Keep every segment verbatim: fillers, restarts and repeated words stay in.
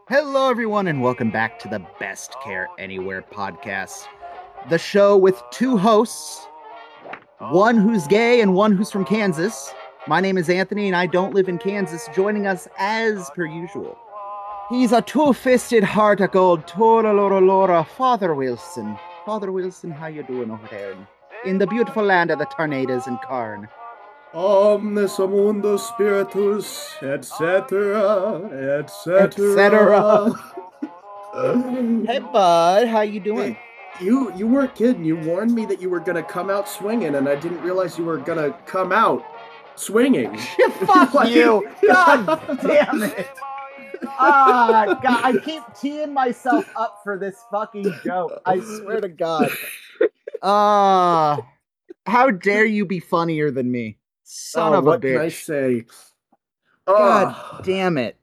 Hello, everyone, and welcome back to the Best Care Anywhere podcast, the show with two hosts, one who's gay and one who's from Kansas. My name is Anthony, and I don't live in Kansas. Joining us, as per usual, he's a two-fisted heart of gold, Toraloralora, Father Wilson. Father Wilson, how you doing over there in, in the beautiful land of the tornadoes and Karn? Omnis amundo spiritus, et cetera, et cetera. Et cetera. Hey, bud, how you doing? Hey, you you weren't kidding. You warned me that you were gonna come out swinging, and I didn't realize you were gonna come out swinging. Fuck like, you! God damn it! Ah, God, I keep teeing myself up for this fucking joke. I swear to God. Ah, uh, how dare you be funnier than me? Son oh, of what a bitch. Can I say? God oh. damn it.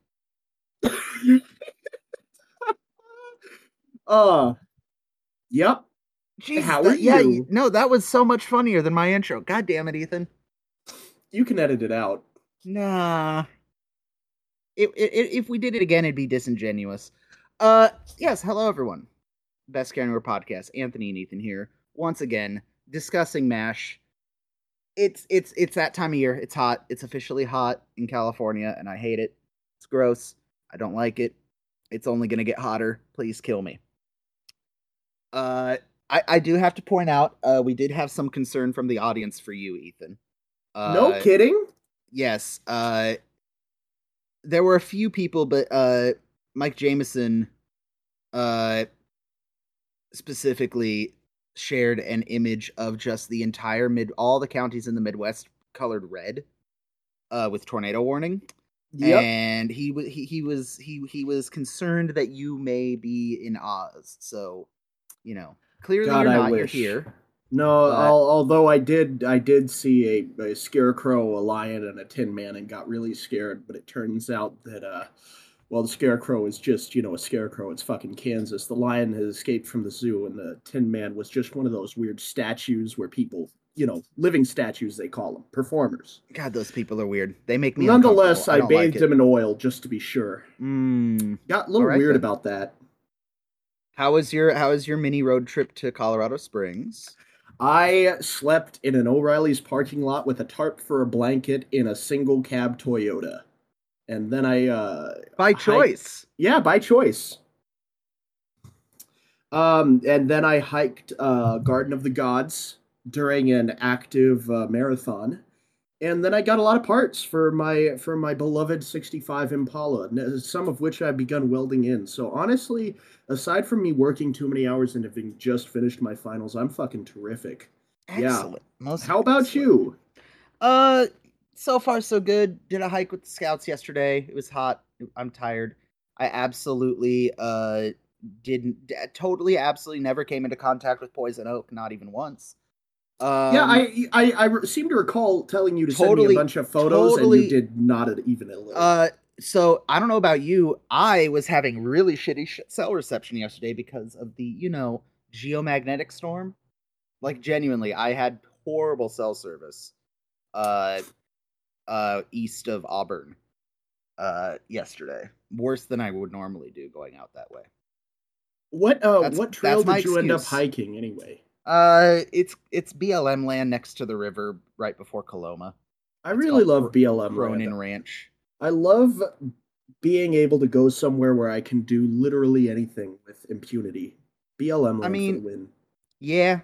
uh, yep. Jesus, How that, are yeah, you? No, that was so much funnier than my intro. God damn it, Ethan. You can edit it out. Nah. It, it, it, if we did it again, it'd be disingenuous. Uh, yes, hello everyone. Best Care Anywhere podcast. Anthony and Ethan here once again discussing MASH. It's it's it's that time of year. It's hot. It's officially hot in California, and I hate it. It's gross. I don't like it. It's only gonna get hotter. Please kill me. Uh, I I do have to point out, uh, we did have some concern from the audience for you, Ethan. Uh, no kidding. Yes. Uh, there were a few people, but uh, Mike Jameson, uh, specifically shared an image of just the entire mid, all the counties in the Midwest colored red, uh, with tornado warning. Yep. And he was he, he was he he was concerned that you may be in Oz. So, you know, clearly God, you're not. I wish. You're here. No, but... although I did, I did see a, a scarecrow, a lion, and a tin man, and got really scared. But it turns out that, uh, well, the scarecrow is just, you know, a scarecrow. It's fucking Kansas. The lion has escaped from the zoo, and the tin man was just one of those weird statues where people, you know, living statues they call them, performers. God, those people are weird. They make me. Nonetheless, I, I bathed like him in oil just to be sure. Mm. Got a little right, weird then. about that. How was your How was your mini road trip to Colorado Springs? I slept in an O'Reilly's parking lot with a tarp for a blanket in a single cab Toyota. And then I... Uh, by choice. Hiked, yeah, by choice. Um, and then I hiked uh, Garden of the Gods during an active uh, marathon. And then I got a lot of parts for my for my beloved sixty-five Impala, some of which I've begun welding in. So honestly, aside from me working too many hours and having just finished my finals, I'm fucking terrific. Excellent. Yeah. Most How about excellent. you? Uh, so far so good. Did a hike with the scouts yesterday. It was hot. I'm tired. I absolutely uh didn't totally absolutely never came into contact with poison oak, not even once. Um, yeah, I, I I seem to recall telling you to totally, send me a bunch of photos, totally, and you did not even alert. Uh, so I don't know about you. I was having really shitty sh- cell reception yesterday because of the, you know, geomagnetic storm. Like, genuinely, I had horrible cell service uh, uh, east of Auburn uh, yesterday. Worse than I would normally do going out that way. What uh, what trail did you excuse. end up hiking anyway? Uh, it's it's B L M land next to the river, right before Coloma. I it's really love B L M Cronin land. Ranch. I love being able to go somewhere where I can do literally anything with impunity. B L M land I mean, for the win. Yeah.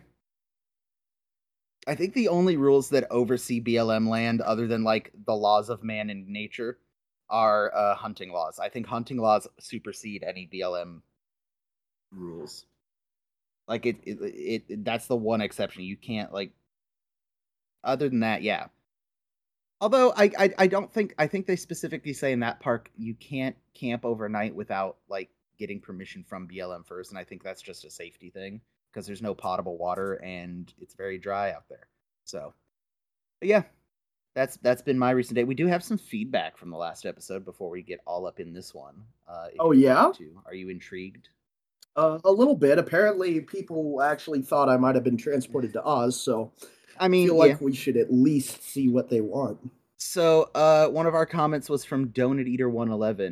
I think the only rules that oversee B L M land, other than like the laws of man and nature, are uh, hunting laws. I think hunting laws supersede any B L M rules. Like, it, it, it, it, that's the one exception. You can't, like, other than that, yeah. Although, I, I, I don't think, I think they specifically say in that park, you can't camp overnight without, like, getting permission from B L M first, and I think that's just a safety thing, because there's no potable water, and it's very dry out there. So, but yeah, that's, that's been my recent day. We do have some feedback from the last episode before we get all up in this one. Uh, oh, yeah? To. Are you intrigued? Uh, a little bit. Apparently, people actually thought I might have been transported to Oz, so I mean, I feel like yeah. we should at least see what they want. So, uh, one of our comments was from Donut Eater one eleven,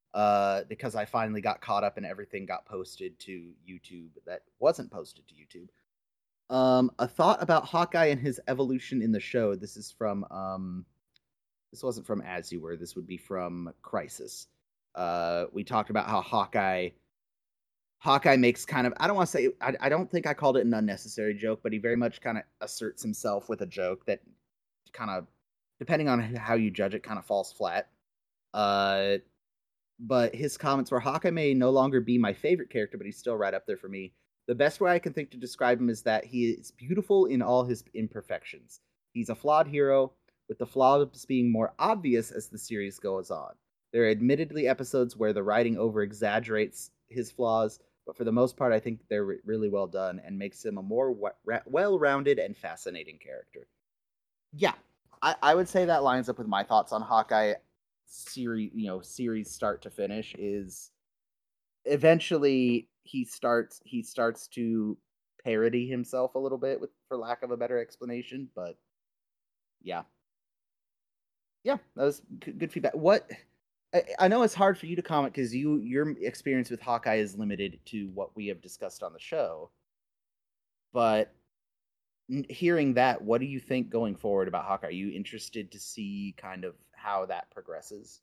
uh, because I finally got caught up and everything got posted to YouTube that wasn't posted to YouTube. Um, a thought about Hawkeye and his evolution in the show. This is from um, this wasn't from As You Were. This would be from Crisis. Uh, we talked about how Hawkeye Hawkeye makes kind of, I don't want to say, I, I don't think I called it an unnecessary joke, but he very much kind of asserts himself with a joke that kind of, depending on how you judge it, kind of falls flat. Uh, but his comments were, Hawkeye may no longer be my favorite character, but he's still right up there for me. The best way I can think to describe him is that he is beautiful in all his imperfections. He's a flawed hero, with the flaws being more obvious as the series goes on. There are admittedly episodes where the writing over exaggerates his flaws, but for the most part, I think they're re- really well done and makes him a more w- ra- well-rounded and fascinating character. Yeah, I-, I would say that lines up with my thoughts on Hawkeye series. You know, series start to finish is eventually he starts he starts to parody himself a little bit, with for lack of a better explanation. But yeah, yeah, that was g- good feedback. What I, I know it's hard for you to comment because you your experience with Hawkeye is limited to what we have discussed on the show. But n- hearing that, what do you think going forward about Hawkeye? Are you interested to see kind of how that progresses?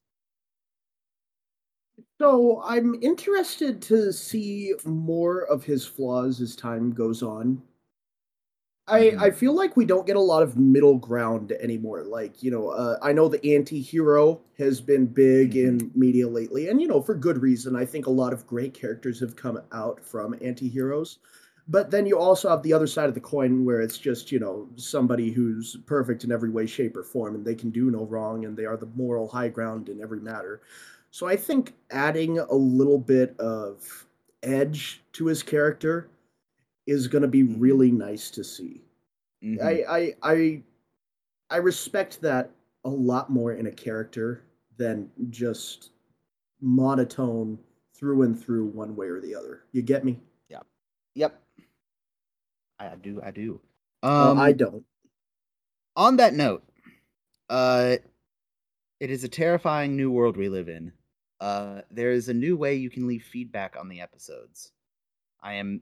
So I'm interested to see more of his flaws as time goes on. I Mm-hmm. I feel like we don't get a lot of middle ground anymore. Like, you know, uh, I know the anti-hero has been big Mm-hmm. in media lately, and you know, for good reason. I think a lot of great characters have come out from anti-heroes. But then you also have the other side of the coin where it's just, you know, somebody who's perfect in every way, shape, or form, and they can do no wrong, and they are the moral high ground in every matter. So I think adding a little bit of edge to his character is going to be Mm-hmm. really nice to see. Mm-hmm. I, I I I respect that a lot more in a character than just monotone through and through one way or the other. You get me? Yeah. Yep. I, I do. I do. Uh, I Um. don't. On that note, uh, it is a terrifying new world we live in. Uh, there is a new way you can leave feedback on the episodes. I am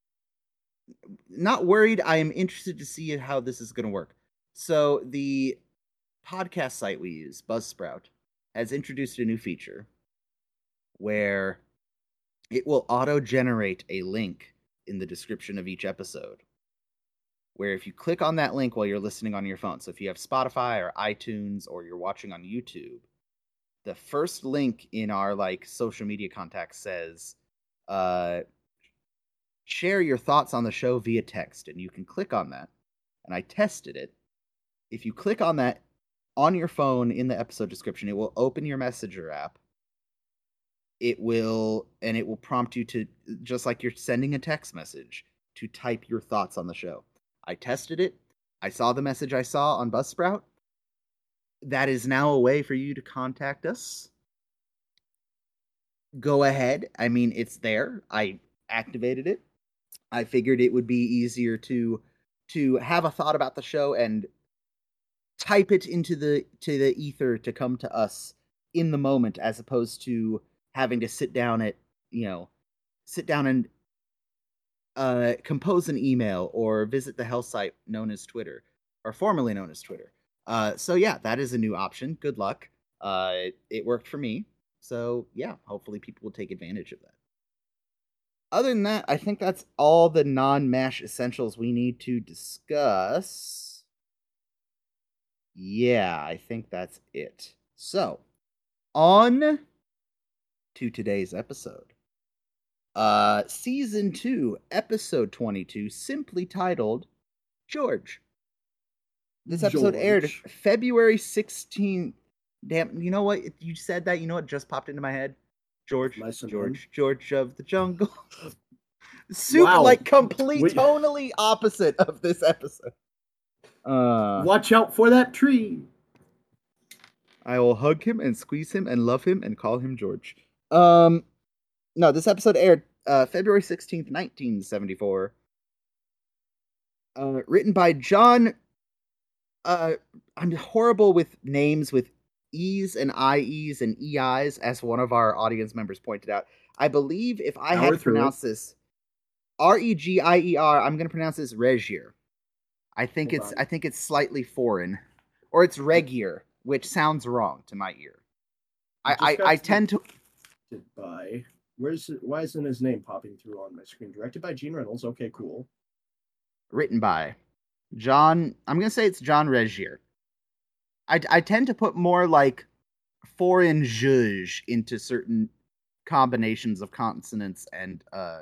not worried. I am interested to see how this is going to work. So the podcast site we use, Buzzsprout, has introduced a new feature where it will auto-generate a link in the description of each episode. Where if you click on that link while you're listening on your phone, so if you have Spotify or iTunes or you're watching on YouTube, the first link in our like social media contacts says, uh, share your thoughts on the show via text, and you can click on that. And I tested it. If you click on that on your phone in the episode description, it will open your Messenger app. It will, and it will prompt you to, just like you're sending a text message, to type your thoughts on the show. I tested it. I saw the message I saw on Buzzsprout. That is now a way for you to contact us. Go ahead. I mean, it's there. I activated it. I figured it would be easier to to have a thought about the show and type it into the to the ether to come to us in the moment, as opposed to having to sit down at you know sit down and uh, compose an email or visit the hell site known as Twitter, or formerly known as Twitter. Uh, so yeah, that is a new option. Good luck. Uh, it worked for me. So yeah, hopefully people will take advantage of that. Other than that, I think that's all the non-MASH essentials we need to discuss. Yeah, I think that's it. So, on to today's episode. Uh, season two, episode twenty-two, simply titled George. This episode aired George. February sixteenth. Damn, you know what? You said that, you know what just popped into my head? Of George, mice and men. George, George of the Jungle. Super, Wow. like, complete, We, tonally opposite of this episode. Uh, watch out for that tree. I will hug him and squeeze him and love him and call him George. Um, no, this episode aired uh, February sixteenth, nineteen seventy-four. Uh, written by John. Uh, I'm horrible with names with E's and I E's and E I's, as one of our audience members pointed out. I believe if I had Power to through it. pronounce this R E G I E R, I'm going to pronounce this Regier. I think Hold it's on. I think it's slightly foreign, or it's Regier, which sounds wrong to my ear. I Just I, got I tend to. Directed by. Where's it, why isn't his name popping through on my screen? Directed by Gene Reynolds. Okay, cool. Written by John. I'm going to say it's John Regier. I I tend to put more like foreign zhuzh into certain combinations of consonants and uh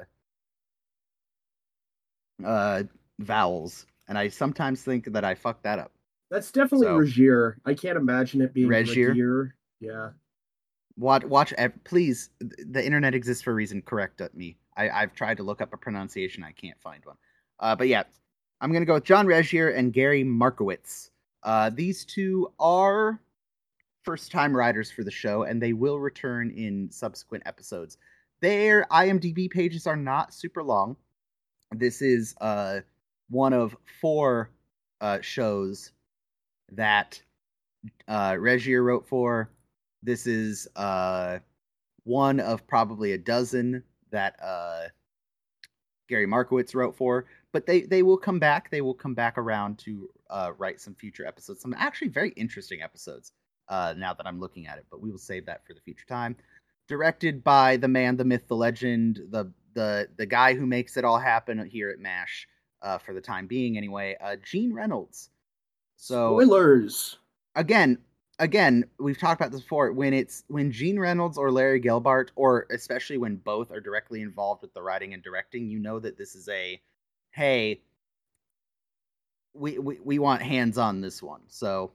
uh vowels, and I sometimes think that I fucked that up. That's definitely So Regier. I can't imagine it being Regier, Regier. Yeah. watch watch please. The internet exists for a reason. Correct me. I I've tried to look up a pronunciation. I can't find one. Uh, but yeah, I'm gonna go with John Regier and Gary Markowitz. Uh, these two are first time writers for the show, and they will return in subsequent episodes. Their IMDb pages are not super long. This is uh, one of four uh, shows that uh, Regier wrote for. This is uh, one of probably a dozen that uh, Gary Markowitz wrote for. But they, they will come back. They will come back around to uh, write some future episodes. Some actually very interesting episodes uh, now that I'm looking at it. But we will save that for the future time. Directed by the man, the myth, the legend, the the the guy who makes it all happen here at MASH uh, for the time being, anyway. Uh, Gene Reynolds. So Spoilers. again, again, we've talked about this before. When it's when Gene Reynolds or Larry Gelbart, or especially when both are directly involved with the writing and directing, you know that this is a, hey, we we, we want hands on this one. So,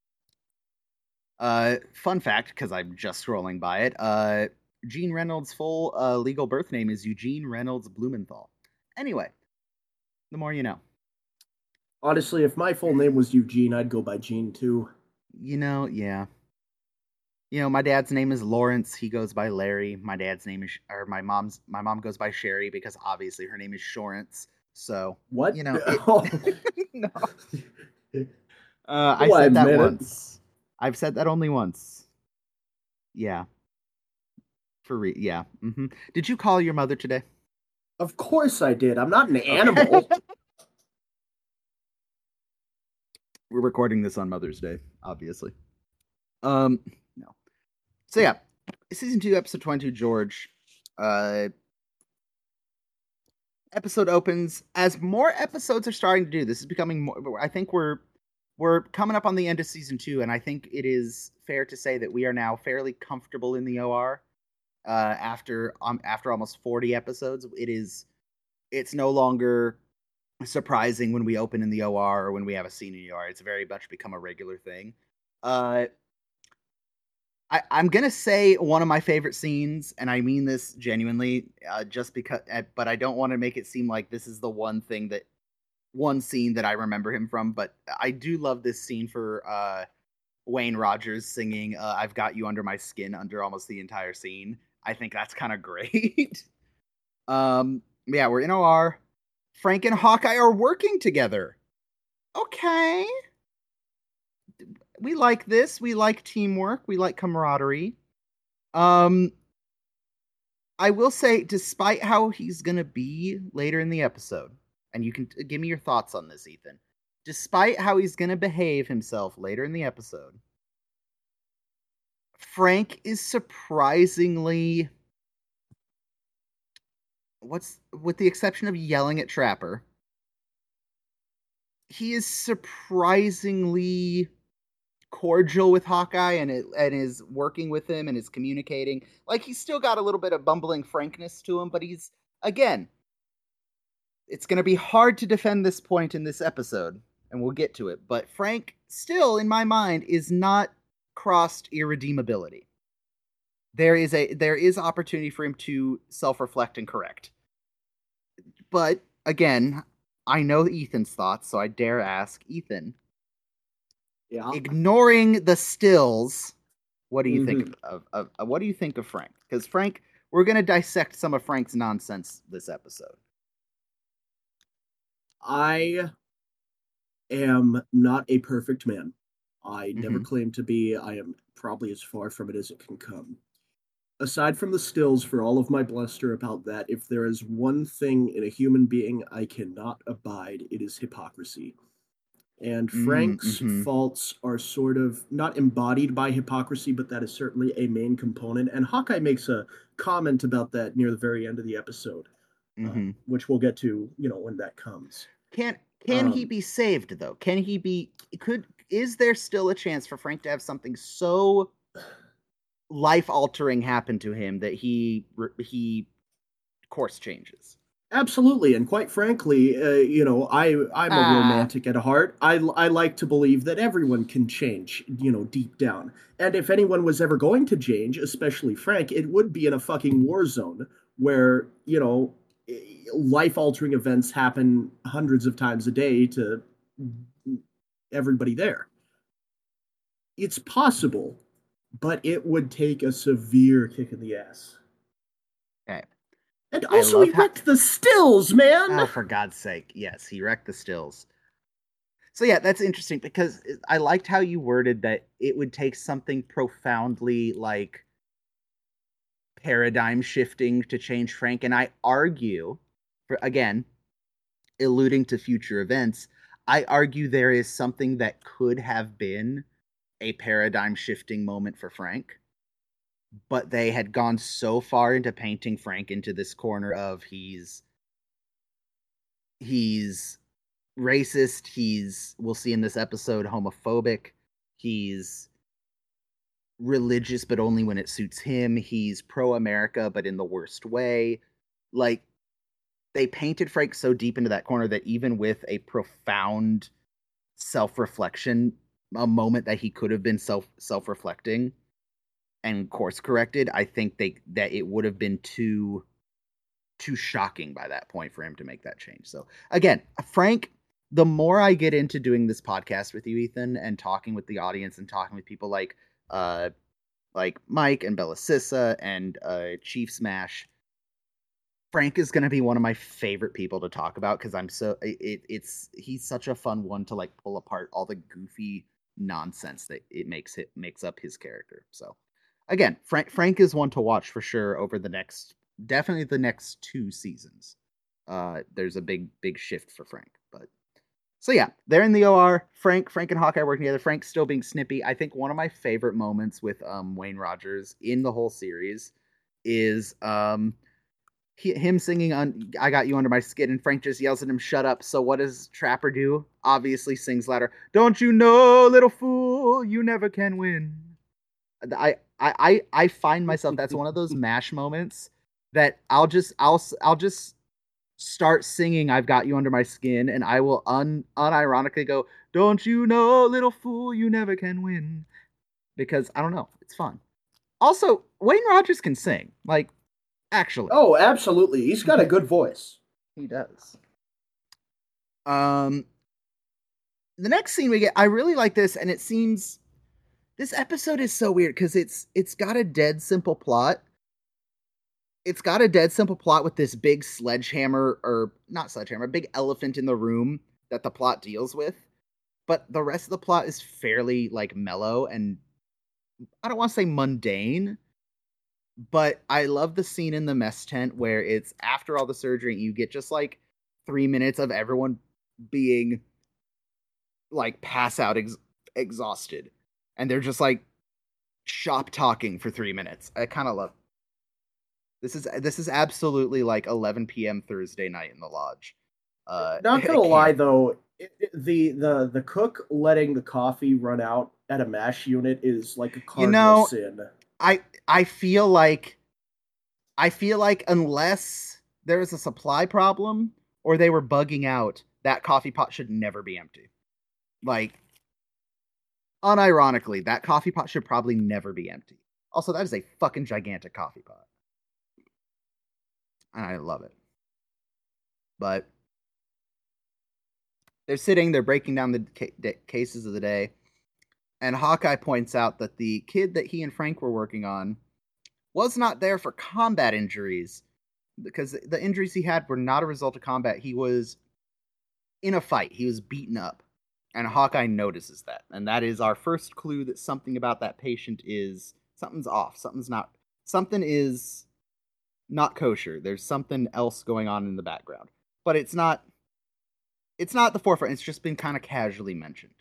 uh, fun fact, because I'm just scrolling by it. Uh, Gene Reynolds' full uh, legal birth name is Eugene Reynolds Blumenthal. Anyway, the more you know. Honestly, if my full name was Eugene, I'd go by Gene too. You know, yeah. You know, my dad's name is Lawrence. He goes by Larry. My dad's name is, or my mom's, my mom goes by Sherry because obviously her name is Shorance. So, What? you know, it, no. Uh, I Well, I said that admit it. once. I've said that only once. Yeah. For re- yeah. Mm-hmm. Did you call your mother today? Of course I did. I'm not an animal. We're recording this on Mother's Day, obviously. Um, no. So yeah, season two, episode twenty-two, George. Uh, episode opens as more episodes are starting to do. This is becoming more. I think we're we're coming up on the end of season two, and I think it is fair to say that we are now fairly comfortable in the O R. Uh, after um, after almost forty episodes, it is it's no longer surprising when we open in the O R or when we have a scene in the O R. It's very much become a regular thing. Uh, I, I'm gonna say one of my favorite scenes, and I mean this genuinely, uh, just because. But I don't want to make it seem like this is the one thing that one scene that I remember him from. But I do love this scene for uh, Wayne Rogers singing uh, "I've Got You Under My Skin" under almost the entire scene. I think that's kind of great. um, yeah, we're in O R. Frank and Hawkeye are working together. Okay. We like this. We like teamwork. We like camaraderie. Um, I will say, despite how he's going to be later in the episode, and you can give me your thoughts on this, Ethan. Despite how he's going to behave himself later in the episode, Frank is surprisingly, what's with the exception of yelling at Trapper, he is surprisingly cordial with Hawkeye and it, and is working with him and is communicating. Like, he's still got a little bit of bumbling frankness to him, but he's, again, it's going to be hard to defend this point in this episode, and we'll get to it. But Frank, still, in my mind, is not crossed irredeemability. There is a there is opportunity for him to self-reflect and correct. But again, I know Ethan's thoughts, so I dare ask Ethan. Yeah. Ignoring the stills, what do you Mm-hmm. think of, of, of what do you think of Frank? Because Frank, we're going to dissect some of Frank's nonsense this episode. I am not a perfect man. I never Mm-hmm. claimed to be. I am probably as far from it as it can come. Aside from the stills, for all of my bluster about that, if there is one thing in a human being I cannot abide, it is hypocrisy. And Frank's Mm-hmm. faults are sort of not embodied by hypocrisy, but that is certainly a main component. And Hawkeye makes a comment about that near the very end of the episode, Mm-hmm. um, which we'll get to, you know, when that comes. Can can he Um, be saved though? Can he be? Could is there still a chance for Frank to have something so life altering happen to him that he he course changes? Absolutely, and quite frankly, uh, you know, I I'm a Ah, romantic at heart. I I like to believe that everyone can change, you know, deep down. And if anyone was ever going to change, especially Frank, it would be in a fucking war zone where, you know, life-altering events happen hundreds of times a day to everybody there. It's possible, but it would take a severe kick in the ass. okay. And I also, he love how. wrecked the stills, man. Oh, for God's sake! Yes, he wrecked the stills. So yeah, that's interesting because I liked how you worded that it would take something profoundly like paradigm shifting to change Frank, and I argue, for again, alluding to future events, I argue there is something that could have been a paradigm shifting moment for Frank, but they had gone so far into painting Frank into this corner of he's he's racist, he's we'll see in this episode homophobic, he's religious but only when it suits him, he's pro America but in the worst way. Like they painted Frank so deep into that corner that even with a profound self-reflection, a moment that he could have been self self-reflecting and course corrected, I think they that it would have been too too shocking by that point for him to make that change. So again, Frank, the more I get into doing this podcast with you, Ethan, and talking with the audience and talking with people like uh like Mike and Bella Sissa and uh Chief Smash, Frank is going to be one of my favorite people to talk about because I'm so it, it's he's such a fun one to like pull apart all the goofy nonsense that it makes it makes up his character. So again, Frank Frank is one to watch for sure over the next definitely the next two seasons. Uh there's a big big shift for Frank, but so yeah, they're in the O R. Frank Frank and Hawkeye working together. Frank still being snippy. I think one of my favorite moments with um Wayne Rogers in the whole series is um he, him singing on I Got You Under My Skin, and Frank just yells at him, shut up. So what does Trapper do? Obviously sings louder, don't you know, little fool, you never can win. I I I, I find myself, that's one of those MASH moments that I'll just I'll I'll just start singing I've Got You Under My Skin, and I will un unironically go, don't you know, little fool, you never can win. Because I don't know, it's fun. Also, Wayne Rogers can sing. Like, actually. Oh, absolutely. He's got a good voice. He does. Um, the next scene we get, I really like this, and it seems this episode is so weird because it's it's got a dead simple plot. It's got a dead simple plot with this big sledgehammer, or not sledgehammer, big elephant in the room that the plot deals with. But the rest of the plot is fairly like mellow and I don't want to say mundane, but I love the scene in the mess tent where it's after all the surgery, you get just like three minutes of everyone being like pass out ex- exhausted, and they're just like shop talking for three minutes. I kind of love this. Is this is absolutely like eleven p.m. Thursday night in the lodge. Uh, Not gonna lie though, it, it- the the the cook letting the coffee run out at a mash unit is like a you cardinal know, sin. I I feel like I feel like unless there is a supply problem or they were bugging out, that coffee pot should never be empty. Like, unironically, that coffee pot should probably never be empty. Also, that is a fucking gigantic coffee pot. And I love it. But they're sitting, they're breaking down the ca- the cases of the day. And Hawkeye points out that the kid that he and Frank were working on was not there for combat injuries because the injuries he had were not a result of combat. He was in a fight, he was beaten up. And Hawkeye notices that. And that is our first clue that something about that patient is something's off. Something's not something is not kosher. There's something else going on in the background. But it's not it's not at the forefront. It's just been kind of casually mentioned.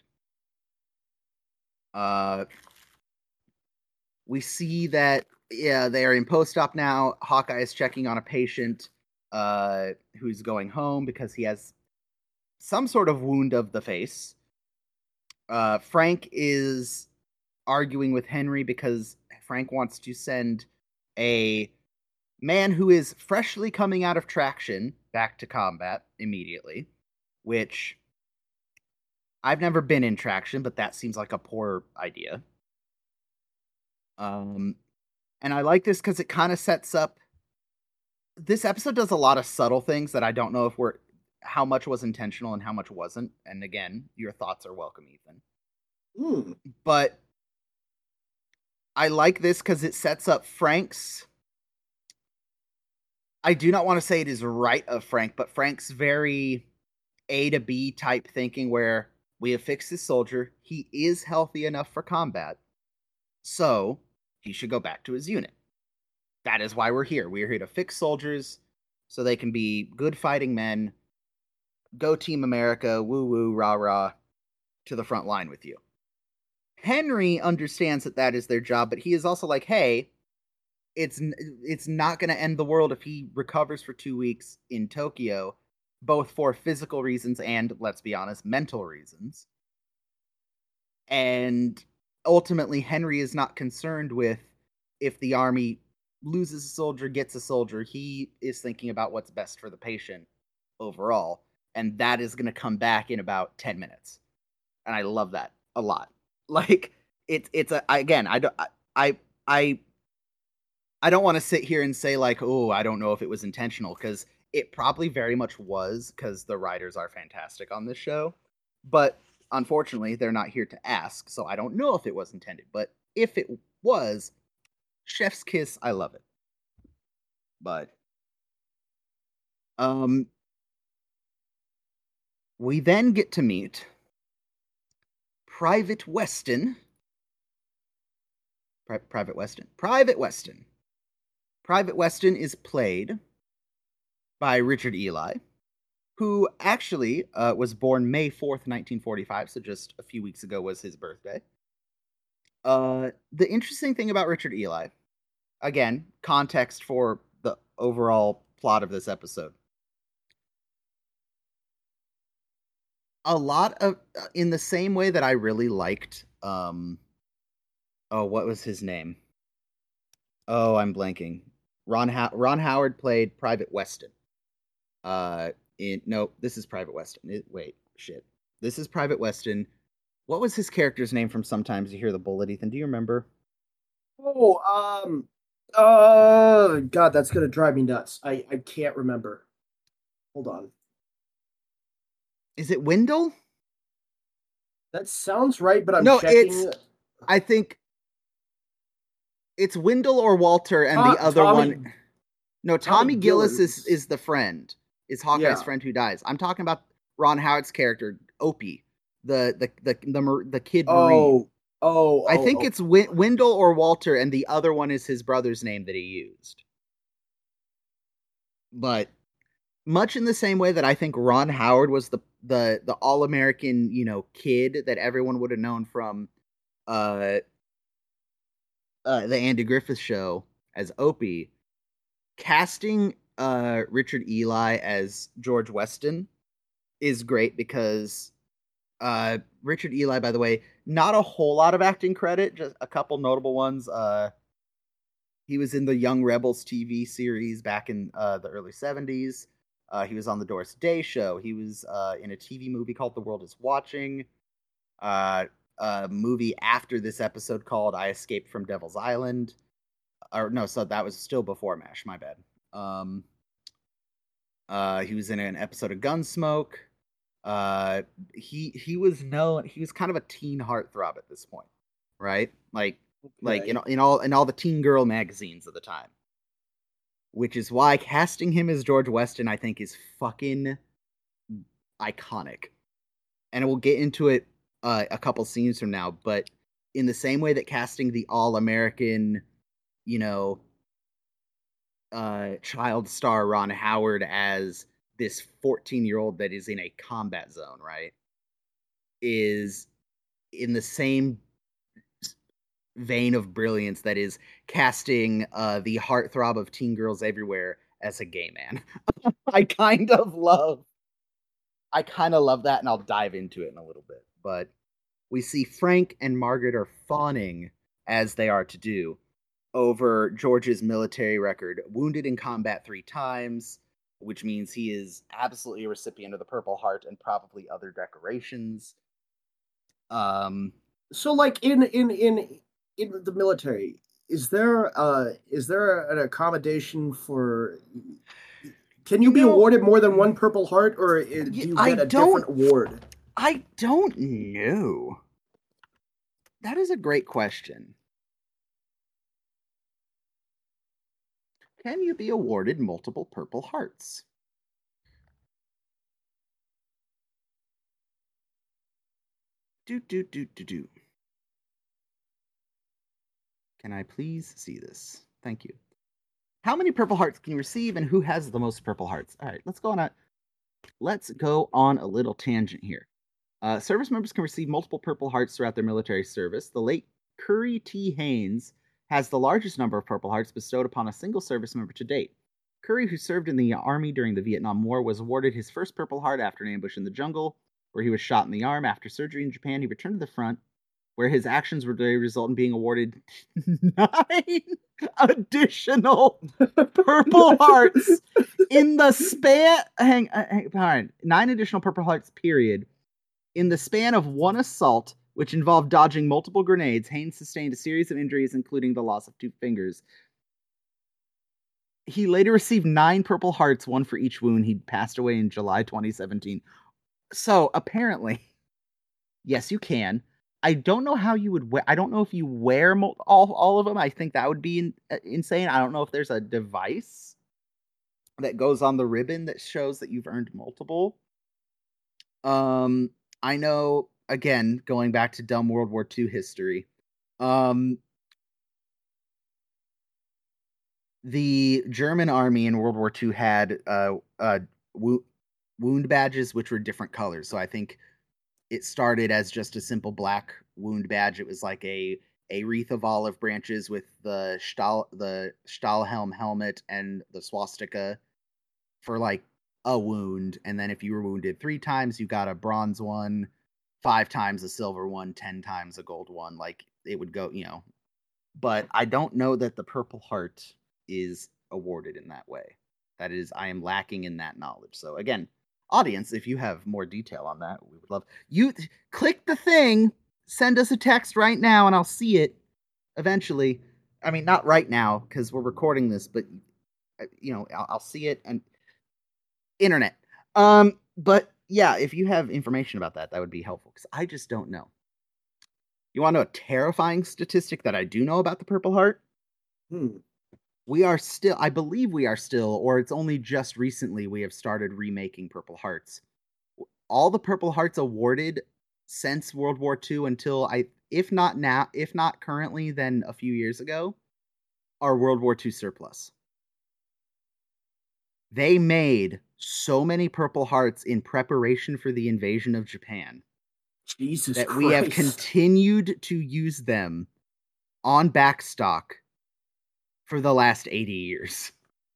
Uh we see that yeah, they're in post-op now. Hawkeye is checking on a patient uh who's going home because he has some sort of wound of the face. Uh, Frank is arguing with Henry because Frank wants to send a man who is freshly coming out of traction back to combat immediately, which I've never been in traction, but that seems like a poor idea. Um, and I like this because it kind of sets up. This episode does a lot of subtle things that I don't know if we're how much was intentional and how much wasn't. And again, your thoughts are welcome, Ethan. Mm. But I like this because it sets up Frank's. I do not want to say it is right of Frank, but Frank's very A to B type thinking where we have fixed this soldier. He is healthy enough for combat. So he should go back to his unit. That is why we're here. We're here to fix soldiers so they can be good fighting men. Go Team America, woo woo, rah rah, to the front line with you. Henry understands that that is their job, but he is also like, hey, it's it's not going to end the world if he recovers for two weeks in Tokyo, both for physical reasons and, let's be honest, mental reasons. And ultimately, Henry is not concerned with if the army loses a soldier, gets a soldier. He is thinking about what's best for the patient overall. And that is going to come back in about ten minutes. And I love that a lot. Like, it's, it's a, again, I don't, I, I, I don't want to sit here and say like, oh, I don't know if it was intentional, because it probably very much was, because the writers are fantastic on this show. But unfortunately, they're not here to ask, so I don't know if it was intended. But if it was, chef's kiss, I love it. But um, we then get to meet Private Weston. Pri- Private Weston. Private Weston. Private Weston is played by Richard Ely, who actually uh, was born May fourth, nineteen forty-five, so just a few weeks ago was his birthday. Uh, the interesting thing about Richard Ely, again, context for the overall plot of this episode. A lot of, in the same way that I really liked, um, oh, what was his name? Oh, I'm blanking. Ron Ho- Ron Howard played Private Weston. Uh, in no, this is Private Weston. It, wait, shit. This is Private Weston. What was his character's name from Sometimes You Hear the Bullet, Ethan? Do you remember? Oh, um, uh, God, that's gonna drive me nuts. I, I can't remember. Hold on. Is it Wendell? That sounds right, but I'm no, checking. it's. I think it's Wendell or Walter, and Tom, the other Tommy, one. No, Tommy, Tommy Gillis, Gillis is is the friend. Is Hawkeye's yeah. friend who dies. I'm talking about Ron Howard's character, Opie, the the the the, the kid oh, Marine. Oh, I think oh. it's Win- Wendell or Walter, and the other one is his brother's name that he used. But much in the same way that I think Ron Howard was the the the all-American, you know, kid that everyone would have known from uh, uh, the Andy Griffith Show as Opie, casting uh, Richard Ely as George Weston is great because uh, Richard Ely, by the way, not a whole lot of acting credit, just a couple notable ones. Uh, he was in the Young Rebels T V series back in uh, the early seventies. Uh, he was on the Doris Day Show. He was uh, in a T V movie called The World Is Watching. Uh, a movie after this episode called I Escaped from Devil's Island. Or no, so that was still before MASH, my bad. Um, uh, he was in an episode of Gunsmoke. Uh, he he was known. He was kind of a teen heartthrob at this point, right? Like okay. like in in all in all the teen girl magazines of the time. Which is why casting him as George Weston, I think, is fucking iconic. and we'll get into it uh, a couple scenes from now, but in the same way that casting the all-American, you know, uh, child star Ron Howard as this fourteen-year-old that is in a combat zone, right, is in the same vein of brilliance that is casting uh, the heartthrob of Teen Girls Everywhere as a gay man. I kind of love I kind of love that, and I'll dive into it in a little bit. But we see Frank and Margaret are fawning, as they are to do, over George's military record. Wounded in combat three times, which means he is absolutely a recipient of the Purple Heart and probably other decorations. Um, so like in in in in the military, is there uh is there an accommodation for? Can you, you be know, awarded more than one Purple Heart, or do you I get a different award? I don't know. That is a great question. Can you be awarded multiple Purple Hearts? Do, do, do, do, do. Can I please see this? Thank you. How many Purple Hearts can you receive, and who has the most Purple Hearts? All right, let's go on a let's go on a little tangent here. Uh, service members can receive multiple Purple Hearts throughout their military service. The late Curry T. Haynes has the largest number of Purple Hearts bestowed upon a single service member to date. Curry, who served in the Army during the Vietnam War, was awarded his first Purple Heart after an ambush in the jungle, where he was shot in the arm. After surgery in Japan, he returned to the front, where his actions would result in being awarded nine additional Purple Hearts in the span. Hang, hang, hang, nine additional Purple Hearts, period. In the span of one assault, which involved dodging multiple grenades, Haynes sustained a series of injuries, including the loss of two fingers. He later received nine Purple Hearts, one for each wound. He passed away in July twenty seventeen. So, apparently, yes, you can. I don't know how you would wear. I don't know if you wear mo- all, all of them. I think that would be in, uh, insane. I don't know if there's a device that goes on the ribbon that shows that you've earned multiple. Um, I know, again, going back to dumb World War Two history, um, the German army in World War Two had uh, uh, wo- wound badges, which were different colors. So I think it started as just a simple black wound badge. It was like a a wreath of olive branches with the Stahl the Stahlhelm helmet and the swastika for like a wound. And then if you were wounded three times, you got a bronze one, five times a silver one, ten times a gold one. Like it would go, you know. But I don't know that the Purple Heart is awarded in that way. That is, I am lacking in that knowledge. So again, audience, if you have more detail on that, we would love you. Click the thing, send us a text right now, and I'll see it eventually. I mean, not right now because we're recording this, but you know, I'll, I'll see it and internet. Um, but yeah, if you have information about that, that would be helpful because I just don't know. You want to know a terrifying statistic that I do know about the Purple Heart? Hmm. We are still, I believe we are still, or it's only just recently we have started remaking Purple Hearts. All the Purple Hearts awarded since World War Two until I, if not now, if not currently, then a few years ago, are World War Two surplus. They made so many Purple Hearts in preparation for the invasion of Japan. Jesus that Christ. We have continued to use them on backstock for the last eighty years.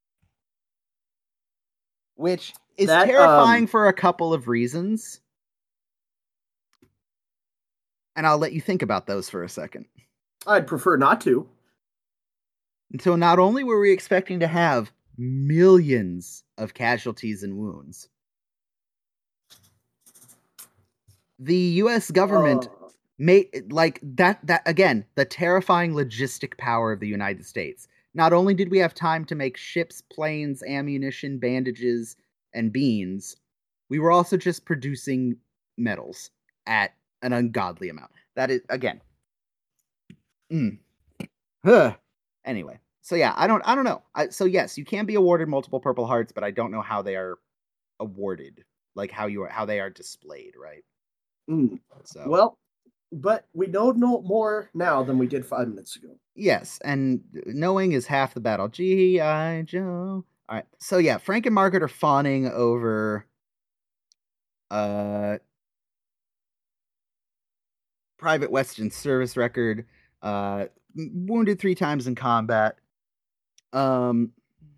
Which is that, terrifying um, for a couple of reasons. And I'll let you think about those for a second. I'd prefer not to. And so not only were we expecting to have millions of casualties and wounds, the U S government oh. made, like, that, that again, the terrifying logistic power of the United States. Not only did we have time to make ships, planes, ammunition, bandages, and beans, we were also just producing metals at an ungodly amount. That is, again. Mm. Huh. Anyway, so yeah, I don't, I don't know. I, so yes, you can be awarded multiple Purple Hearts, but I don't know how they are awarded, like how you are, how they are displayed, right? Mm. So Well, but we know no more now than we did five minutes ago. yes, and knowing is half the battle. G I. Joe. All right. So yeah, Frank and Margaret are fawning over uh Private Weston's service record, uh wounded three times in combat. Um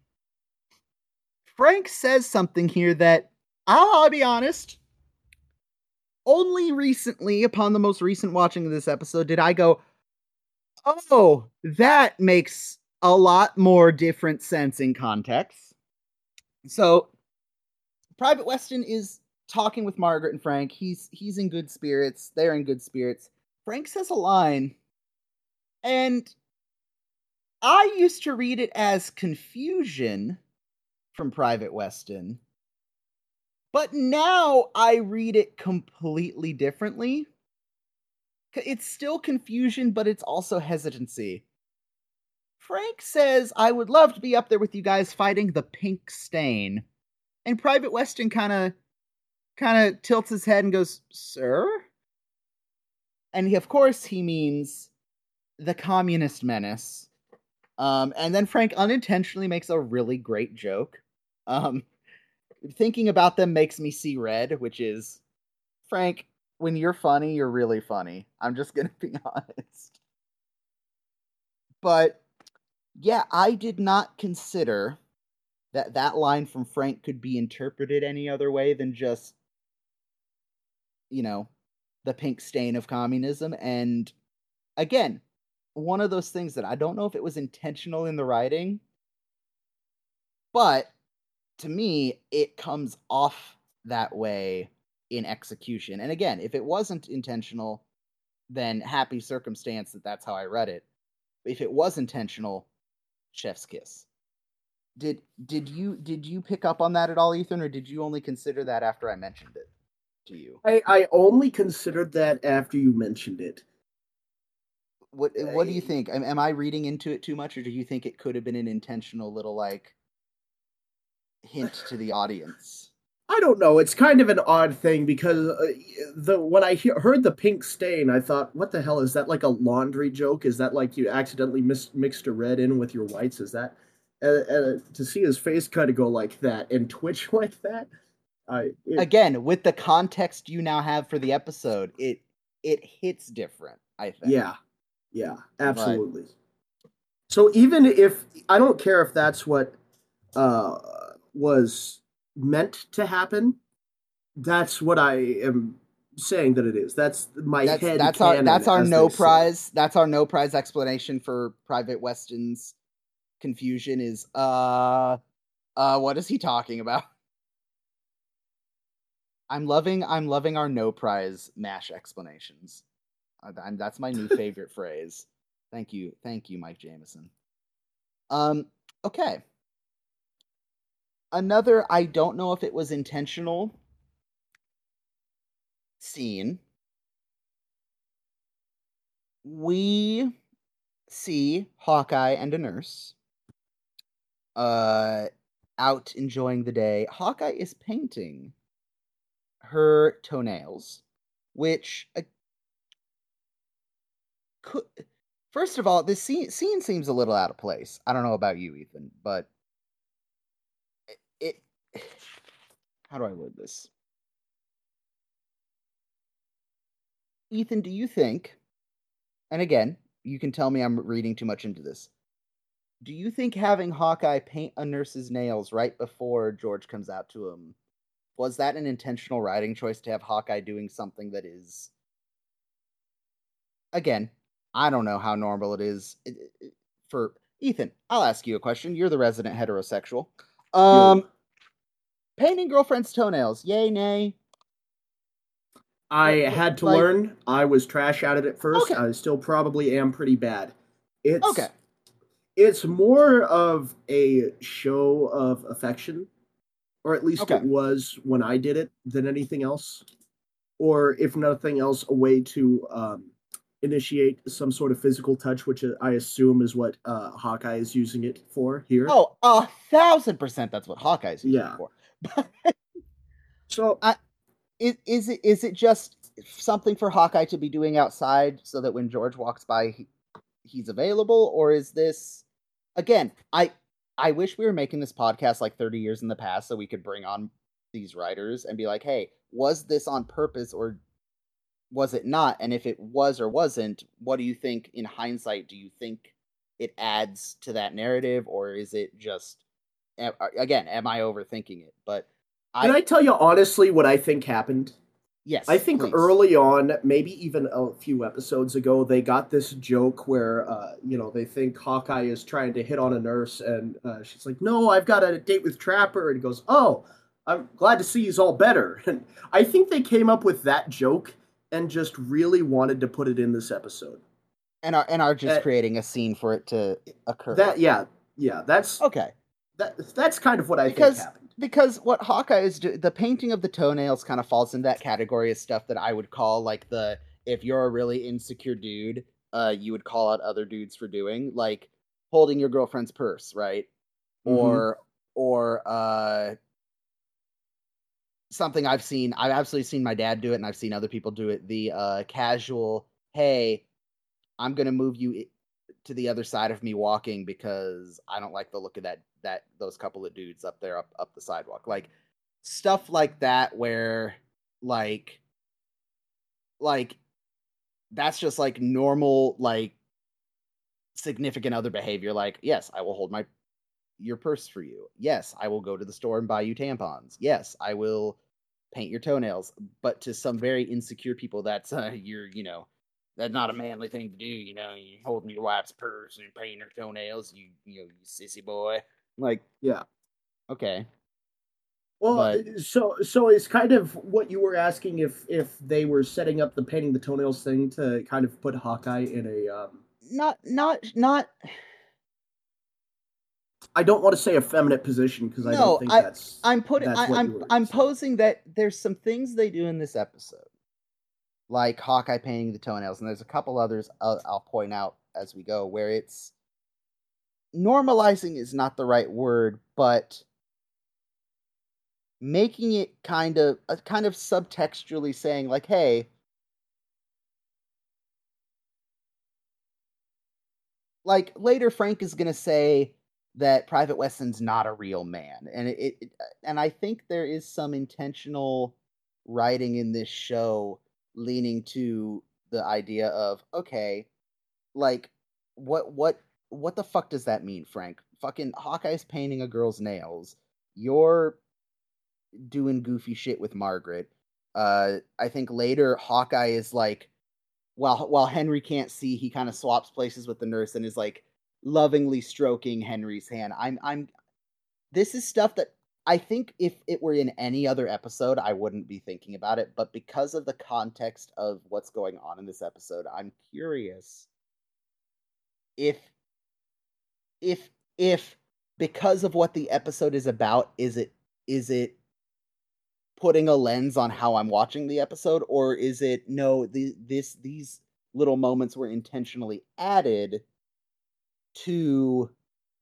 Frank says something here that I'll, I'll be honest, only recently, upon the most recent watching of this episode, did I go, oh, that makes a lot more different sense in context. So, Private Weston is talking with Margaret and Frank. He's he's in good spirits. They're in good spirits. Frank says a line, and I used to read it as confusion from Private Weston, but now I read it completely differently. It's still confusion, but it's also hesitancy. Frank says, I would love to be up there with you guys fighting the Pink Stain. And Private Weston kind of kind of tilts his head and goes, sir? And he, of course, he means the communist menace. Um, and then Frank unintentionally makes a really great joke. Um, thinking about them makes me see red, which is, Frank, when you're funny, you're really funny. I'm just going to be honest. But yeah, I did not consider that that line from Frank could be interpreted any other way than just, you know, the pink stain of communism. And again, one of those things that I don't know if it was intentional in the writing, but to me, it comes off that way in execution. And again, if it wasn't intentional, then happy circumstance that that's how I read it. If it was intentional, chef's kiss. Did did you did you pick up on that at all, Ethan, or did you only consider that after I mentioned it to you? I, I only considered that after you mentioned it. What what do you think? Am, am I reading into it too much, or do you think it could have been an intentional little like hint to the audience? I don't know. It's kind of an odd thing because uh, the when I he- heard the pink stain, I thought, "What the hell is that? Like a laundry joke? Is that like you accidentally mis- mixed a red in with your whites? Is that?" Uh, uh, to see his face kind of go like that and twitch like that, I it, Again, with the context you now have for the episode, it it hits different, I think. yeah, yeah, But absolutely. So even if I don't care if that's what uh, was meant to happen, that's what I am saying that it is. That's my that's head that's our canon, that's our as no they say. prize. That's our no prize explanation for Private Weston's confusion is uh uh what is he talking about? I'm loving I'm loving our no prize MASH explanations. Uh, I'm, that's my new favorite phrase. Thank you. Thank you, Mike Jameson. Um okay. Another, I don't know if it was intentional scene. We see Hawkeye and a nurse uh out enjoying the day. Hawkeye is painting her toenails, which uh, could first of all, this scene, scene seems a little out of place. I don't know about you, Ethan, but it, it how do I word this? Ethan, do you think, and again, you can tell me I'm reading too much into this. Do you think having Hawkeye paint a nurse's nails right before George comes out to him, was that an intentional writing choice to have Hawkeye doing something that is, again, I don't know how normal it is for Ethan? I'll ask you a question. You're the resident heterosexual. Um, Yo. Painting girlfriend's toenails, yay, nay? I what, what, had to like, learn. I was trash at it at first. Okay. I still probably am pretty bad. It's okay. It's more of a show of affection, or at least okay. it was when I did it, than anything else. Or if nothing else, a way to um, initiate some sort of physical touch, which I assume is what uh, Hawkeye is using it for here. Oh, a thousand percent that's what Hawkeye is using yeah. it for. so I, is, is it is it just something for Hawkeye to be doing outside so that when George walks by, he, he's available? Or is this, again, I I wish we were making this podcast like thirty years in the past so we could bring on these writers and be like, hey, was this on purpose or was it not? And if it was or wasn't, what do you think in hindsight? Do you think it adds to that narrative, or is it just, again, am I overthinking it? But I, Can I tell you honestly what I think happened? Yes, I think please. Early on, maybe even a few episodes ago, they got this joke where, uh, you know, they think Hawkeye is trying to hit on a nurse, and uh, she's like, "No, I've got a date with Trapper," and he goes, "Oh, I'm glad to see he's all better." And I think they came up with that joke and just really wanted to put it in this episode, and are and are just uh, creating a scene for it to occur. That yeah, yeah, that's okay. That that's kind of what I because, think happened. Because what Hawkeye is doing, the painting of the toenails kind of falls in that category of stuff that I would call like the, if you're a really insecure dude, uh, you would call out other dudes for doing, like holding your girlfriend's purse, right? Mm-hmm. Or, or, uh, something I've seen, I've absolutely seen my dad do it and I've seen other people do it. The, uh, casual, hey, I'm going to move you to the other side of me walking because I don't like the look of that that those couple of dudes up there up up the sidewalk. Like stuff like that where like like that's just like normal like significant other behavior. Like, yes, I will hold my your purse for you. Yes, I will go to the store and buy you tampons. Yes, I will paint your toenails. But to some very insecure people, that's uh, you're you know that's not a manly thing to do, you know. You holding your wife's purse and painting her toenails, you you know, you sissy boy. Like, yeah, okay. Well, but, so so it's kind of what you were asking if if they were setting up the painting the toenails thing to kind of put Hawkeye in a um, not not not. I don't want to say effeminate position because no, I don't think I, that's. I'm putting. I, I'm I'm saying. posing that there's some things they do in this episode, like Hawkeye painting the toenails, and there's a couple others I'll, I'll point out as we go, where it's normalizing is not the right word, but making it kind of uh, kind of subtextually saying like, hey, like later Frank is gonna say that Private Weston's not a real man, and it, it and I think there is some intentional writing in this show leaning to the idea of, okay, like what what what the fuck does that mean, Frank? Fucking Hawkeye's painting a girl's nails. You're doing goofy shit with Margaret. Uh, I think later Hawkeye is like, while while Henry can't see, he kind of swaps places with the nurse and is like lovingly stroking Henry's hand. I'm I'm. This is stuff that I think if it were in any other episode, I wouldn't be thinking about it. But because of the context of what's going on in this episode, I'm curious if if if because of what the episode is about, is it is it putting a lens on how I'm watching the episode, or is it no, the, this these little moments were intentionally added to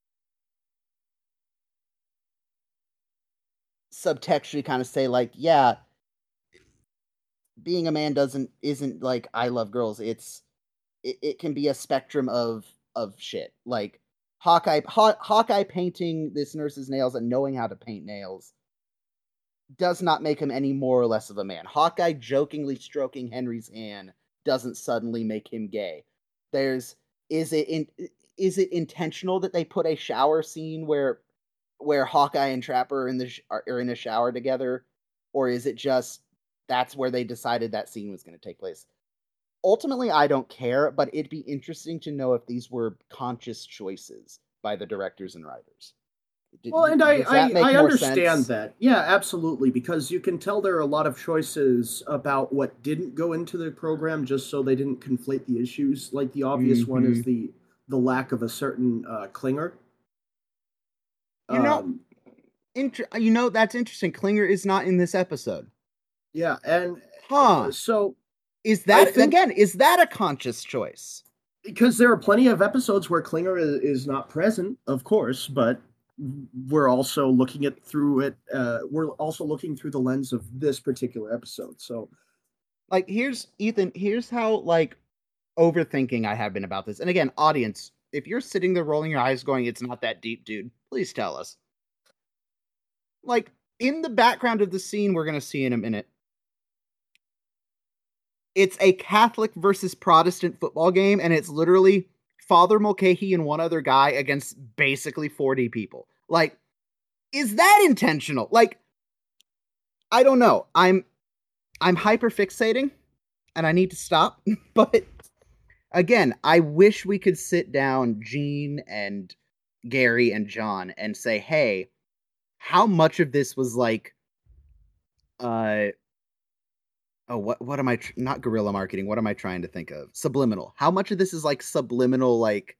subtextually kind of say like, yeah, being a man doesn't isn't like I love girls. It's it, it can be a spectrum of of shit. Like Hawkeye Haw, Hawkeye painting this nurse's nails and knowing how to paint nails does not make him any more or less of a man. Hawkeye jokingly stroking Henry's hand doesn't suddenly make him gay. There's is it in is it intentional that they put a shower scene where where Hawkeye and Trapper are in the sh- are in a shower together, or is it just that's where they decided that scene was going to take place? Ultimately, I don't care, but it'd be interesting to know if these were conscious choices by the directors and writers. Did, well, and I, I, I understand sense? that. Yeah, absolutely, because you can tell there are a lot of choices about what didn't go into the program just so they didn't conflate the issues. Like the obvious mm-hmm. one is the the lack of a certain uh, Klinger. You know, um, int- you know that's interesting. Klinger is not in this episode. Yeah, and huh? Uh, so is that think, again? Is that a conscious choice? Because there are plenty of episodes where Klinger is, is not present, of course, but we're also looking at through it. Uh, we're also looking through the lens of this particular episode. So Like, here's Ethan, here's how like overthinking I have been about this. And again, audience, if you're sitting there rolling your eyes going, it's not that deep, dude, please tell us. Like, in the background of the scene we're gonna see in a minute, it's a Catholic versus Protestant football game, and it's literally Father Mulcahy and one other guy against basically forty people. Like, is that intentional? Like, I don't know. I'm I'm hyper fixating, and I need to stop. But again, I wish we could sit down, Gene and Gary and John, and say, hey, how much of this was like, uh, oh, what what am I? Tr- not guerrilla marketing. What am I trying to think of? Subliminal. How much of this is like subliminal, like,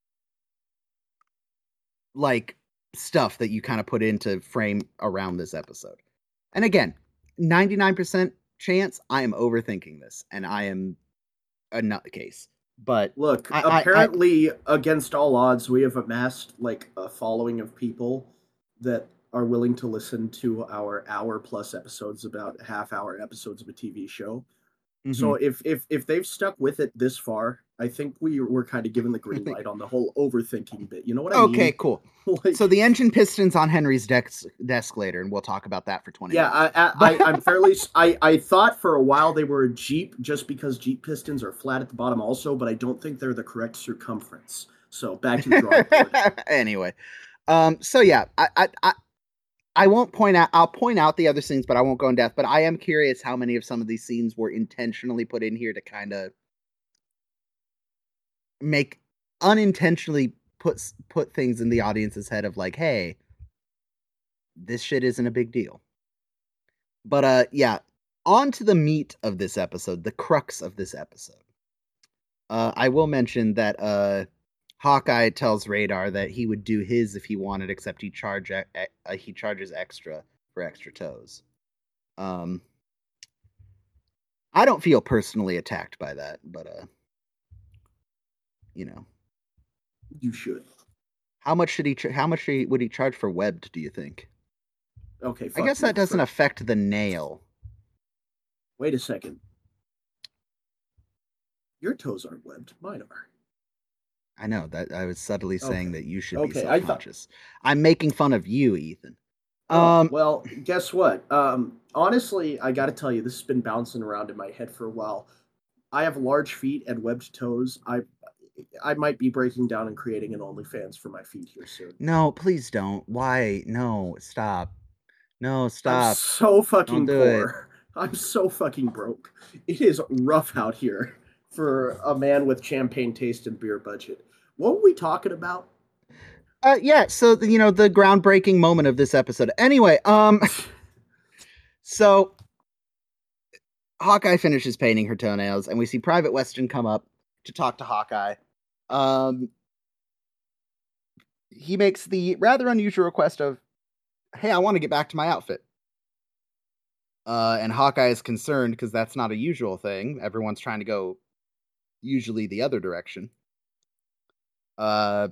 like stuff that you kind of put into frame around this episode? And again, ninety-nine percent chance I am overthinking this, and I am a nutcase. But Look, I, I, I apparently, against all odds, we have amassed like a following of people that are willing to listen to our hour plus episodes about half hour episodes of a T V show. So mhm. if if if they've stuck with it this far, I think we we're kind of given the green light on the whole overthinking bit. You know what I Okay, mean? cool. So Like, the engine piston's on Henry's desk, desk later, and we'll talk about that for twenty yeah, minutes. I, But I I'm fairly I I thought for a while they were a Jeep just because Jeep pistons are flat at the bottom also, but I don't think they're the correct circumference. So back to the drawing board. anyway, um, so yeah, I, I, I, I won't point out. I'll point out the other scenes, but I won't go in depth. But I am curious how many of some of these scenes were intentionally put in here to kind of make unintentionally put put things in the audience's head of like, hey, this shit isn't a big deal. But uh, yeah, on to the meat of this episode, the crux of this episode. Uh, I will mention that uh, Hawkeye tells Radar that he would do his if he wanted, except he charge uh, he charges extra for extra toes. Um, I don't feel personally attacked by that, but uh, you know, You should. how much should he? Tra- how much should he, would he charge for webbed? Do you think? Okay, I fuck guess that you. doesn't For, affect the nail. wait a second. Your toes aren't webbed. Mine are. I know that I was subtly saying Okay. that you should be Okay, I thought. self-conscious. I'm making fun of you, Ethan. Oh, Um, well, guess what? Um, honestly, I got to tell you, this has been bouncing around in my head for a while. I have large feet and webbed toes. I I might be breaking down and creating an OnlyFans for my feet here soon. no, please don't. Why? No, stop. No, I'm stop. so Don't fucking do it. poor. I'm so fucking broke. It is rough out here for a man with champagne taste and beer budget. What were we talking about? Uh, yeah, so you know the groundbreaking moment of this episode. Anyway, um, so Hawkeye finishes painting her toenails, and we see Private Weston come up to talk to Hawkeye. Um, he makes the rather unusual request of, "Hey, I want to get back to my outfit." Uh, and Hawkeye is concerned because that's not a usual thing. Everyone's trying to go usually the other direction. Uh,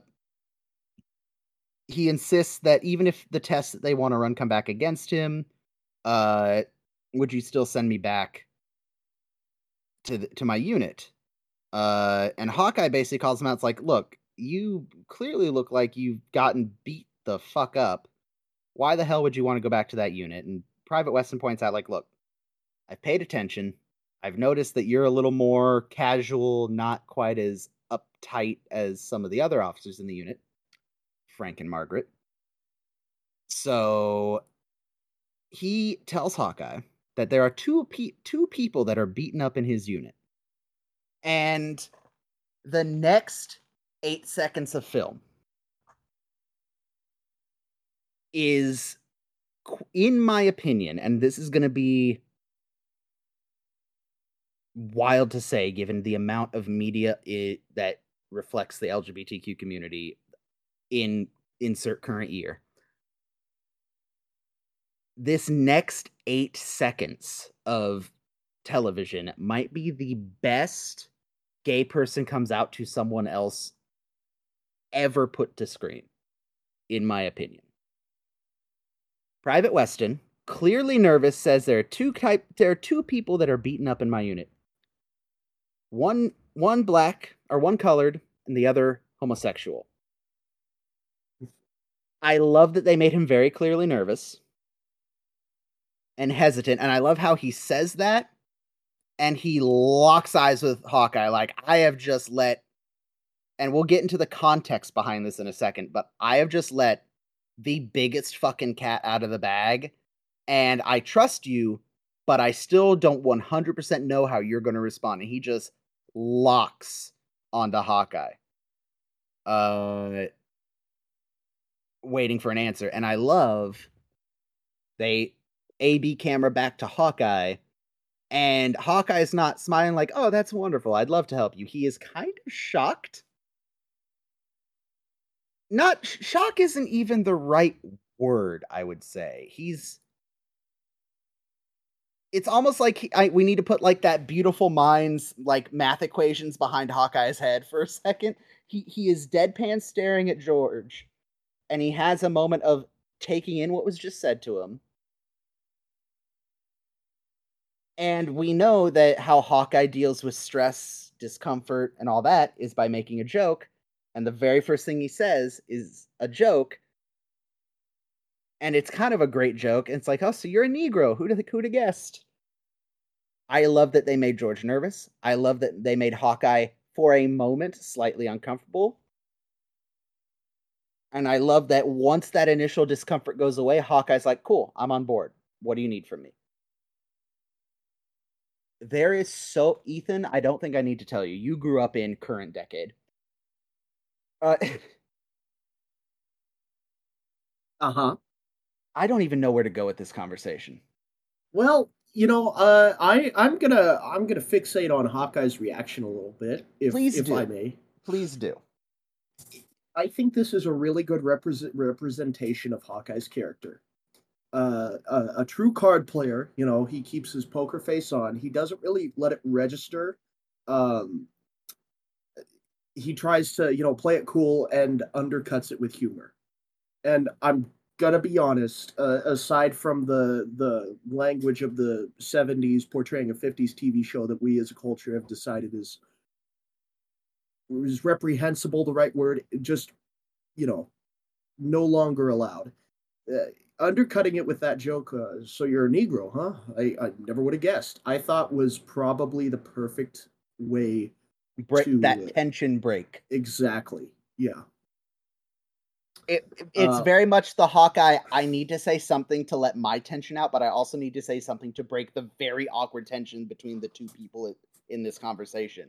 he insists that even if the tests that they want to run come back against him, uh, would you still send me back to the, to my unit? Uh, and Hawkeye basically calls him out. It's like, look, you clearly look like you've gotten beat the fuck up. Why the hell would you want to go back to that unit? And Private Weston points out, like, look, I've paid attention. I've noticed that you're a little more casual, not quite as uptight as some of the other officers in the unit, Frank and Margaret. So he tells Hawkeye that there are two pe- two people that are beaten up in his unit. And the next eight seconds of film is, in my opinion, and this is going to be wild to say given the amount of media it, that reflects the L G B T Q community in insert current year. This next eight seconds of television might be the best gay person comes out to someone else ever put to screen, in my opinion. Private Weston Clearly nervous says there are two type there are two people that are beaten up in my unit. One one black or one colored and the other homosexual. I love that they made him very clearly nervous and hesitant, and I love how he says that and he locks eyes with Hawkeye like, I have just let, and we'll get into the context behind this in a second, but I have just let the biggest fucking cat out of the bag, and I trust you, but I still don't one hundred percent know how you're going to respond. And he just locks onto Hawkeye, uh, waiting for an answer. And I love they A B camera back to Hawkeye, and Hawkeye's not smiling like, oh, that's wonderful, I'd love to help you. He is kind of shocked. Not shock isn't even the right word, I would say. He's it's almost like he, I, we need to put like that beautiful minds like math equations behind Hawkeye's head for a second. He he is deadpan staring at George, and he has a moment of taking in what was just said to him. And we know that how Hawkeye deals with stress, discomfort, and all that is by making a joke. And the very first thing he says is a joke. And it's kind of a great joke. And it's like, oh, so you're a Negro. Who'd have, who'd have guessed? I love that they made George nervous. I love that they made Hawkeye, for a moment, slightly uncomfortable. And I love that once that initial discomfort goes away, Hawkeye's like, cool, I'm on board. What do you need from me? There is so... Ethan, I don't think I need to tell you. You grew up in current decade. Uh... uh-huh. I don't even know where to go with this conversation. Well, you know, uh, I I'm gonna I'm gonna fixate on Hawkeye's reaction a little bit, if Please if do. I may. Please do. I think this is a really good represent, representation of Hawkeye's character. Uh, a, a true card player, you know, he keeps his poker face on. He doesn't really let it register. Um, he tries to, you know, play it cool and undercuts it with humor. And I'm gonna be honest, uh, aside from the the language of the seventies portraying a fifties T V show that we as a culture have decided is is reprehensible, the right word, just, you know, no longer allowed. Uh, undercutting it with that joke, uh, so you're a Negro, huh? I, I never would have guessed. I thought was probably the perfect way break to that uh, tension break. Exactly. Yeah. It, it's uh, very much the Hawkeye, I need to say something to let my tension out, but I also need to say something to break the very awkward tension between the two people in this conversation.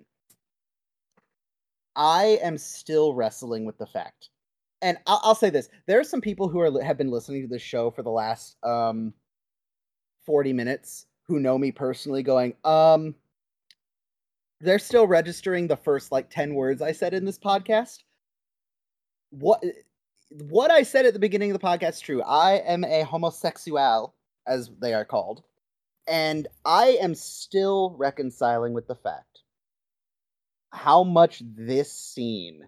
I am still wrestling with the fact, and I'll, I'll say this, there are some people who are have been listening to this show for the last um, forty minutes who know me personally going, um, they're still registering the first like ten words I said in this podcast. What... What I said at the beginning of the podcast is true. I am a homosexual, as they are called, and I am still reconciling with the fact how much this scene,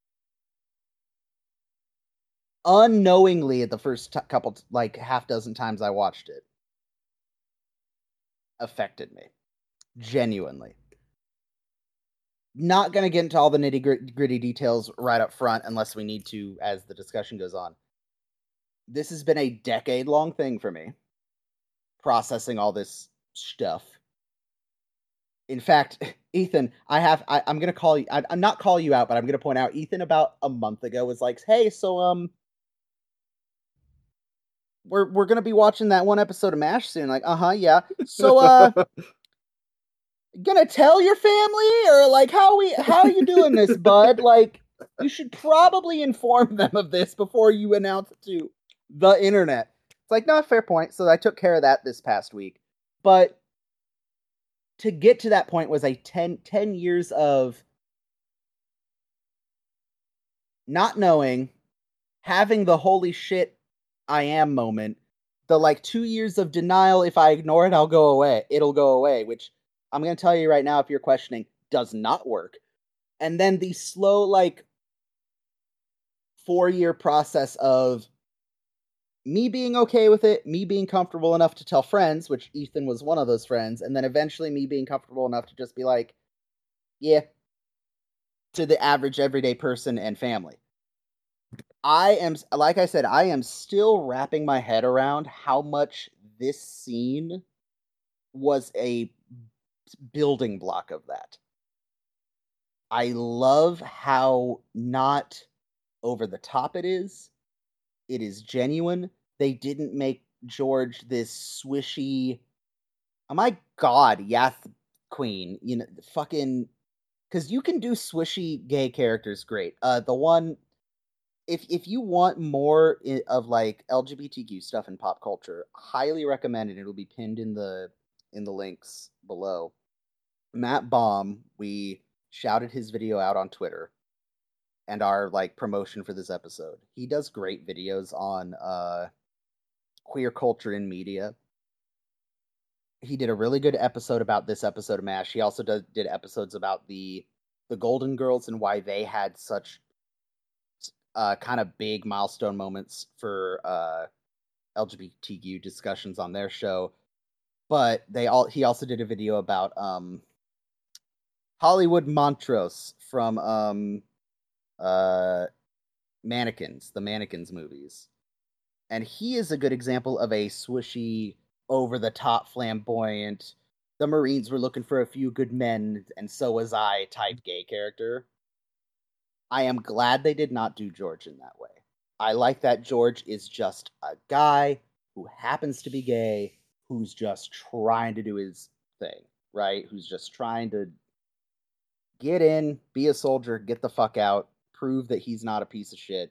unknowingly at the first t- couple, like half dozen times I watched it, affected me. Genuinely. Not going to get into all the nitty gritty details right up front unless we need to as the discussion goes on. This has been a decade-long thing for me, processing all this stuff. In fact, Ethan, I have, I, I'm going to call you, I, I'm not call you out, but I'm going to point out, Ethan about a month ago was like, hey, so, um, we're, we're going to be watching that one episode of MASH soon. Like, uh-huh, yeah. So, uh... gonna tell your family, or like how we how are you doing this, bud? Like, you should probably inform them of this before you announce it to the internet. It's like, no, fair point. So I took care of that this past week. But to get to that point was a ten, ten years of not knowing, having the holy shit I am moment, the like two years of denial, if I ignore it, I'll go away. It'll go away, which I'm going to tell you right now, if you're questioning, does not work. And then the slow, like, four-year process of me being okay with it, me being comfortable enough to tell friends, which Ethan was one of those friends, and then eventually me being comfortable enough to just be like, yeah, to the average everyday person and family. I am, like I said, I am still wrapping my head around how much this scene was a building block of that. I love how not over the top it is. It is genuine. They didn't make George this swishy, oh my god, Yath Queen, you know, fucking, because you can do swishy gay characters great. Uh, the one, if if you want more of like L G B T Q stuff in pop culture, highly recommend it. It'll be pinned in the in the links below. Matt Baum, we shouted his video out on Twitter and our like promotion for this episode. He does great videos on uh queer culture in media. He did a really good episode about this episode of MASH. He also does, did episodes about the the Golden Girls and why they had such uh, kind of big milestone moments for uh, L G B T Q discussions on their show. But they all he also did a video about um, Hollywood Montrose from um, uh, Mannequins, the Mannequins movies. And he is a good example of a swishy, over the top, flamboyant, the Marines were looking for a few good men, and so was I type gay character. I am glad they did not do George in that way. I like that George is just a guy who happens to be gay, who's just trying to do his thing, right? Who's just trying to get in, be a soldier, get the fuck out, prove that he's not a piece of shit.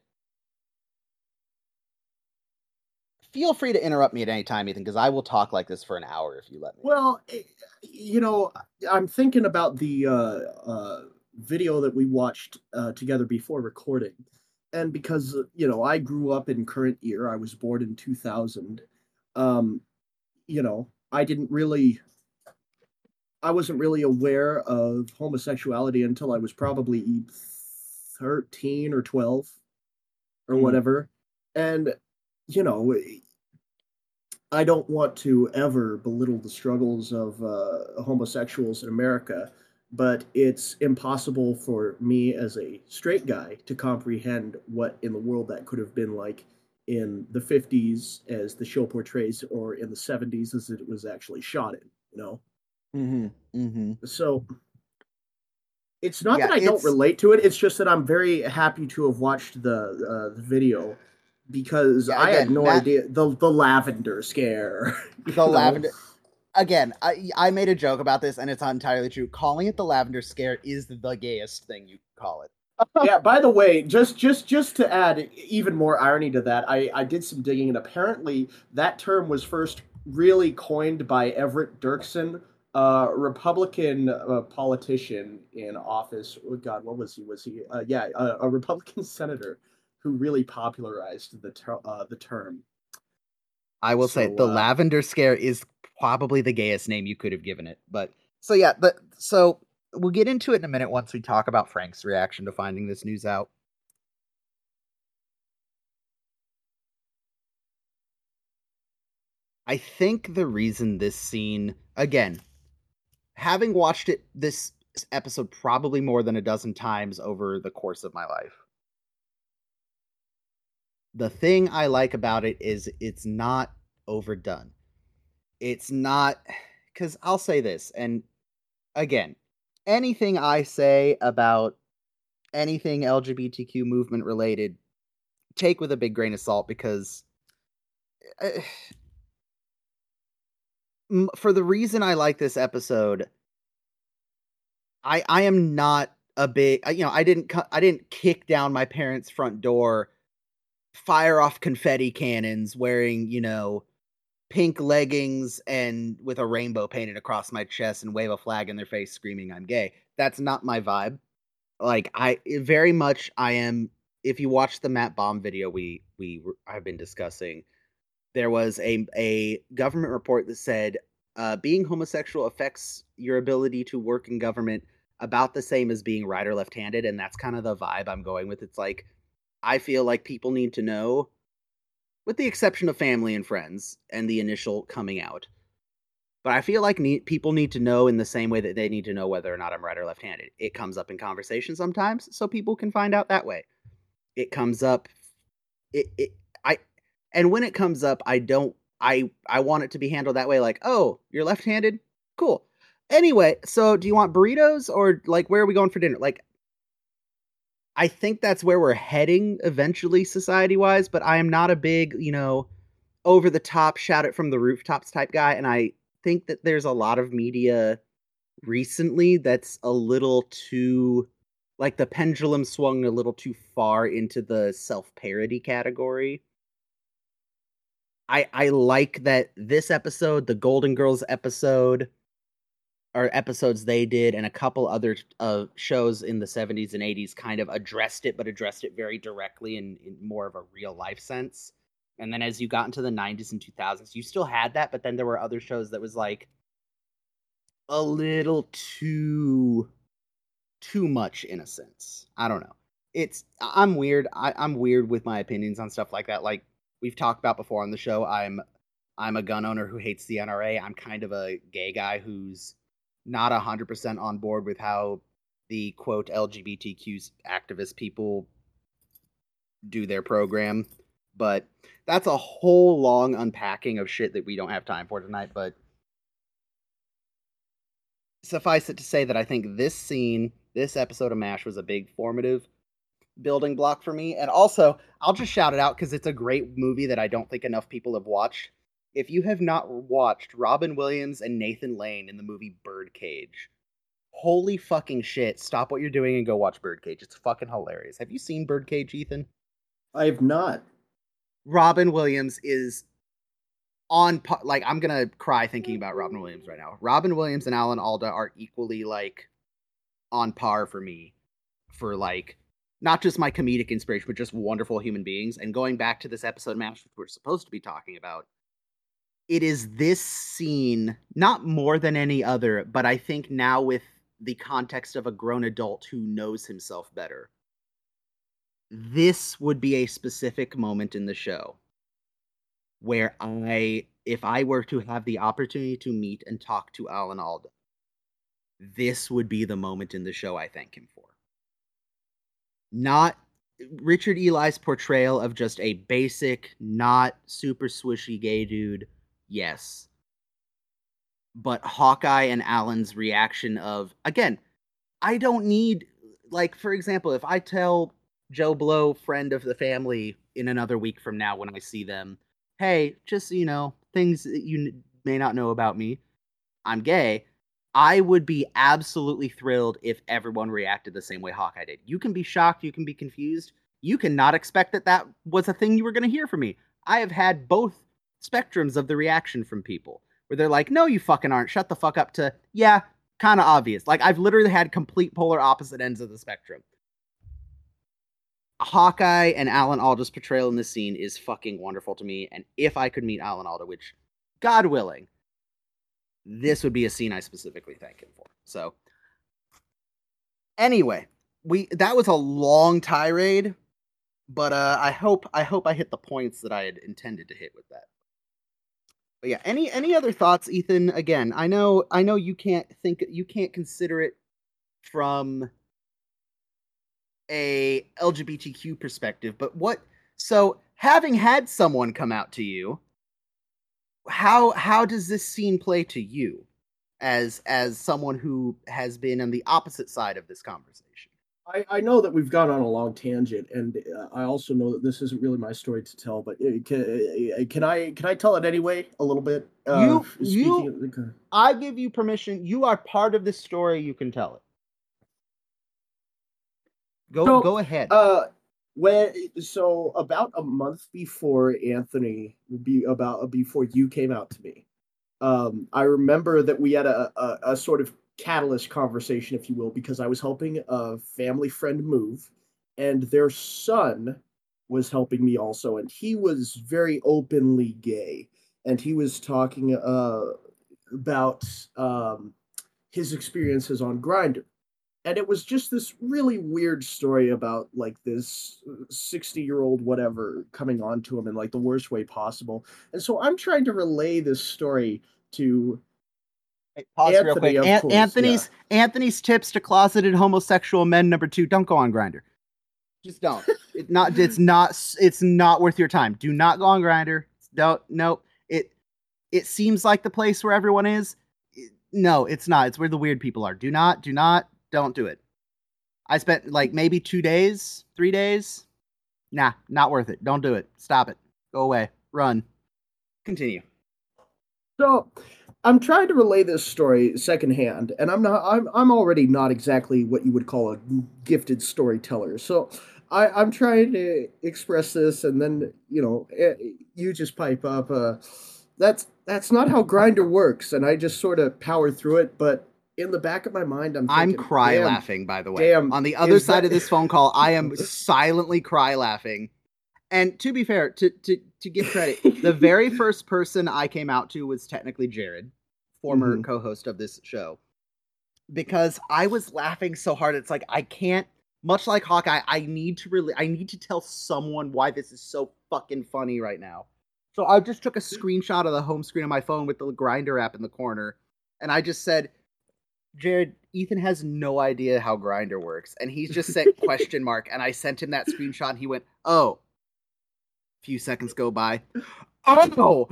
Feel free to interrupt me at any time, Ethan, because I will talk like this for an hour if you let me. Well, eh, you know, I'm thinking about the uh, uh, video that we watched uh, together before recording. And because, you know, I grew up in current year, I was born in two thousand. Um, you know, I didn't really, I wasn't really aware of homosexuality until I was probably thirteen or twelve or Mm. whatever. And, you know, I don't want to ever belittle the struggles of uh, homosexuals in America, but it's impossible for me as a straight guy to comprehend what in the world that could have been like in the fifties as the show portrays, or in the seventies as it was actually shot in, you know? Mm-hmm. Mm-hmm. So it's not Yeah, that I don't it's relate to it, it's just that I'm very happy to have watched the, uh, the video because yeah. I had Again, no Matt, idea the the lavender scare, the you know. lavender. Again, I I made a joke about this, and it's not entirely true. Calling it the lavender scare is the gayest thing you can call it. Yeah, by the way, just just just to add even more irony to that, I I did some digging, and apparently that term was first really coined by Everett Dirksen, a Republican uh, politician in office. Oh God, what was he? Was he? Uh, yeah, a, a Republican senator who really popularized the ter- uh, the term. I will say So the uh, lavender scare is probably the gayest name you could have given it. But so yeah, but so we'll get into it in a minute once we talk about Frank's reaction to finding this news out. I think the reason this scene, again, having watched it this episode probably more than a dozen times over the course of my life, the thing I like about it is it's not overdone. It's not, because I'll say this, and again, anything I say about anything L G B T Q movement related, take with a big grain of salt, because uh, for the reason I like this episode, I I am not a big, you know, I didn't I didn't kick down my parents' front door, fire off confetti cannons, wearing, you know, pink leggings and with a rainbow painted across my chest and wave a flag in their face screaming I'm gay. That's not my vibe. Like I very much I am, if you watch the Matt Baum video we we I've been discussing, there was a a government report that said uh, being homosexual affects your ability to work in government about the same as being right or left-handed, and that's kind of the vibe I'm going with. It's like I feel like people need to know with the exception of family and friends and the initial coming out. But I feel like need, people need to know in the same way that they need to know whether or not I'm right or left-handed. It comes up in conversation sometimes, so people can find out that way. It comes up, it, it I, and when it comes up, I don't, I, I want it to be handled that way. Like, oh, you're left-handed, cool. Anyway, so do you want burritos or like where are we going for dinner? Like, I think that's where we're heading eventually, society-wise. But I am not a big, you know, over the top, shout it from the rooftops type guy, and I think that there's a lot of media recently that's a little too like the pendulum swung a little too far into the self-parody category. I I like that this episode, the Golden Girls episode, or episodes they did, and a couple other uh, shows in the seventies and eighties kind of addressed it, but addressed it very directly in, in more of a real life sense. And then as you got into the nineties and two thousands, you still had that, but then there were other shows that was like a little too too much in a sense. I don't know. It's I'm weird. I, I'm weird with my opinions on stuff like that. Like we've talked about before on the show, I'm I'm a gun owner who hates the N R A. I'm kind of a gay guy who's not one hundred percent on board with how the quote L G B T Q activist people do their program. But that's a whole long unpacking of shit that we don't have time for tonight. But suffice it to say that I think this scene, this episode of MASH was a big formative building block for me. And also, I'll just shout it out because it's a great movie that I don't think enough people have watched. If you have not watched Robin Williams and Nathan Lane in the movie Birdcage, holy fucking shit, stop what you're doing and go watch Birdcage. It's fucking hilarious. Have you seen Birdcage, Ethan? I have not. Robin Williams is on par. Like, I'm gonna cry thinking about Robin Williams right now. Robin Williams and Alan Alda are equally, like, on par for me for, like, not just my comedic inspiration, but just wonderful human beings. And going back to this episode, MASH, which we're supposed to be talking about, it is this scene, not more than any other, but I think now with the context of a grown adult who knows himself better, this would be a specific moment in the show where I, if I were to have the opportunity to meet and talk to Alan Alda, this would be the moment in the show I thank him for. Not Richard Eli's portrayal of just a basic, not super swishy gay dude, yes. But Hawkeye and Alan's reaction of, again, I don't need, like, for example, if I tell Joe Blow, friend of the family, in another week from now when I see them, hey, just, you know, things that you may not know about me, I'm gay, I would be absolutely thrilled if everyone reacted the same way Hawkeye did. You can be shocked, you can be confused, you cannot expect that that was a thing you were going to hear from me. I have had both spectrums of the reaction from people, where they're like, no, you fucking aren't, shut the fuck up, to, yeah, kind of obvious. Like, I've literally had complete polar opposite ends of the spectrum. Hawkeye and Alan Alda's portrayal in this scene is fucking wonderful to me, and if I could meet Alan Alda, which, God willing, this would be a scene I specifically thank him for. So, anyway, we that was a long tirade, but uh, I hope I hope I hit the points that I had intended to hit with that. But yeah, any any other thoughts, Ethan? Again, I know I know you can't think you can't consider it from a L G B T Q perspective, but what, so having had someone come out to you, how how does this scene play to you as as someone who has been on the opposite side of this conversation? I, I know that we've gone on a long tangent, and uh, I also know that this isn't really my story to tell. But uh, can, uh, can I can I tell it anyway a little bit? Uh, you speaking you, of, uh, I give you permission. You are part of this story. You can tell it. Go so, go ahead. Uh, when so about a month before Anthony, be about before you came out to me, um, I remember that we had a, a, a sort of catalyst conversation, if you will, because I was helping a family friend move, and their son was helping me also, and he was very openly gay, and he was talking uh, about um, his experiences on Grindr. and it was just this really weird story about like this sixty year old whatever coming on to him in like the worst way possible. And so I'm trying to relay this story to Hey, pause real Anthony, quick. of An- course. Yeah. Anthony's Anthony's tips to closeted homosexual men number two: don't go on Grindr. Just don't. It not. It's not. It's not worth your time. Do not go on Grindr. Don't. No. It. It seems like the place where everyone is. It- no, it's not. It's where the weird people are. Do not. Do not. Don't do it. I spent like maybe two days, three days. Nah, not worth it. Don't do it. Stop it. Go away. Run. Continue. So I'm trying to relay this story secondhand, and I'm not. I'm I'm already not exactly what you would call a gifted storyteller. So I, I'm trying to express this, and then you know, eh, you just pipe up. Uh, that's that's not how Grinder works, and I just sort of power through it. But in the back of my mind, I'm I'm thinking, cry damn, laughing, by the way. damn, On the other is side that- of this phone call, I am silently cry laughing. And to be fair, to to to give credit, the very first person I came out to was technically Jared, former Mhm. co-host of this show. Because I was laughing so hard, it's like I can't, much like Hawkeye, I need to really I need to tell someone why this is so fucking funny right now. So I just took a screenshot of the home screen of my phone with the Grinder app in the corner, and I just said, Jared, Ethan has no idea how Grinder works, and he's just sent question mark, and I sent him that screenshot, and he went, oh. A few seconds go by. Oh!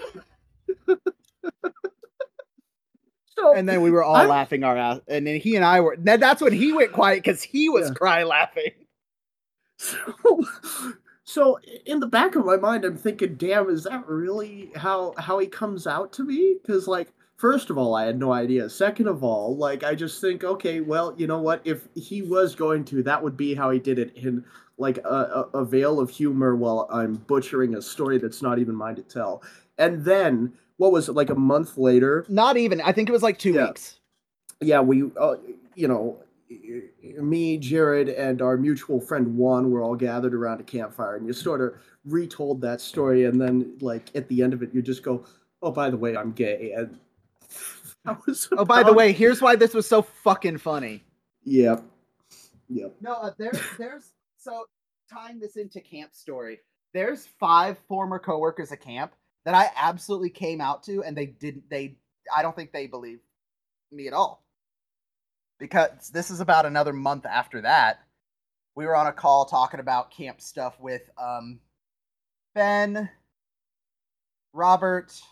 So And then we were all I'm- laughing our ass, and then he and I were, then that's when he went quiet, because he was Yeah. cry laughing. So, so in the back of my mind, I'm thinking, damn, is that really how how he comes out to me? Because like, first of all, I had no idea. Second of all, like, I just think, okay, well, you know what? If he was going to, that would be how he did it in like a, a, a veil of humor while I'm butchering a story that's not even mine to tell. And then, what was it, like a month later? Not even. I think it was like two Yeah. weeks. Yeah, we, uh, you know, me, Jared, and our mutual friend Juan were all gathered around a campfire, and you sort of retold that story, and then, like, at the end of it, you just go, "Oh, by the way, I'm gay." And that was Oh, by the about- way, here's why this was so fucking funny. Yep, yep. No, uh, there, there's, so tying this into camp story, there's five former coworkers at camp that I absolutely came out to, and they didn't, they, I don't think they believe me at all. Because this is about another month after that. We were on a call talking about camp stuff with um, Ben, Robert,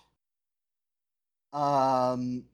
um,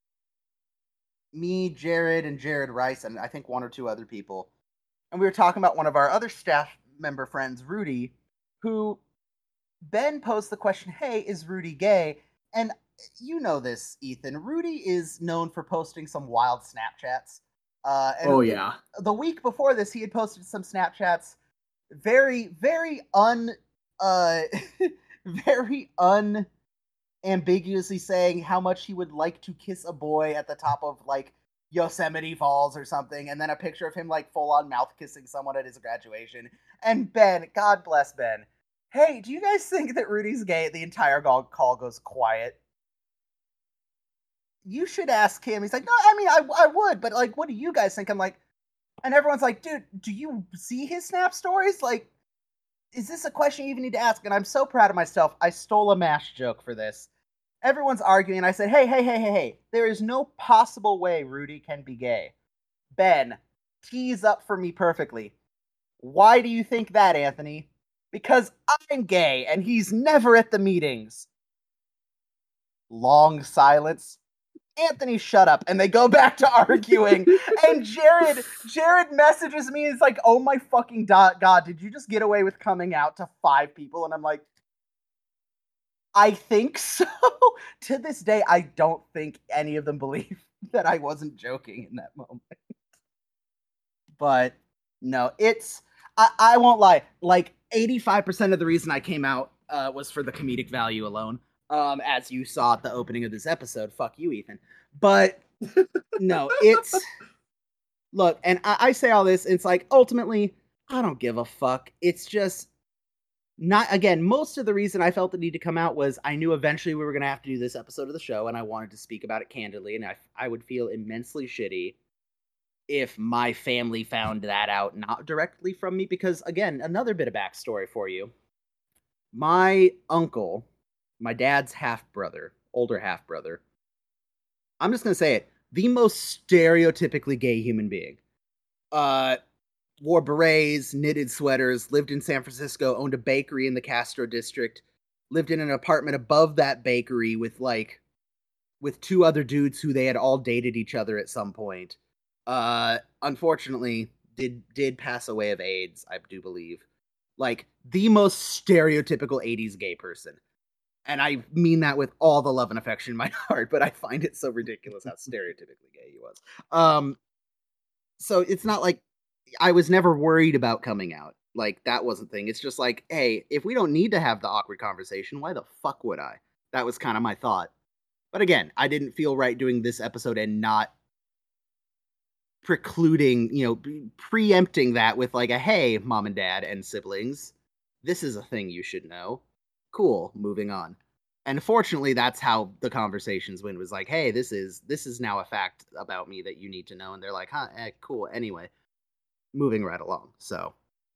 me, Jared, and Jared Rice, and I think one or two other people. And we were talking about one of our other staff member friends, Rudy, who Ben posed the question, hey, is Rudy gay? And you know this, Ethan. Rudy is known for posting some wild Snapchats. Uh, and Oh yeah. the week before this, he had posted some Snapchats, very, very un, uh, very unambiguously saying how much he would like to kiss a boy at the top of like Yosemite Falls or something, and then a picture of him like full on mouth kissing someone at his graduation. And Ben, God bless Ben. Hey, do you guys think that Rudy's gay? The entire call goes quiet. You should ask him. He's like, no, I mean, I, I would, but like, what do you guys think? I'm like, and everyone's like, dude, do you see his Snap stories? Like, is this a question you even need to ask? And I'm so proud of myself. I stole a MASH joke for this. Everyone's arguing, and I said, hey, hey, hey, hey, hey, there is no possible way Rudy can be gay. Ben, tease up for me perfectly. Why do you think that, Anthony? Because I'm gay, and he's never at the meetings. Long silence. Anthony, shut up. And they go back to arguing. And Jared, Jared messages me. It's like, oh my fucking God, did you just get away with coming out to five people? And I'm like, I think so. To this day, I don't think any of them believe that I wasn't joking in that moment. But no, it's, I, I won't lie, like eighty-five percent of the reason I came out uh, was for the comedic value alone. Um, as you saw at the opening of this episode. Fuck you, Ethan. But no, it's, look, and I, I say all this, it's like, ultimately, I don't give a fuck. It's just, not, again, most of the reason I felt the need to come out was I knew eventually we were going to have to do this episode of the show, and I wanted to speak about it candidly, and I, I would feel immensely shitty if my family found that out not directly from me, because again, another bit of backstory for you. My uncle, my dad's half brother, older half brother, I'm just gonna say it, the most stereotypically gay human being. Uh, wore berets, knitted sweaters, lived in San Francisco, owned a bakery in the Castro district, lived in an apartment above that bakery with like with two other dudes who they had all dated each other at some point. Uh, unfortunately, did did pass away of AIDS, I do believe. Like the most stereotypical eighties gay person. And I mean that with all the love and affection in my heart, but I find it so ridiculous how stereotypically gay he was. Um, so it's not like I was never worried about coming out. Like that wasn't a thing. It's just like, hey, if we don't need to have the awkward conversation, why the fuck would I? That was kind of my thought. But again, I didn't feel right doing this episode and not precluding, you know, preempting that with like a, hey, mom and dad and siblings, this is a thing you should know. Cool, moving on. And fortunately, that's how the conversations went. Was like, hey, this is this is now a fact about me that you need to know. And they're like, huh, eh, cool. Anyway, moving right along. So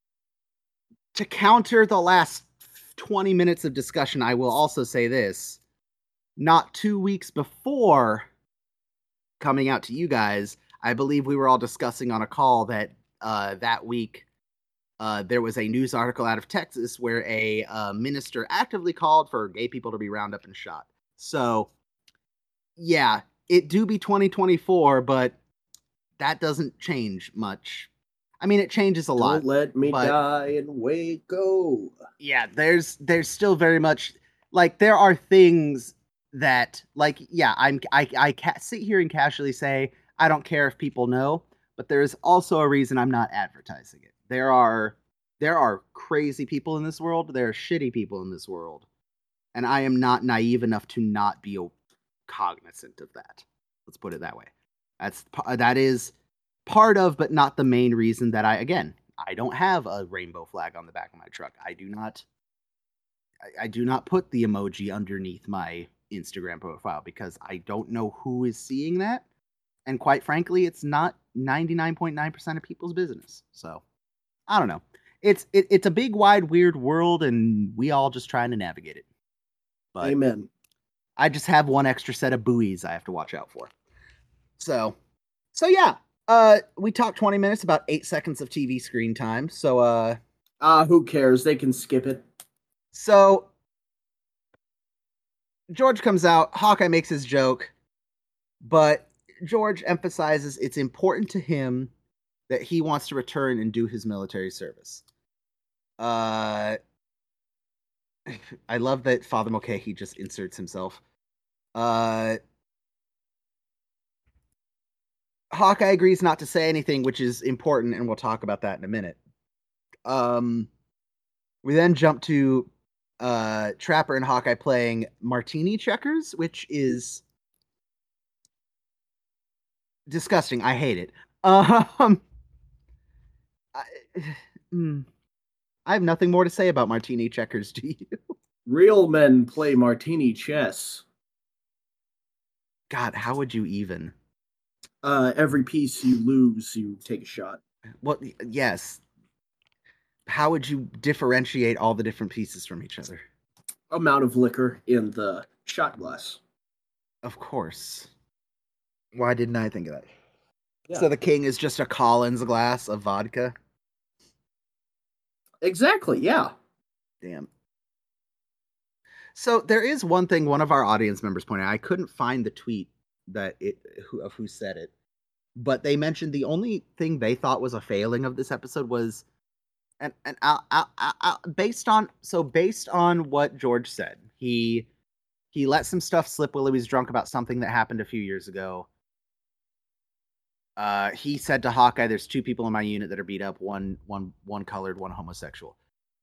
to counter the last twenty minutes of discussion, I will also say this. Not two weeks before coming out to you guys, I believe we were all discussing on a call that uh, that week uh, there was a news article out of Texas where a uh, minister actively called for gay people to be rounded up and shot. So, yeah, it do be twenty twenty-four, but that doesn't change much. I mean, it changes a Don't lot. Don't let me but, die in Waco. Yeah, there's there's still very much like there are things that like yeah I'm I I ca- sit here and casually say I don't care if people know, but there is also a reason I'm not advertising it. There are there are crazy people in this world. There are shitty people in this world, and I am not naive enough to not be cognizant of that. Let's put it that way. That's that is part of, but not the main reason that I again I don't have a rainbow flag on the back of my truck. I do not. I, I do not put the emoji underneath my Instagram profile because I don't know who is seeing that. And quite frankly, it's not ninety-nine point nine percent of people's business. So, I don't know. It's it, it's a big, wide, weird world, and we all just trying to navigate it. But Amen. I just have one extra set of buoys I have to watch out for. So, so yeah. Uh, we talked twenty minutes, about eight seconds of T V screen time. So, uh... Ah, uh, who cares? They can skip it. So... George comes out, Hawkeye makes his joke, but George emphasizes it's important to him that he wants to return and do his military service. Uh, I love that Father Mulcahy just inserts himself. Uh, Hawkeye agrees not to say anything, which is important, and we'll talk about that in a minute. Um, we then jump to uh, Trapper and Hawkeye playing martini checkers, which is disgusting. I hate it. Um, I, mm, I have nothing more to say about martini checkers. Do you? Real men play martini chess. God, how would you even? Uh, every piece you lose, you take a shot. Well, yes. How would you differentiate all the different pieces from each other? Amount of liquor in the shot glass. Of course. Why didn't I think of that? Yeah. So the king is just a Collins glass of vodka? Exactly, yeah. Damn. So there is one thing one of our audience members pointed out. I couldn't find the tweet that it who, of who said it, but they mentioned the only thing they thought was a failing of this episode was And and I, I, I, based on so based on what George said, he he let some stuff slip while he was drunk about something that happened a few years ago. Uh, he said to Hawkeye, "There's two people in my unit that are beat up. One one one colored, one homosexual."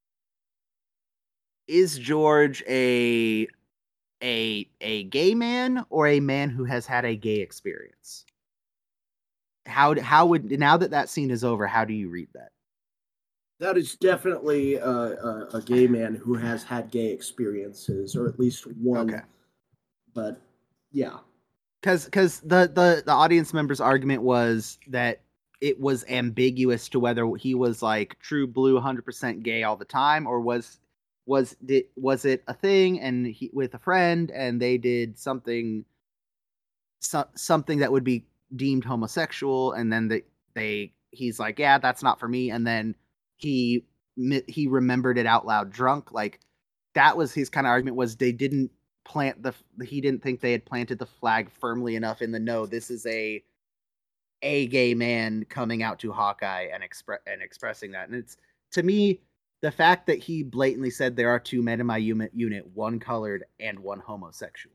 Is George a a a gay man or a man who has had a gay experience? How how would now that that scene is over? How do you read that? That is definitely a, a, a gay man who has had gay experiences, or at least one. Okay. But, yeah. Because because the, the, the audience member's argument was that it was ambiguous to whether he was like true blue one hundred percent gay all the time, or was was did, was it a thing and he with a friend and they did something so, something that would be deemed homosexual, and then they they he's like, yeah, that's not for me, and then he he remembered it out loud drunk. Like that was his kind of argument, was they didn't plant the he didn't think they had planted the flag firmly enough in the no, this is a a gay man coming out to Hawkeye and express and expressing that. And it's, to me, the fact that he blatantly said there are two men in my unit, unit one colored and one homosexual.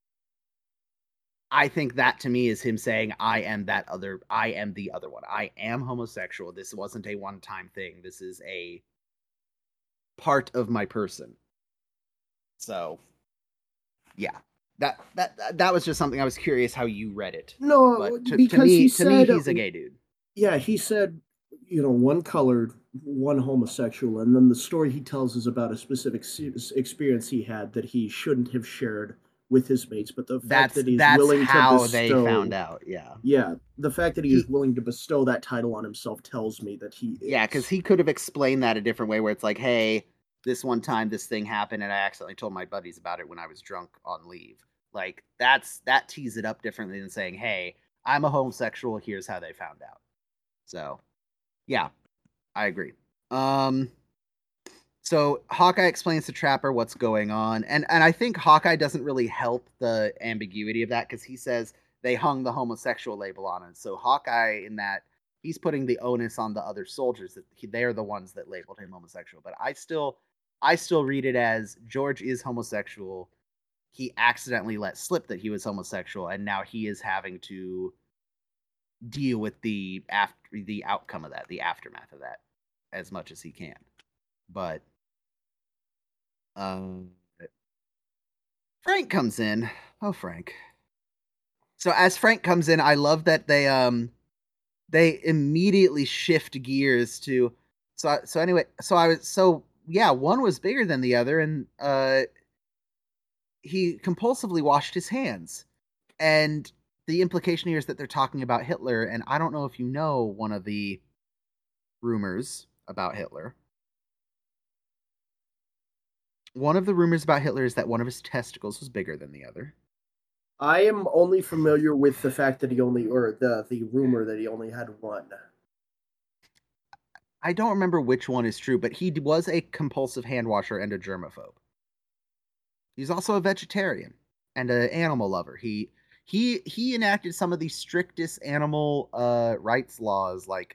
I think that to me is him saying, I am that other, I am the other one. I am homosexual. This wasn't a one-time thing. This is a part of my person. So, yeah. That that that was just something I was curious how you read it. No, but to, because to me, he to said, me, he's a gay dude. Yeah, he said, you know, one colored, one homosexual, and then the story he tells is about a specific experience he had that he shouldn't have shared with his mates, but the fact that's, that he's that's willing how to bestow, they found out. Yeah, yeah, the fact that he's he, willing to bestow that title on himself tells me that he is. Yeah, because he could have explained that a different way, where it's like, hey, this one time this thing happened and I accidentally told my buddies about it when I was drunk on leave. Like that's that tees it up differently than saying, hey, I'm a homosexual, here's how they found out. So yeah, I agree. Um so Hawkeye explains to Trapper what's going on, and and I think Hawkeye doesn't really help the ambiguity of that, because he says they hung the homosexual label on it. So Hawkeye, in that, he's putting the onus on the other soldiers, that he, they're the ones that labeled him homosexual. But I still I still read it as George is homosexual. He accidentally let slip that he was homosexual, and now he is having to deal with the after the outcome of that, the aftermath of that, as much as he can. But um, Frank comes in. Oh, Frank. So as Frank comes in, I love that they um they immediately shift gears to so so anyway. So I was so yeah, one was bigger than the other, and uh. he compulsively washed his hands. And the implication here is that they're talking about Hitler, and I don't know if you know one of the rumors about Hitler. One of the rumors about Hitler is that one of his testicles was bigger than the other. I am only familiar with the fact that he only, or the, the rumor that he only had one. I don't remember which one is true, but he was a compulsive hand washer and a germaphobe. He's also a vegetarian and an animal lover. He he he enacted some of the strictest animal uh, rights laws, like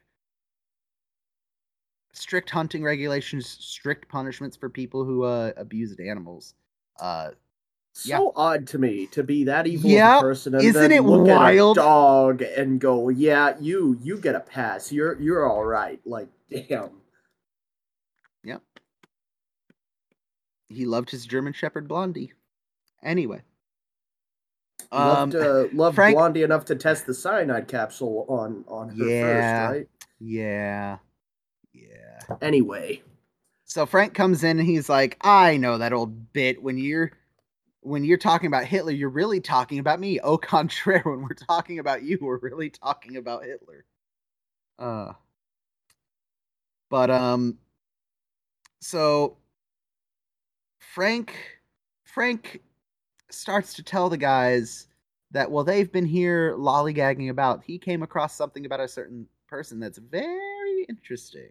strict hunting regulations, strict punishments for people who uh, abused animals. Uh, so yeah. odd to me to be that evil yep. of a person, and Isn't then it look wild? at a dog and go, "Yeah, you you get a pass. You're you're all right." Like, damn. Yep. He loved his German Shepherd Blondie. Anyway. Loved, um, uh, loved Frank... Blondie enough to test the cyanide capsule on, on her yeah, first, right? Yeah. Yeah. Anyway. So Frank comes in and he's like, I know that old bit. When you're when you're talking about Hitler, you're really talking about me. Au contraire, when we're talking about you, we're really talking about Hitler. Uh but um so Frank Frank starts to tell the guys that, well, they've been here lollygagging about. He came across something about a certain person that's very interesting.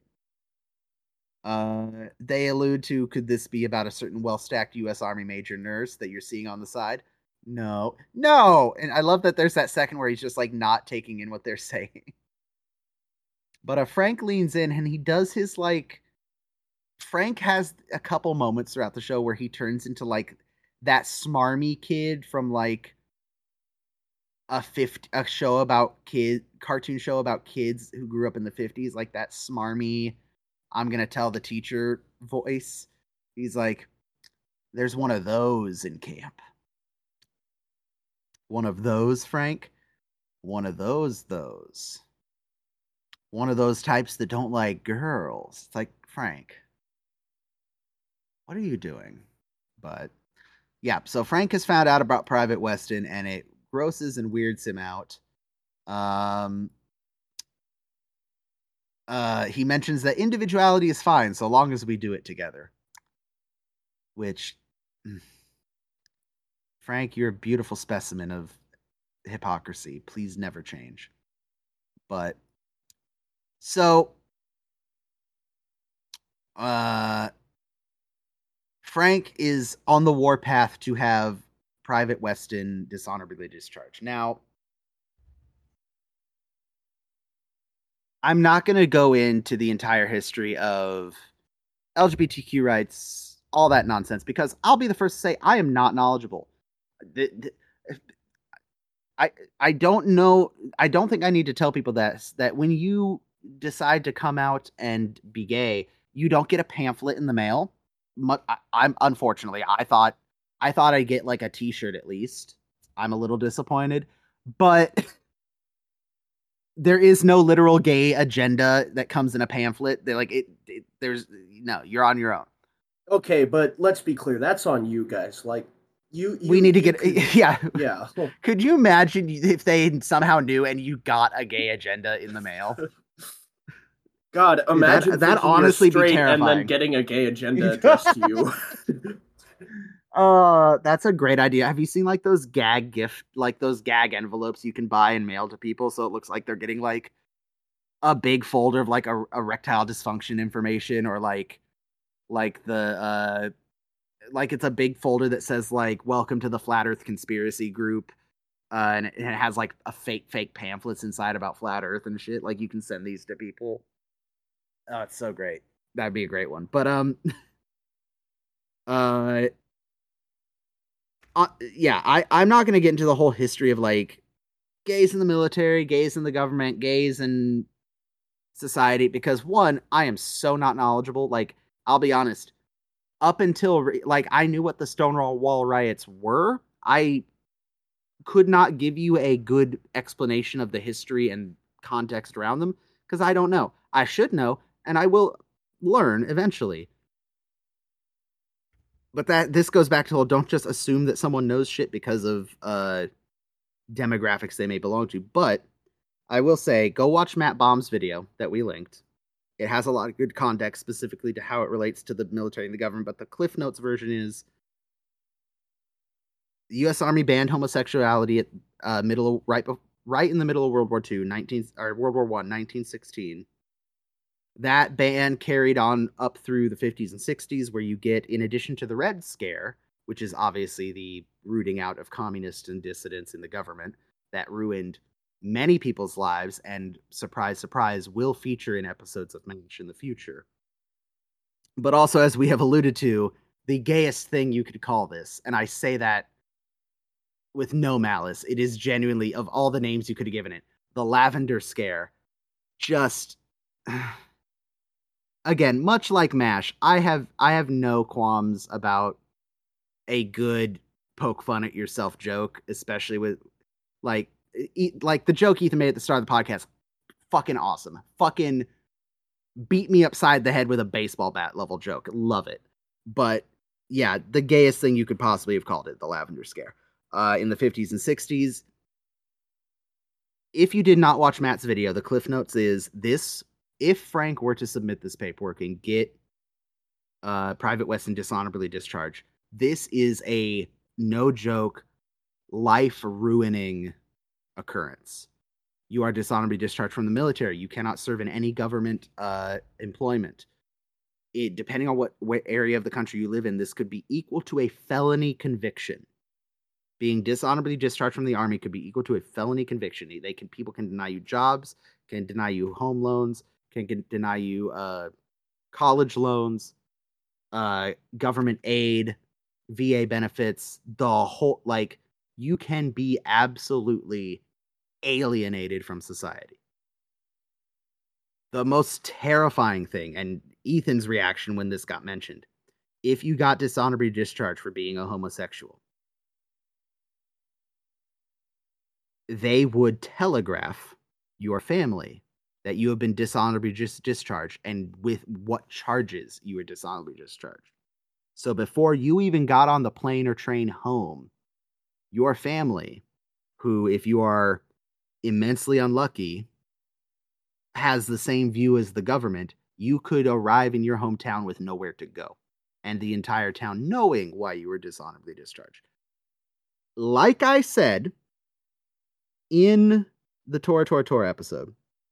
Uh, they allude to, could this be about a certain well-stacked U S Army Major Nurse that you're seeing on the side? No. No! And I love that there's that second where he's just, like, not taking in what they're saying. But uh, Frank leans in, and he does his, like... Frank has a couple moments throughout the show where he turns into, like, that smarmy kid from, like, a fifty, a show about kid, cartoon show about kids who grew up in the fifties, like that smarmy, I'm gonna tell the teacher voice. He's like, there's one of those in camp. One of those, Frank? One of those, those. One of those types that don't like girls. It's like, Frank, what are you doing? But, yeah, so Frank has found out about Private Weston, and it grosses and weirds him out. Um, uh, he mentions that individuality is fine so long as we do it together. Which, Frank, you're a beautiful specimen of hypocrisy. Please never change. But so, uh, Frank is on the warpath to have Private Weston dishonorably discharged. Now, I'm not going to go into the entire history of L G B T Q rights, all that nonsense, because I'll be the first to say I am not knowledgeable. The, the, I I don't know. I don't think I need to tell people that that when you decide to come out and be gay, you don't get a pamphlet in the mail. I, I'm unfortunately, I thought I thought I'd get like a T-shirt at least. I'm a little disappointed, but there is no literal gay agenda that comes in a pamphlet. They like it, it. There's no. You're on your own. Okay, but let's be clear. That's on you guys. Like you, you we need to get could, yeah yeah. Could you imagine if they somehow knew and you got a gay agenda in the mail? God, imagine that, that honestly be terrifying. And then getting a gay agenda addressed to you. Uh, that's a great idea. Have you seen like those gag gift, like those gag envelopes you can buy and mail to people, so it looks like they're getting like a big folder of like a erectile dysfunction information, or like like the uh like it's a big folder that says like welcome to the Flat Earth Conspiracy Group, uh, and, it, and it has like a fake fake pamphlets inside about Flat Earth and shit. Like you can send these to people. Oh, it's so great. That'd be a great one. But um, uh, uh yeah, I I'm not gonna get into the whole history of like gays in the military, gays in the government, gays in society, because one, I am so not knowledgeable. Like I'll be honest. Up until, like, I knew what the Stonewall Wall riots were, I could not give you a good explanation of the history and context around them, because I don't know. I should know, and I will learn eventually. But that this goes back to, well, don't just assume that someone knows shit because of uh, demographics they may belong to. But I will say, go watch Matt Baum's video that we linked. It has a lot of good context specifically to how it relates to the military and the government, but the Cliff Notes version is the U S Army banned homosexuality at uh, middle right right in the middle of World War Two, nineteen or World War One, nineteen sixteen. That ban carried on up through the fifties and sixties, where you get, in addition to the Red Scare, which is obviously the rooting out of communists and dissidents in the government that ruined many people's lives, and surprise, surprise, will feature in episodes of MASH in the future. But also, as we have alluded to, the gayest thing you could call this, and I say that with no malice, it is genuinely, of all the names you could have given it, the Lavender Scare. Just, again, much like MASH, I have I have no qualms about a good poke fun at yourself joke, especially with, like, like the joke Ethan made at the start of the podcast, fucking awesome. Fucking beat me upside the head with a baseball bat level joke. Love it. But yeah, the gayest thing you could possibly have called it, the Lavender Scare. Uh, in the fifties and sixties. If you did not watch Matt's video, the Cliff Notes is this: if Frank were to submit this paperwork and get uh, Private Weston dishonorably discharged, this is a no joke, life ruining occurrence. You are dishonorably discharged from the military. You cannot serve in any government uh, employment. It, depending on what, what area of the country you live in, this could be equal to a felony conviction. Being dishonorably discharged from the Army could be equal to a felony conviction. They can people can deny you jobs, can deny you home loans, can, can deny you uh, college loans, uh, government aid, V A benefits. The whole, like, you can be absolutely alienated from society. The most terrifying thing, and Ethan's reaction when this got mentioned, if you got dishonorably discharged for being a homosexual, they would telegraph your family that you have been dishonorably dis- discharged and with what charges you were dishonorably discharged. So before you even got on the plane or train home, your family, who, if you are immensely unlucky, has the same view as the government, you could arrive in your hometown with nowhere to go, and the entire town knowing why you were dishonorably discharged. Like I said in the Tora Tora Tora episode,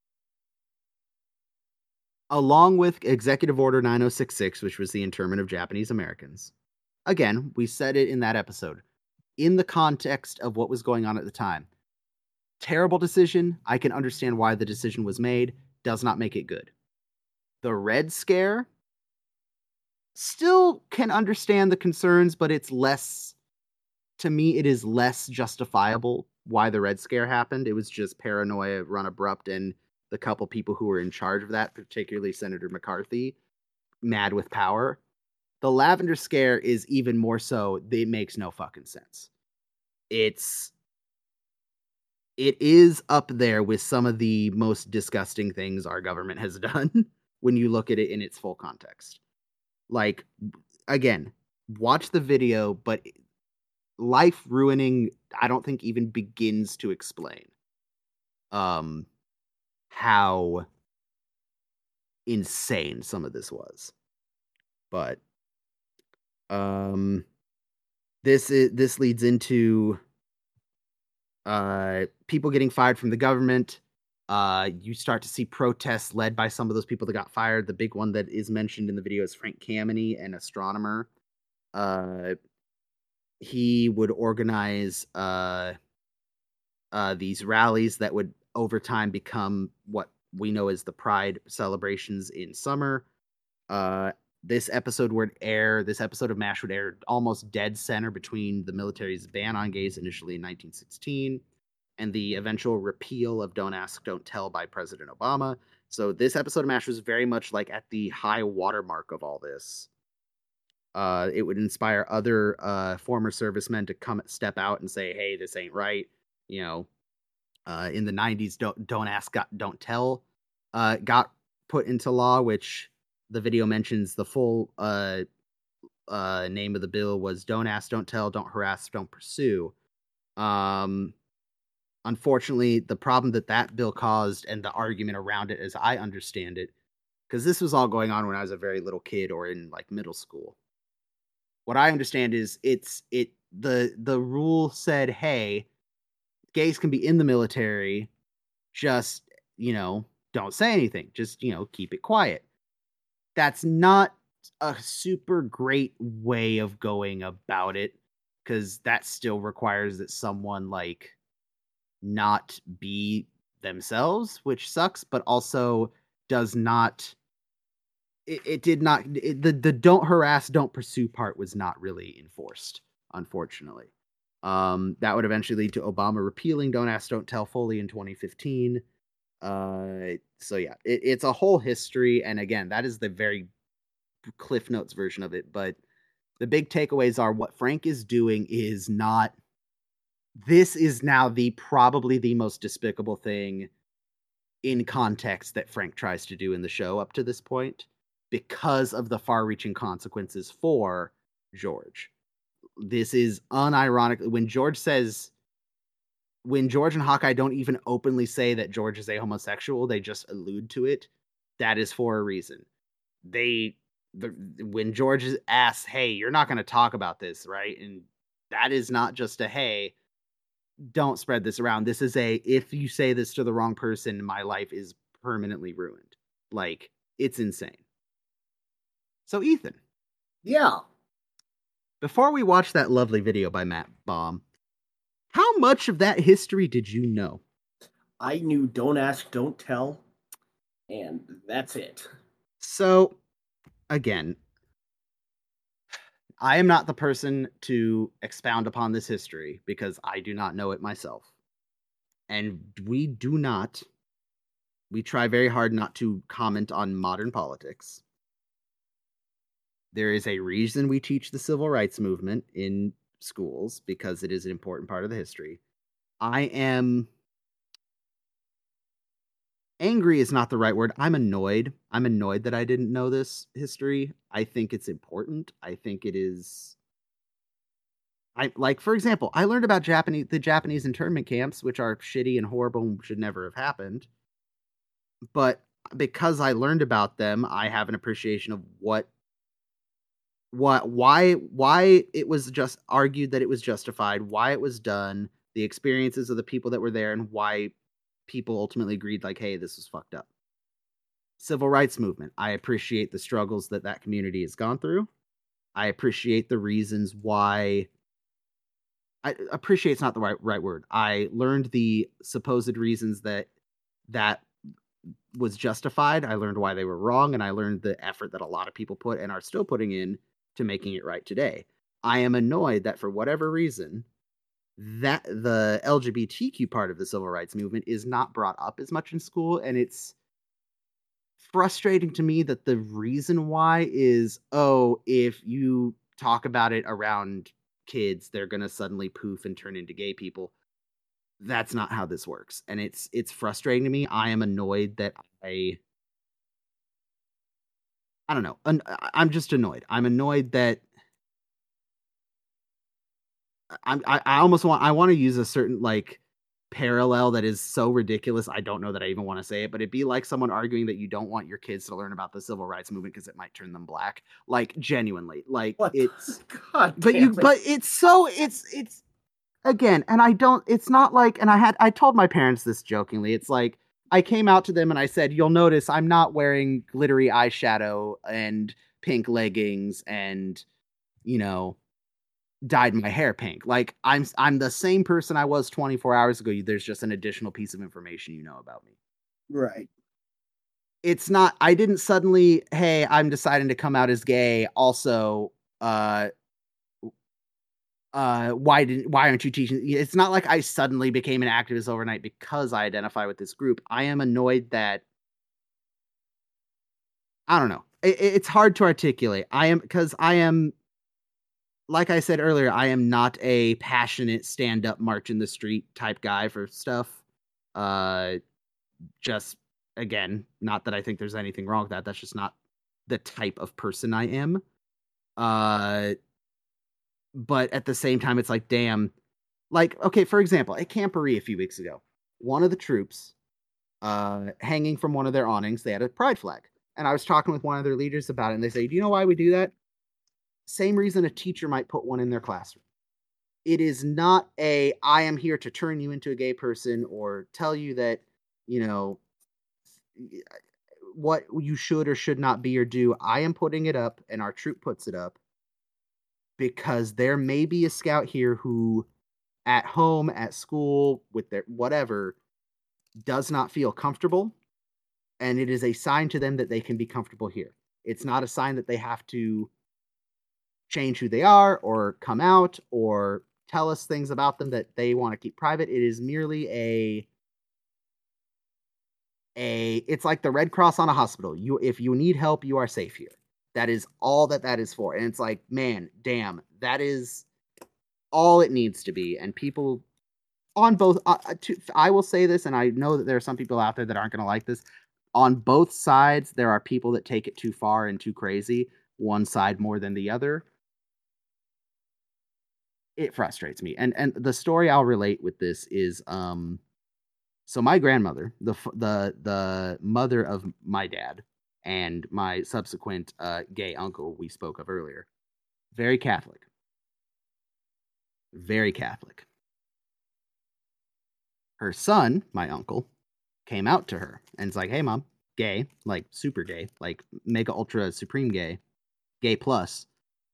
along with Executive Order nine oh six six, which was the internment of Japanese Americans, again, we said it in that episode, in the context of what was going on at the time. Terrible decision. I can understand why the decision was made. Does not make it good. The Red Scare, still can understand the concerns, but it's less, to me, it is less justifiable why the Red Scare happened. It was just paranoia run abrupt, and the couple people who were in charge of that, particularly Senator McCarthy, mad with power. The Lavender Scare is even more so, it makes no fucking sense. It's, it is up there with some of the most disgusting things our government has done when you look at it in its full context. Like, again, watch the video, but life ruining, I don't think even begins to explain um, how insane some of this was. But um, this is, this leads into uh, people getting fired from the government. Uh, you start to see protests led by some of those people that got fired. The big one that is mentioned in the video is Frank Kameny, an astronomer. Uh, he would organize uh, uh, these rallies that would over time become what we know as the Pride celebrations in summer. Uh, this episode would air, this episode of MASH would air almost dead center between the military's ban on gays initially in nineteen sixteen and the eventual repeal of Don't Ask, Don't Tell by President Obama. So this episode of MASH was very much like at the high watermark of all this. Uh, it would inspire other uh, former servicemen to come step out and say, hey, this ain't right. You know, uh, in the nineties, Don't, don't Ask, Don't Tell uh, got put into law, which the video mentions the full uh, uh, name of the bill was Don't Ask, Don't Tell, Don't Harass, Don't Pursue. Um, unfortunately, the problem that that bill caused and the argument around it, as I understand it, because this was all going on when I was a very little kid or in like middle school. What I understand is it's it the the rule said, hey, gays can be in the military, just, you know, don't say anything. Just, you know, keep it quiet. That's not a super great way of going about it, because that still requires that someone like not be themselves, which sucks, but also does not it, it did not it, the the don't harass, don't pursue part was not really enforced, unfortunately. Um, that would eventually lead to Obama repealing Don't Ask, Don't Tell fully in twenty fifteen. Uh, so yeah, it, it's a whole history, and again, that is the very Cliff Notes version of it. But the big takeaways are what Frank is doing is not. This is now the probably the most despicable thing in context that Frank tries to do in the show up to this point, because of the far-reaching consequences for George. This is unironically when George says, when George and Hawkeye don't even openly say that George is a homosexual, they just allude to it. That is for a reason. They, the, when George asks, hey, you're not going to talk about this, right? And that is not just a, hey, don't spread this around. This is a, if you say this to the wrong person, my life is permanently ruined. Like, it's insane. So, Ethan. Yeah. Before we watch that lovely video by Matt Baum, how much of that history did you know? I knew Don't Ask, Don't Tell, and that's it. So, again, I am not the person to expound upon this history because I do not know it myself. And we do not, we try very hard not to comment on modern politics. There is a reason we teach the civil rights movement in schools, because it is an important part of the history. I am angry is not the right word. I'm annoyed. I'm annoyed that I didn't know this history. I think it's important. I think it is. I like, for example, I learned about Japanese the Japanese internment camps, which are shitty and horrible and should never have happened. but because I learned about them, I have an appreciation of what what why why it was just argued that it was justified, why it was done, the experiences of the people that were there, and why people ultimately agreed like, hey, this was fucked up. Civil rights movement. I appreciate the struggles that that community has gone through. I appreciate the reasons why. I appreciate's not the right right word. I learned the supposed reasons that that was justified. I learned why they were wrong, and I learned the effort that a lot of people put and are still putting in to making it right today. I am annoyed that for whatever reason, that the L G B T Q part of the civil rights movement is not brought up as much in school, and it's frustrating to me that the reason why is, oh, if you talk about it around kids, they're gonna suddenly poof and turn into gay people. That's not how this works, and it's it's frustrating to me. I am annoyed that I I don't know. An- I- I'm just annoyed. I'm annoyed that I'm I, I almost want I want to use a certain like parallel that is so ridiculous. I don't know that I even want to say it, but it'd be like someone arguing that you don't want your kids to learn about the civil rights movement because it might turn them black. Like genuinely, like What? it's God but damn you it. but it's so it's it's again, and I don't it's not like and I had I told my parents this jokingly. It's like I came out to them and I said, "You'll notice I'm not wearing glittery eyeshadow and pink leggings and, you know, dyed my hair pink. Like I'm I'm the same person I was twenty-four hours ago. There's just an additional piece of information you know about me." Right. It's not I didn't suddenly, "Hey, I'm deciding to come out as gay. Also, uh uh why didn't why aren't you teaching?" It's not like I suddenly became an activist overnight because I identify with this group. I am annoyed that I don't know. It, it's hard to articulate. I am because I am like I said earlier, I am not a passionate stand up march in the street type guy for stuff. Uh just again, not that I think there's anything wrong with that. That's just not the type of person I am. Uh but at the same time it's like damn, like okay, for example, at Camporee a few weeks ago, one of the troops uh hanging from one of their awnings, they had a pride flag. And I was talking with one of their leaders about it and they say, "Do you know why we do that?" Same reason a teacher might put one in their classroom. It is not a I am here to turn you into a gay person or tell you that, you know, what you should or should not be or do. I am putting it up and our troop puts it up because there may be a scout here who at home, at school, with their whatever, does not feel comfortable, and it is a sign to them that they can be comfortable here. It's not a sign that they have to change who they are or come out or tell us things about them that they want to keep private. It is merely a a it's like the Red Cross on a hospital. You if you need help, you are safe here. That is all that that is for. And it's like, man, damn, that is all it needs to be. And people on both uh, to, I will say this, and I know that there are some people out there that aren't going to like this. On both sides, there are people that take it too far and too crazy, one side more than the other. It frustrates me. And and the story I'll relate with this is um so my grandmother, the the the mother of my dad and my subsequent uh gay uncle we spoke of earlier, very Catholic. Very Catholic. Her son, my uncle, came out to her and it's like, "Hey mom, gay, like super gay, like mega ultra supreme gay, gay plus."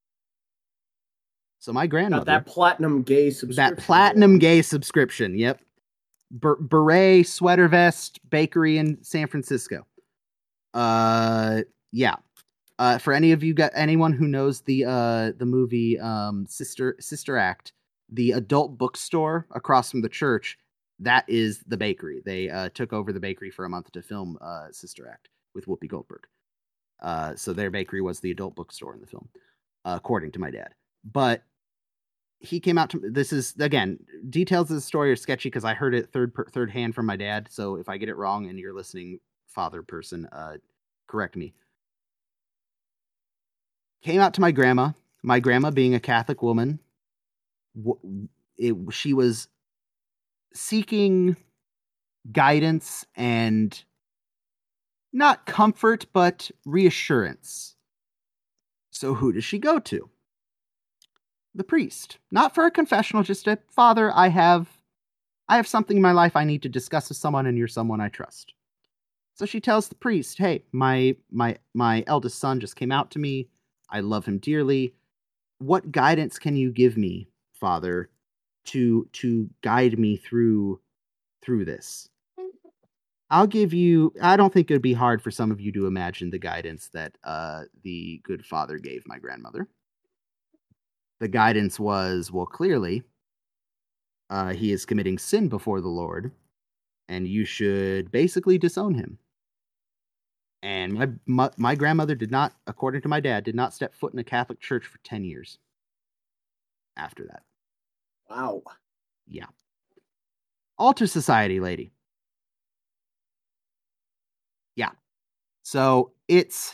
So my Got grandmother, that platinum gay subscription. that platinum going. gay subscription, yep. Ber- beret, sweater vest, bakery in San Francisco. Uh, yeah. Uh, for any of you got anyone who knows the uh the movie um Sister Sister Act, the adult bookstore across from the church, that is the bakery. They uh took over the bakery for a month to film uh Sister Act with Whoopi Goldberg. Uh, so their bakery was the adult bookstore in the film, uh, according to my dad. But he came out to this is again details of the story are sketchy because I heard it third third hand from my dad. So if I get it wrong and you're listening, father person, uh, correct me. Came out to my grandma. My grandma, being a Catholic woman, it, she was seeking guidance and not comfort, but reassurance. So who does she go to? The priest. Not for a confessional, just a father, I have I have something in my life I need to discuss with someone, and you're someone I trust. So she tells the priest, "Hey, my my my eldest son just came out to me. I love him dearly. What guidance can you give me, Father, to to guide me through through this?" I'll give you I don't think it would be hard for some of you to imagine the guidance that uh, the good father gave my grandmother. The guidance was, well, clearly, uh, he is committing sin before the Lord, and you should basically disown him. And my, my my grandmother did not, according to my dad, did not step foot in a Catholic church for ten years after that. Wow. Yeah. Altar Society, lady. Yeah. So it's,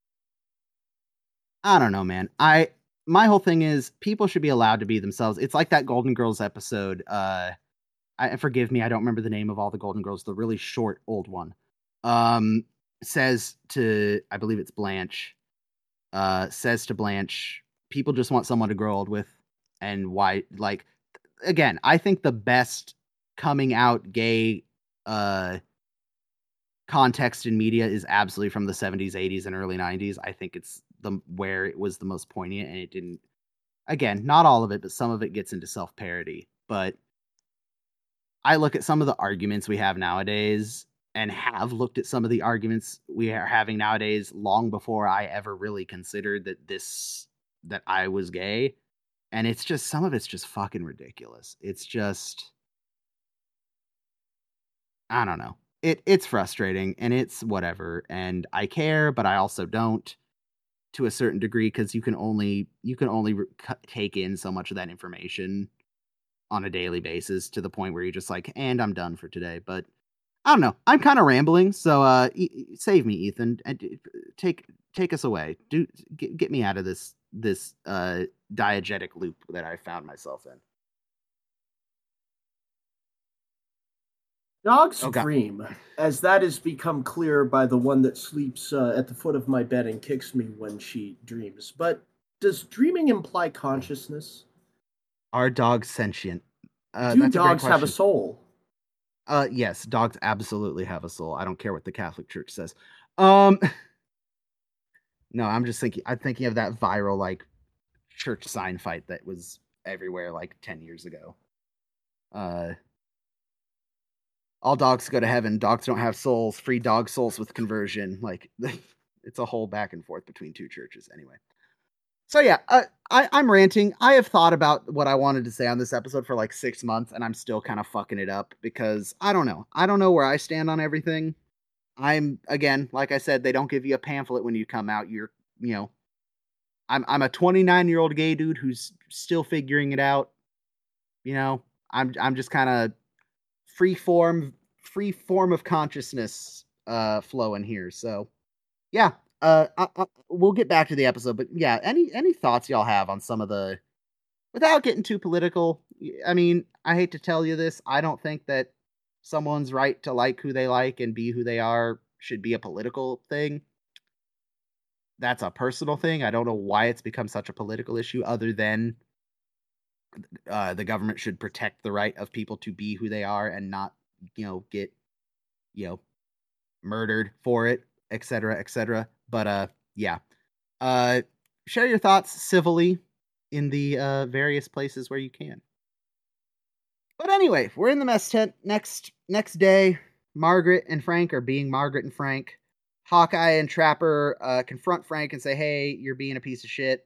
I don't know, man. I my whole thing is people should be allowed to be themselves. It's like that Golden Girls episode. Uh, I forgive me, I don't remember the name of all the Golden Girls. The really short old one. Um, says to, I believe it's Blanche. Uh, says to Blanche, people just want someone to grow old with, and why? Like, again, I think the best coming out gay uh context in media is absolutely from the seventies, eighties, and early nineties. I think it's the where it was the most poignant, and it didn't. Again, not all of it, but some of it gets into self parody. But I look at some of the arguments we have nowadays, and have looked at some of the arguments we are having nowadays long before I ever really considered that this that I was gay, and it's just some of it's just fucking ridiculous. It's just, I don't know. It it's frustrating, and it's whatever, and I care, but I also don't, to a certain degree, because you can only you can only re- take in so much of that information on a daily basis, to the point where you're just like, and I'm done for today. But I don't know. I'm kind of rambling, so uh, e- save me, Ethan, and take take us away. Do get, get me out of this this uh, diegetic loop that I found myself in. Dogs Oh God. dream, as that has become clear by the one that sleeps uh, at the foot of my bed and kicks me when she dreams. But does dreaming imply consciousness? Are dogs sentient? Uh, Do that's a great dogs have a question. soul? Uh, yes, dogs absolutely have a soul. I don't care what the Catholic Church says. Um, no, I'm just thinking. I'm thinking of that viral like church sign fight that was everywhere like ten years ago. Uh, all dogs go to heaven. Dogs don't have souls. Free dog souls with conversion. Like it's a whole back and forth between two churches. Anyway, so yeah, uh, I, I'm ranting. I have thought about what I wanted to say on this episode for like six months, and I'm still kind of fucking it up because I don't know. I don't know where I stand on everything. I'm again, like I said, they don't give you a pamphlet when you come out. You're, you know, I'm I'm a twenty-nine year old gay dude who's still figuring it out. You know, I'm I'm just kind of free form, free form of consciousness, uh, flowing here. So yeah, uh, I, I, we'll get back to the episode, but yeah, any any thoughts y'all have on some of the, without getting too political? I mean, I hate to tell you this, I don't think that someone's right to like who they like and be who they are should be a political thing. That's a personal thing. I don't know why it's become such a political issue, other than uh, the government should protect the right of people to be who they are and not, you know, get, you know, murdered for it, et cetera, et cetera. But uh, yeah, uh, share your thoughts civilly in the uh, various places where you can. But anyway, we're in the mess tent. Next next day, Margaret and Frank are being Margaret and Frank. Hawkeye and Trapper uh, confront Frank and say, "Hey, you're being a piece of shit."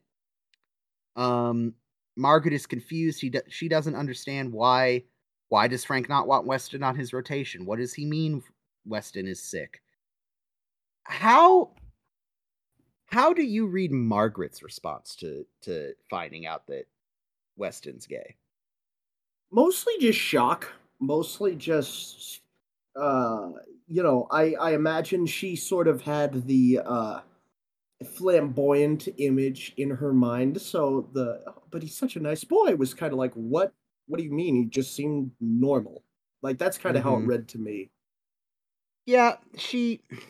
Um, Margaret is confused. He do- she doesn't understand why. Why does Frank not want Weston on his rotation? What does he mean? Weston is sick. How how do you read Margaret's response to to finding out that Weston's gay? Mostly just shock. Mostly just, uh, you know, I I imagine she sort of had the uh flamboyant image in her mind. So the "Oh, but he's such a nice boy" was kind of like, what? What do you mean? He just seemed normal. Like that's kind of how it Mm-hmm. read to me. Yeah, she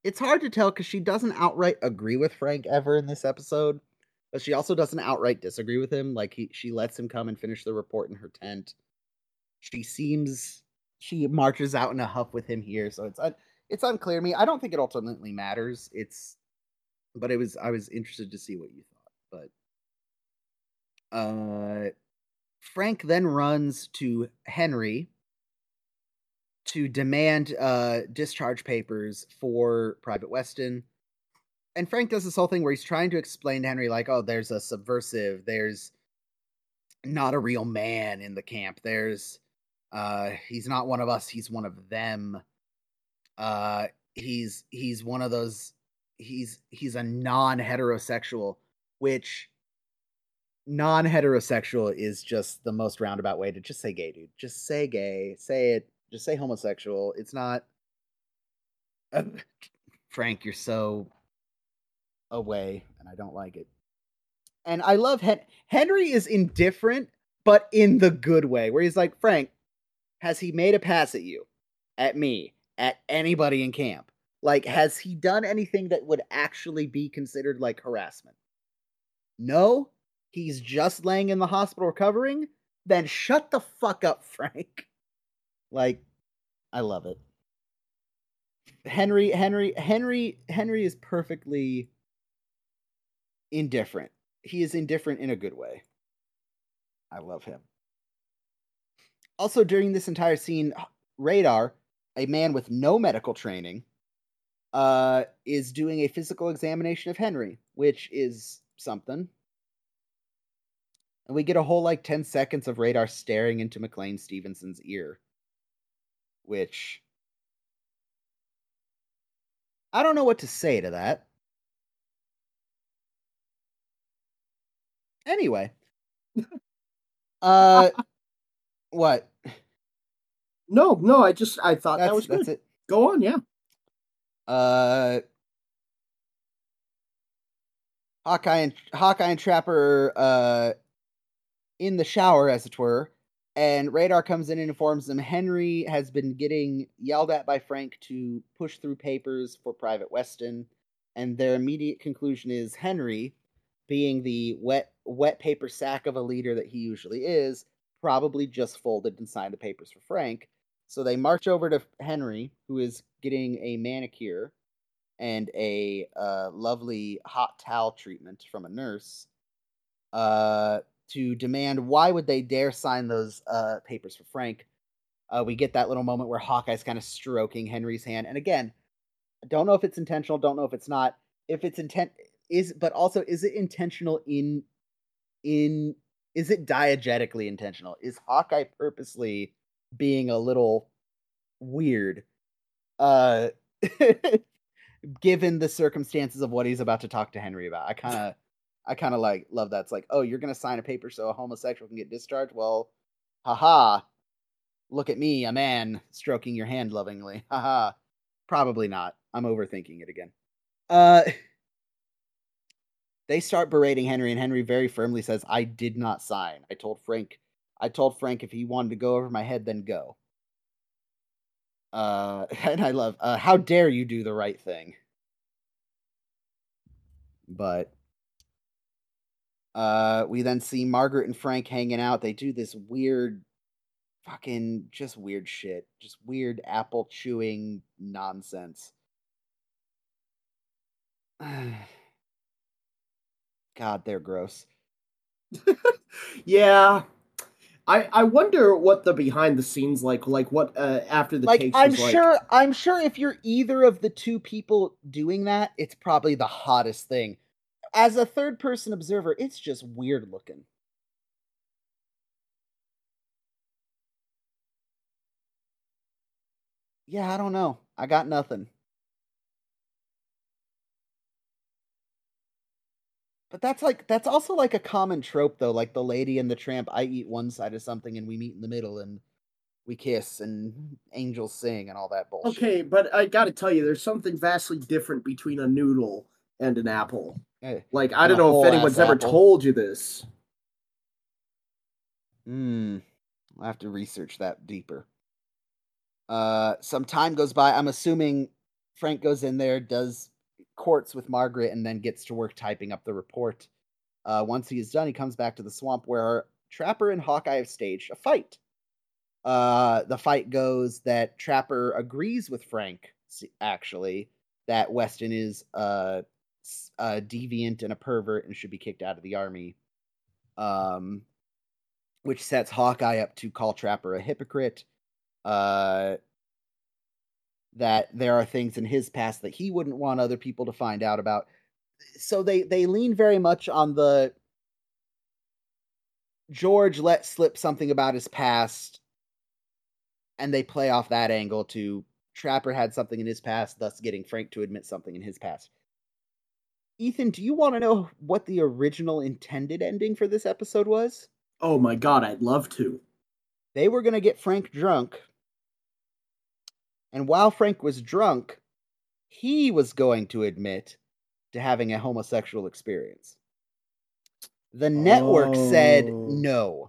it's hard to tell because she doesn't outright agree with Frank ever in this episode, but she also doesn't outright disagree with him. Like he, she lets him come and finish the report in her tent. She seems she marches out in a huff with him here, so it's un, it's unclear to me. I don't think it ultimately matters. It's but it was I was interested to see what you thought. But uh Frank then runs to Henry to demand uh discharge papers for Private Weston. And Frank does this whole thing where he's trying to explain to Henry, like, oh, there's a subversive, there's not a real man in the camp. There's uh he's not one of us, he's one of them. Uh he's he's one of those he's he's a non-heterosexual, which non-heterosexual is just the most roundabout way to just say gay, dude. Just say gay. Say it. Just say homosexual. It's not uh, Frank, you're so away and I don't like it. And I love Hen- Henry is indifferent, but in the good way, where he's like, Frank, has he made a pass at you, at me, at anybody in camp? Like, has he done anything that would actually be considered like harassment? No, he's just laying in the hospital recovering. Then shut the fuck up, Frank. Like, I love it. Henry, Henry, Henry, Henry is perfectly indifferent. He is indifferent in a good way. I love him. Also, during this entire scene, Radar, a man with no medical training, uh, is doing a physical examination of Henry, which is something. And we get a whole, like, ten seconds of Radar staring into McLean Stevenson's ear. Which... I don't know what to say to that. Anyway. uh... What? No, no, I just, I thought that's, that was good. That's it. Go on, yeah. Uh... Hawkeye and Hawkeye and Trapper uh, in the shower, as it were, and Radar comes in and informs them Henry has been getting yelled at by Frank to push through papers for Private Weston, and their immediate conclusion is Henry, being the wet wet paper sack of a leader that he usually is, probably just folded and signed the papers for Frank. So they march over to Henry, who is getting a manicure and a uh, lovely hot towel treatment from a nurse uh, to demand why would they dare sign those uh, papers for Frank. Uh, we get that little moment where Hawkeye's kind of stroking Henry's hand. And again, I don't know if it's intentional, don't know if it's not. If it's intent is but also is it intentional in in is it diegetically intentional? Is Hawkeye purposely being a little weird? Uh given the circumstances of what he's about to talk to Henry about. I kind of I kind of like love that. It's like, "Oh, you're going to sign a paper so a homosexual can get discharged?" Well, haha. Look at me, a man stroking your hand lovingly. Haha. Probably not. I'm overthinking it again. Uh They start berating Henry and Henry very firmly says, "I did not sign. I told Frank I told Frank if he wanted to go over my head then go." Uh, and I love, uh, how dare you do the right thing. But uh, we then see Margaret and Frank hanging out. They do this weird, fucking, just weird shit. Just weird apple chewing nonsense. God, they're gross. Yeah. I, I wonder what the behind the scenes like like what uh, after the like takes I'm was sure like. I'm sure if you're either of the two people doing that, it's probably the hottest thing. As a third person observer, it's just weird looking. Yeah, I don't know. I got nothing. But that's like that's also like a common trope though, like the Lady and the Tramp, I eat one side of something and we meet in the middle and we kiss and angels sing and all that bullshit. Okay, but I got to tell you, there's something vastly different between a noodle and an apple. Eh, Like I and don't a know if whole anyone's ass ever apple. told you this. Hmm. I'll have to research that deeper. Uh, some time goes by. I'm assuming Frank goes in there, does courts with Margaret, and then gets to work typing up the report. Uh, once he is done, he comes back to the swamp where Trapper and Hawkeye have staged a fight. Uh, the fight goes that Trapper agrees with Frank, actually, that Weston is a, a deviant and a pervert and should be kicked out of the army. Um, which sets Hawkeye up to call Trapper a hypocrite. Uh, that there are things in his past that he wouldn't want other people to find out about. So they, they lean very much on the George let slip something about his past, and they play off that angle to Trapper had something in his past, thus getting Frank to admit something in his past. Ethan, do you want to know what the original intended ending for this episode was? Oh my god, I'd love to. They were going to get Frank drunk, and while Frank was drunk, he was going to admit to having a homosexual experience. The network oh. said no.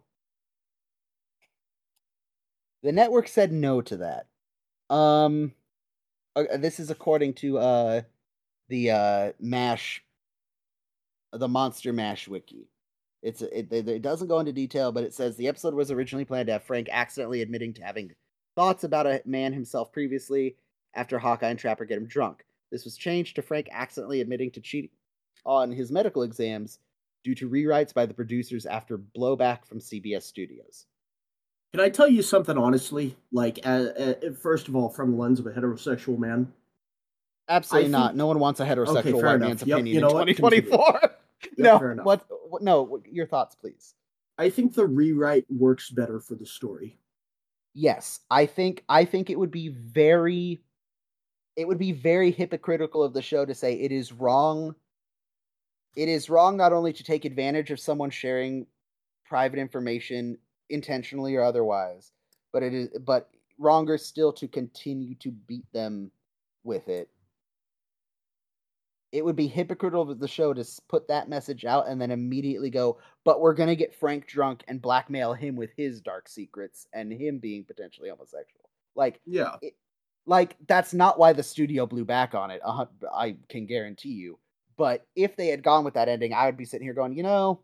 The network said no to that. Um, uh, this is according to uh, the uh, MASH, the Monster MASH wiki. It's it, it doesn't go into detail, but it says the episode was originally planned to have Frank accidentally admitting to having thoughts about a man himself previously after Hawkeye and Trapper get him drunk. This was changed to Frank accidentally admitting to cheating on his medical exams due to rewrites by the producers after blowback from C B S Studios. Can I tell you something honestly? Like, uh, uh, first of all, from the lens of a heterosexual man? Absolutely I not. Think... No one wants a heterosexual okay, white enough. man's yep, opinion you know in twenty twenty-four. Yep, no, what, what? No, your thoughts, please. I think the rewrite works better for the story. Yes, I think I think it would be very, it would be very hypocritical of the show to say it is wrong. It is wrong not only to take advantage of someone sharing private information intentionally or otherwise, but it is but wronger still to continue to beat them with it. It would be hypocritical of the show to put that message out and then immediately go, but we're going to get Frank drunk and blackmail him with his dark secrets and him being potentially homosexual. Like, yeah, it, like that's not why the studio blew back on it. Uh, I can guarantee you. But if they had gone with that ending, I would be sitting here going, you know,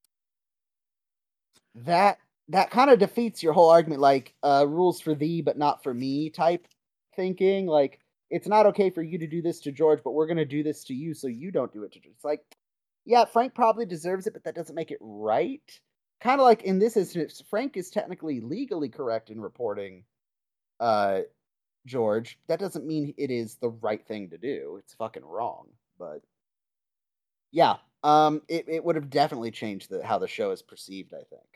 that that kind of defeats your whole argument, like uh, rules for thee but not for me type thinking. Like, it's not okay for you to do this to George, but we're going to do this to you so you don't do it to George. It's like, yeah, Frank probably deserves it, but that doesn't make it right. Kind of like in this instance, Frank is technically legally correct in reporting uh, George. That doesn't mean it is the right thing to do. It's fucking wrong. But yeah, um, it, it would have definitely changed the, how the show is perceived, I think.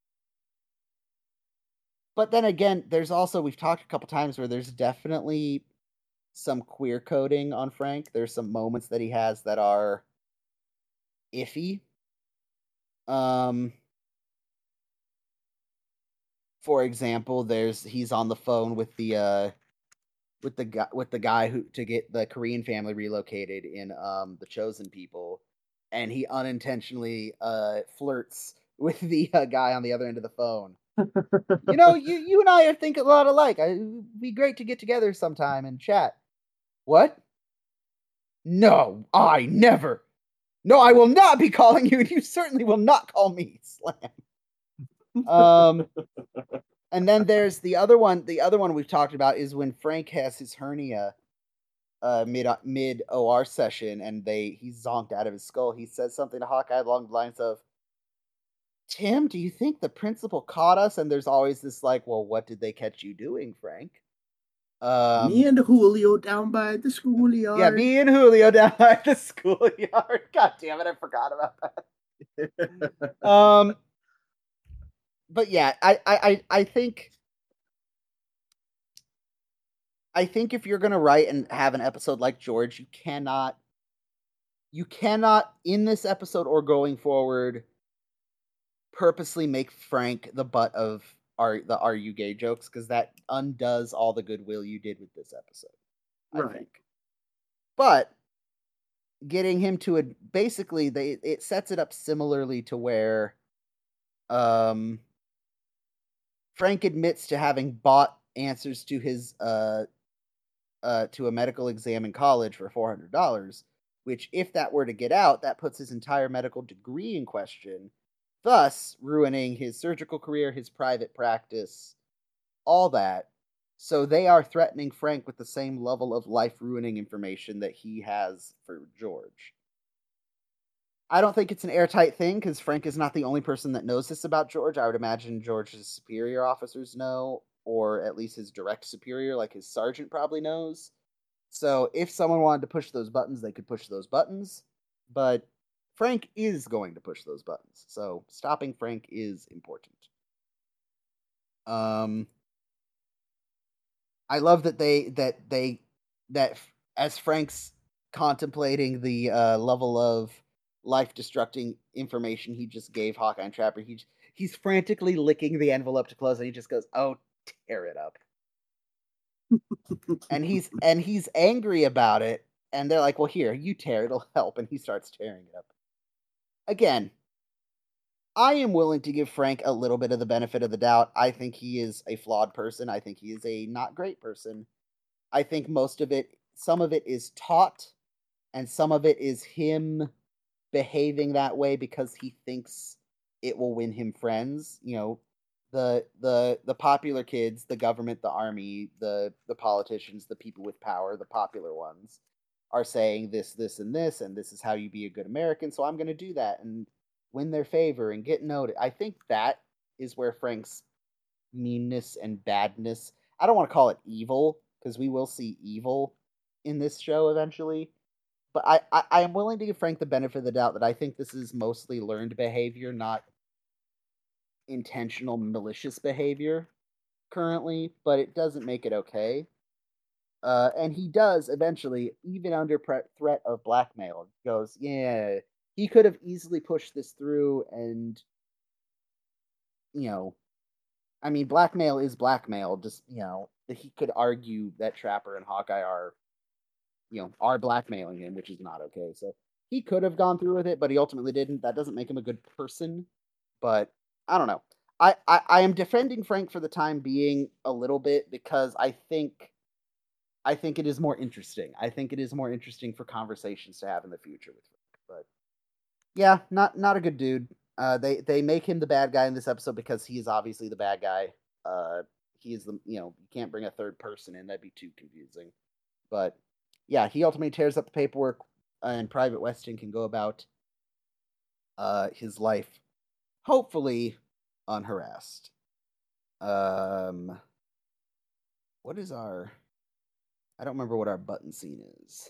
But then again, there's also, we've talked a couple times where there's definitely some queer coding on Frank. There's some moments that he has that are iffy. Um, for example, there's he's on the phone with the uh, with the guy with the guy who to get the Korean family relocated in um, The Chosen People, and he unintentionally uh, flirts with the uh, guy on the other end of the phone. you know, you you and I think a lot alike. It'd be great to get together sometime and chat. What? No, I never. No, I will not be calling you, and you certainly will not call me. Slam. Um, and then there's the other one. The other one we've talked about is when Frank has his hernia uh, mid mid O R session, and they he's zonked out of his skull. He says something to Hawkeye along the lines of, "Tim, do you think the principal caught us?" And there's always this like, "Well, what did they catch you doing, Frank?" Um, me and Julio down by the schoolyard. Yeah, me and Julio down by the schoolyard. God damn it, I forgot about that. um, but yeah, I, I, I think, I think if you're gonna write and have an episode like George, you cannot, you cannot in this episode or going forward, purposely make Frank the butt of are the "Are you gay" jokes, because that undoes all the goodwill you did with this episode. I right. think. But getting him to a basically they it sets it up similarly to where um Frank admits to having bought answers to his uh uh, to a medical exam in college for four hundred dollars, which, if that were to get out, that puts his entire medical degree in question, thus ruining his surgical career, his private practice, all that. So they are threatening Frank with the same level of life-ruining information that he has for George. I don't think it's an airtight thing because Frank is not the only person that knows this about George. I would imagine George's superior officers know, or at least his direct superior, like his sergeant, probably knows. So if someone wanted to push those buttons, they could push those buttons. But Frank is going to push those buttons. So stopping Frank is important. Um, I love that they that they that as Frank's contemplating the uh, level of life-destructing information he just gave Hawkeye and Trapper, he he's frantically licking the envelope to close, and he just goes, "Oh, tear it up." and he's and he's angry about it, and they're like, "Well, here, you tear, it'll help," and he starts tearing it up. Again, I am willing to give Frank a little bit of the benefit of the doubt. I think he is a flawed person. I think he is a not great person. I think most of it, some of it is taught, and some of it is him behaving that way because he thinks it will win him friends. You know, the the the popular kids, the government, the army, the the politicians, the people with power, the popular ones are saying this, this, and this, and this is how you be a good American. So I'm going to do that and win their favor and get noted. I think that is where Frank's meanness and badness. I don't want to call it evil because we will see evil in this show eventually. But I, I, I am willing to give Frank the benefit of the doubt that I think this is mostly learned behavior, not intentional malicious behavior currently, but it doesn't make it okay. Uh, and he does eventually, even under pre- threat of blackmail, goes, yeah, he could have easily pushed this through and, you know, I mean, blackmail is blackmail. Just, you know, he could argue that Trapper and Hawkeye are, you know, are blackmailing him, which is not okay. So he could have gone through with it, but he ultimately didn't. That doesn't make him a good person. But I don't know. I, I, I am defending Frank for the time being a little bit because I think I think it is more interesting. I think it is more interesting for conversations to have in the future with Frank. But yeah, not not a good dude. Uh, they they make him the bad guy in this episode because he is obviously the bad guy. Uh, he is the you know you can't bring a third person in, that'd be too confusing. But yeah, he ultimately tears up the paperwork, and Private Weston can go about uh, his life, hopefully unharassed. Um, what is our? I don't remember what our button scene is.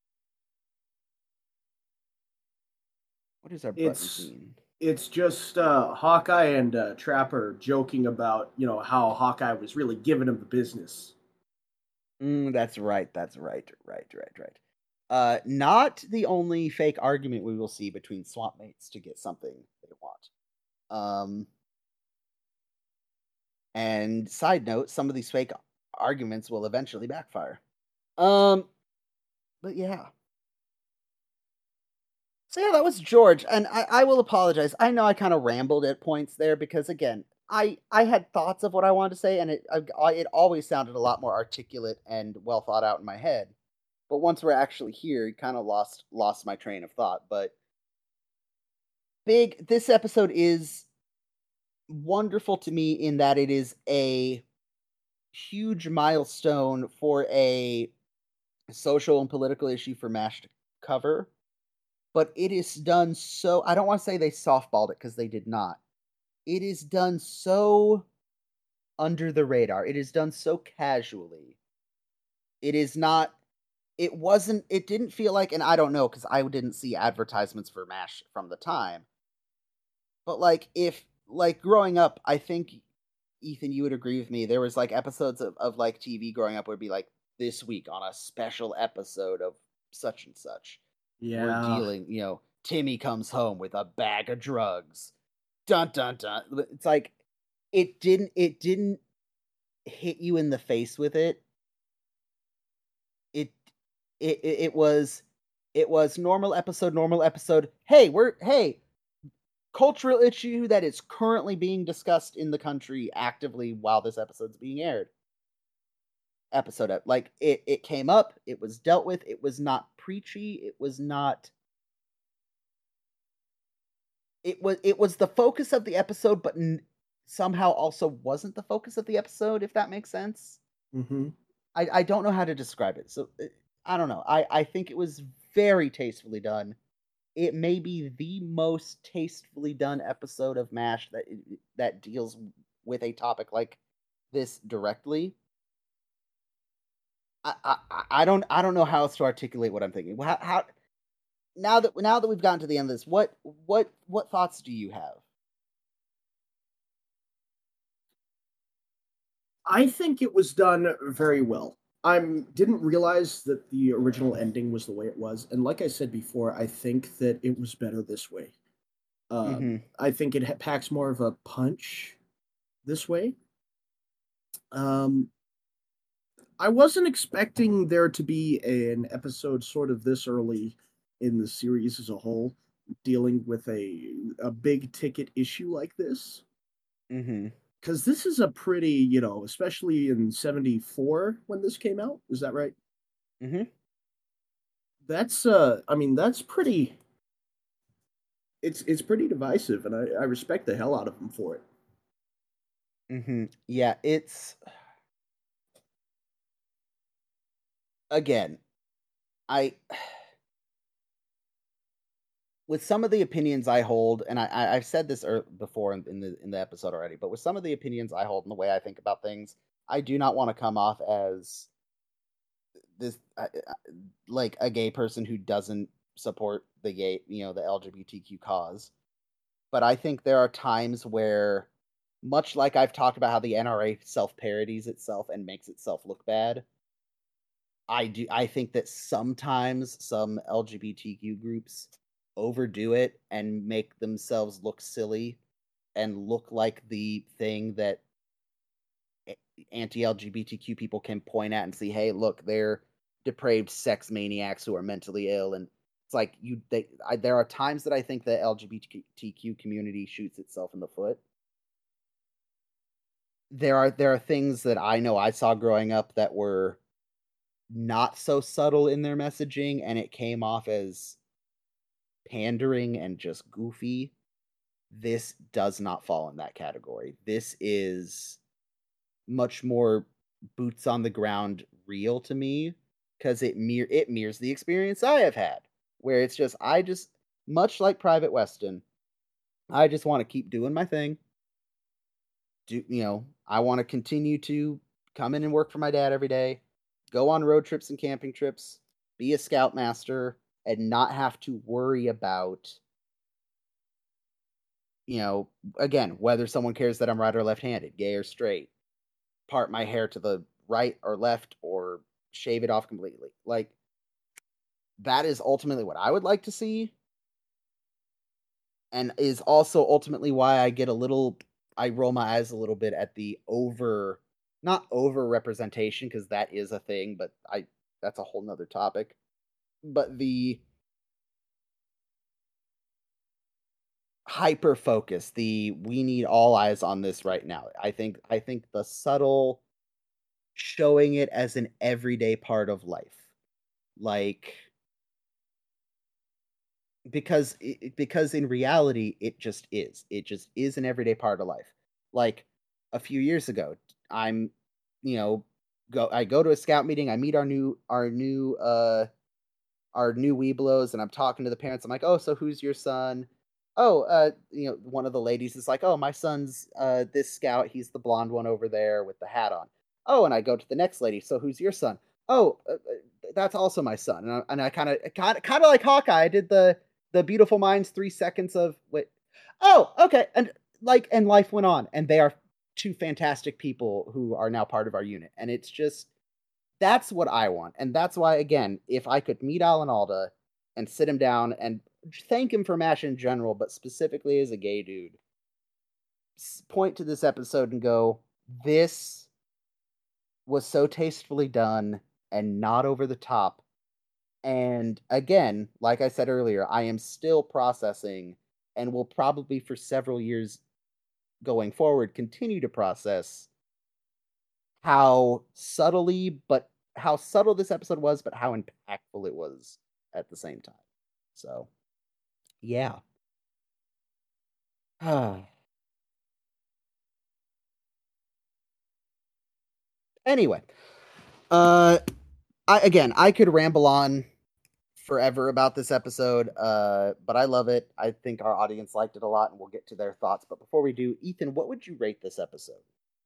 What is our button It's scene? it's just uh, Hawkeye and uh, Trapper joking about you know how Hawkeye was really giving him the business. Mm, that's right. That's right. Right. Right. Right. Uh, not the only fake argument we will see between swamp mates to get something they want. Um, and side note, some of these fake arguments will eventually backfire. Um, but yeah. So yeah, that was George, and I, I will apologize. I know I kind of rambled at points there because again, I I had thoughts of what I wanted to say, and it I, it always sounded a lot more articulate and well thought out in my head. But once we're actually here, it kind of lost lost my train of thought. But big, this episode is wonderful to me in that it is a huge milestone for a social and political issue for MASH to cover. But it is done so, I don't want to say they softballed it because they did not. It is done so under the radar. It is done so casually. It is not, it wasn't, it didn't feel like, and I don't know because I didn't see advertisements for MASH from the time. But like, if, like growing up, I think, Ethan, you would agree with me, there was like episodes of, of like T V growing up where it'd be like, this week on a special episode of such and such. We're Yeah, dealing, you know, Timmy comes home with a bag of drugs. Dun dun dun. It's like it didn't it didn't hit you in the face with it. It it it, it was it was normal episode, normal episode. Hey, we're hey, cultural issue that is currently being discussed in the country actively while this episode's being aired. episode. Ep- Like it, it came up, it was dealt with. It was not preachy. It was not. It was it was the focus of the episode, but n- somehow also wasn't the focus of the episode. If that makes sense. Hmm. I, I don't know how to describe it. So uh, I don't know. I, I think it was very tastefully done. It may be the most tastefully done episode of MASH that that deals with a topic like this directly. I, I, I don't I don't know how else to articulate what I'm thinking. How, how now that now that we've gotten to the end of this, what what what thoughts do you have? I think it was done very well. I didn't realize that the original ending was the way it was, and like I said before, I think that it was better this way. Um, Mm-hmm. I think it ha- packs more of a punch this way. Um, I wasn't expecting there to be an episode sort of this early in the series as a whole, dealing with a a big ticket issue like this. Mm-hmm. Because this is a pretty, you know, especially in seventy-four when this came out. Is that right? Mm-hmm. That's, uh, I mean, that's pretty, it's it's pretty divisive, and I, I respect the hell out of him for it. Mm-hmm. Yeah, it's again, I with some of the opinions I hold, and I, I I've said this er, before in, in the in the episode already, but with some of the opinions I hold and the way I think about things, I do not want to come off as this uh, uh, like a gay person who doesn't support the gay, you know, the L G B T Q cause. But I think there are times where, much like I've talked about how the N R A self parodies itself and makes itself look bad, I do I think that sometimes some L G B T Q groups overdo it and make themselves look silly and look like the thing that anti-L G B T Q people can point at and see, hey, look, they're depraved sex maniacs who are mentally ill. And it's like you, they, I, there are times that I think the L G B T Q community shoots itself in the foot. There are there are things that I know I saw growing up that were not so subtle in their messaging, and it came off as pandering and just goofy. This does not fall in that category. This is much more boots on the ground real to me because it mir- it mirrors the experience I have had, where it's just I just much like Private Weston, I just want to keep doing my thing. Do you know? I want to continue to come in and work for my dad every day, go on road trips and camping trips, be a scoutmaster, and not have to worry about, you know, again, whether someone cares that I'm right or left-handed, gay or straight, part my hair to the right or left or shave it off completely. Like that is ultimately what I would like to see, and is also ultimately why I get a little I roll my eyes a little bit at the over not over representation because that is a thing, but I that's a whole nother topic. But the hyper focus, the we need all eyes on this right now. I think I think the subtle showing it as an everyday part of life. Like because it, because in reality it just is it just is an everyday part of life. Like a few years ago, I'm you know go I go to a scout meeting, I meet our new our new uh our new weeblos, and I'm talking to the parents. I'm like, oh, so who's your son? Oh, uh you know one of the ladies is like, oh, my son's uh this scout, he's the blonde one over there with the hat on. Oh, and I go to the next lady, so who's your son? Oh, uh, uh, that's also my son. And I, and I kind of kind of kind of like Hawkeye, I did the the beautiful minds three seconds of wait. Oh, okay, and like and life went on, and they are two fantastic people who are now part of our unit, and it's just that's what I want. And that's why, again, if I could meet Alan Alda and sit him down and thank him for MASH in general, but specifically as a gay dude, point to this episode and go, this was so tastefully done and not over the top. And again, like I said earlier, I am still processing and will probably for several years going forward continue to process how subtly, but how subtle this episode was, but how impactful it was at the same time. So, yeah. Anyway, uh, I again, I could ramble on forever about this episode, uh, but I love it. I think our audience liked it a lot, and we'll get to their thoughts. But before we do, Ethan, what would you rate this episode?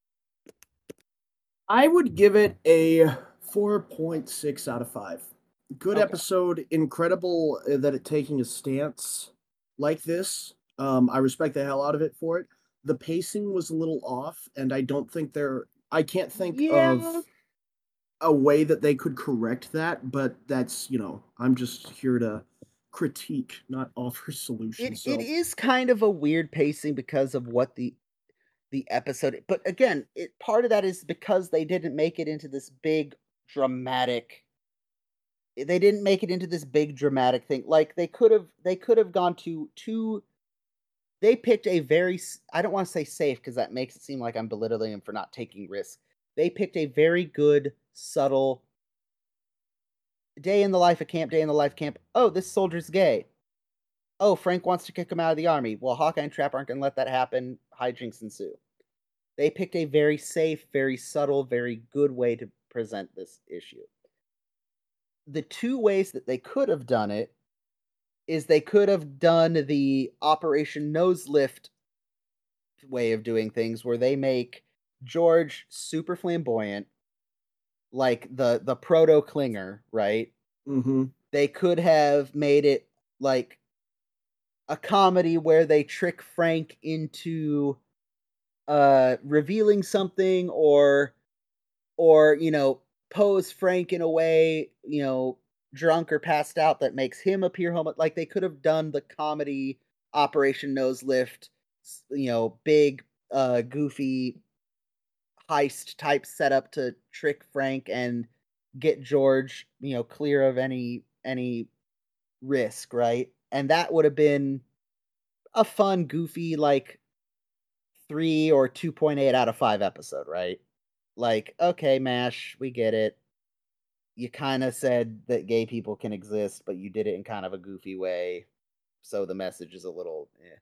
I would give it a four point six out of five. Good Okay. episode. Incredible that it taking a stance like this. Um, I respect the hell out of it for it. The pacing was a little off, and I don't think there. I can't think Yeah. of a way that they could correct that, but that's, you know, I'm just here to critique, not offer solutions. It So it is kind of a weird pacing because of what the the episode, but again, it part of that is because they didn't make it into this big dramatic they didn't make it into this big dramatic thing. Like they could have they could have gone to two they picked a very I don't want to say safe because that makes it seem like I'm belittling them for not taking risks. They picked a very good subtle day in the life of camp, day in the life camp. Oh, this soldier's gay. Oh, Frank wants to kick him out of the army. Well, Hawkeye and Trap aren't going to let that happen. Hijinks ensue. They picked a very safe, very subtle, very good way to present this issue. The two ways that they could have done it is they could have done the Operation Nose Lift way of doing things where they make George super flamboyant, like the the proto Klinger, right? mm-hmm. They could have made it like a comedy where they trick Frank into uh revealing something, or or you know pose Frank in a way, you know drunk or passed out, that makes him appear homo. Like they could have done the comedy Operation Nose Lift, you know big uh goofy heist type setup to trick Frank and get George, you know clear of any any risk, right? And that would have been a fun goofy, like three or two point eight out of five episode, right? Like, okay, MASH, we get it. You kind of said that gay people can exist, but you did it in kind of a goofy way, so the message is a little eh.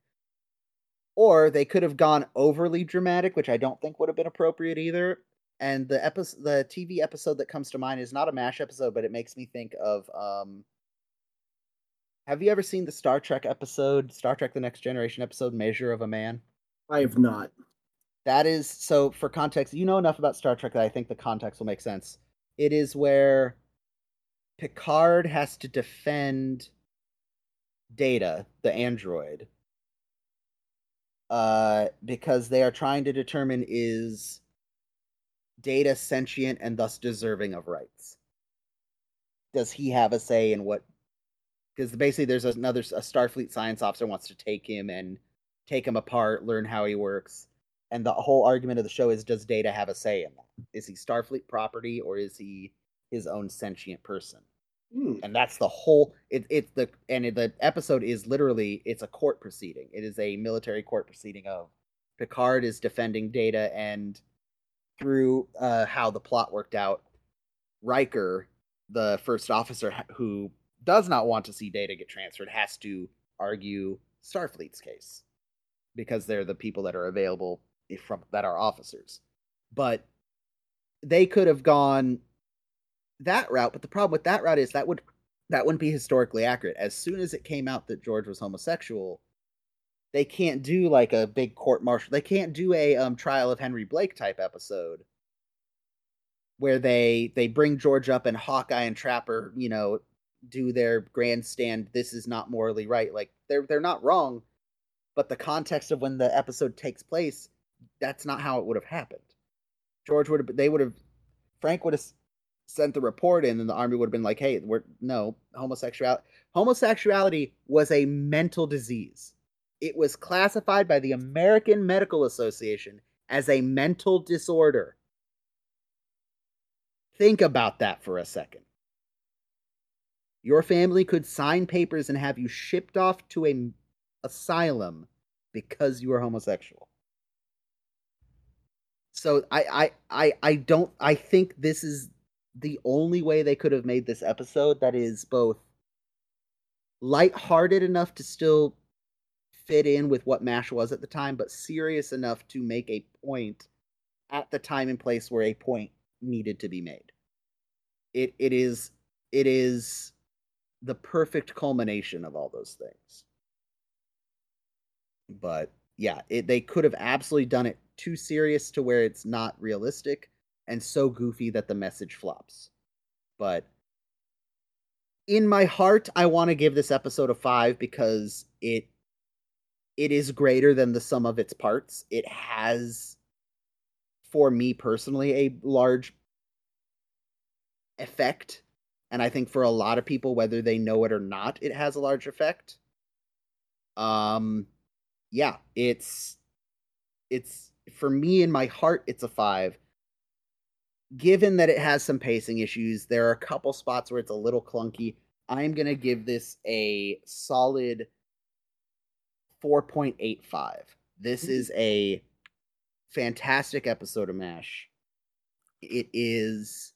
Or they could have gone overly dramatic, which I don't think would have been appropriate either. And the episode, the T V episode that comes to mind is not a MASH episode, but it makes me think of um have you ever seen the Star Trek episode, Star Trek The Next Generation episode, Measure of a Man? I have not. That is, so for context, you know enough about Star Trek that I think the context will make sense. It is where Picard has to defend Data, the android, uh, because they are trying to determine, is Data sentient and thus deserving of rights? Does he have a say in what? Because basically, there's another a Starfleet science officer wants to take him and take him apart, learn how he works, and the whole argument of the show is: does Data have a say in that? Is he Starfleet property, or is he his own sentient person? Hmm. And that's the whole. It, it's the and it, the episode is literally, it's a court proceeding. It is a military court proceeding of Picard is defending Data, and through uh, how the plot worked out, Riker, the first officer who does not want to see Data get transferred, has to argue Starfleet's case because they're the people that are available from that are officers. But they could have gone that route, but the problem with that route is that would that wouldn't be historically accurate. As soon as it came out that George was homosexual, they can't do like a big court martial. They can't do a um, trial of Henry Blake type episode where they they bring George up and Hawkeye and Trapper, you know, do their grandstand. This is not morally right. Like they're they're not wrong, but the context of when the episode takes place, that's not how it would have happened. George would have. They would have. Frank would have sent the report in, and the army would have been like, "Hey, we're no homosexuality. Homosexuality was a mental disease. It was classified by the American Medical Association as a mental disorder." Think about that for a second. Your family could sign papers and have you shipped off to an asylum because you are homosexual. So I, I I I don't I think this is the only way they could have made this episode that is both lighthearted enough to still fit in with what MASH was at the time, but serious enough to make a point at the time and place where a point needed to be made. It it is it is the perfect culmination of all those things. But yeah, it, they could have absolutely done it too serious to where it's not realistic, and so goofy that the message flops. But in my heart, I want to give this episode a five because it it is greater than the sum of its parts. It has, for me personally, a large effect. And I think for a lot of people, whether they know it or not, it has a large effect. Um, yeah, it's it's for me in my heart, it's a five. Given that it has some pacing issues, there are a couple spots where it's a little clunky. I'm gonna give this a solid four point eight five. This is a fantastic episode of MASH. It is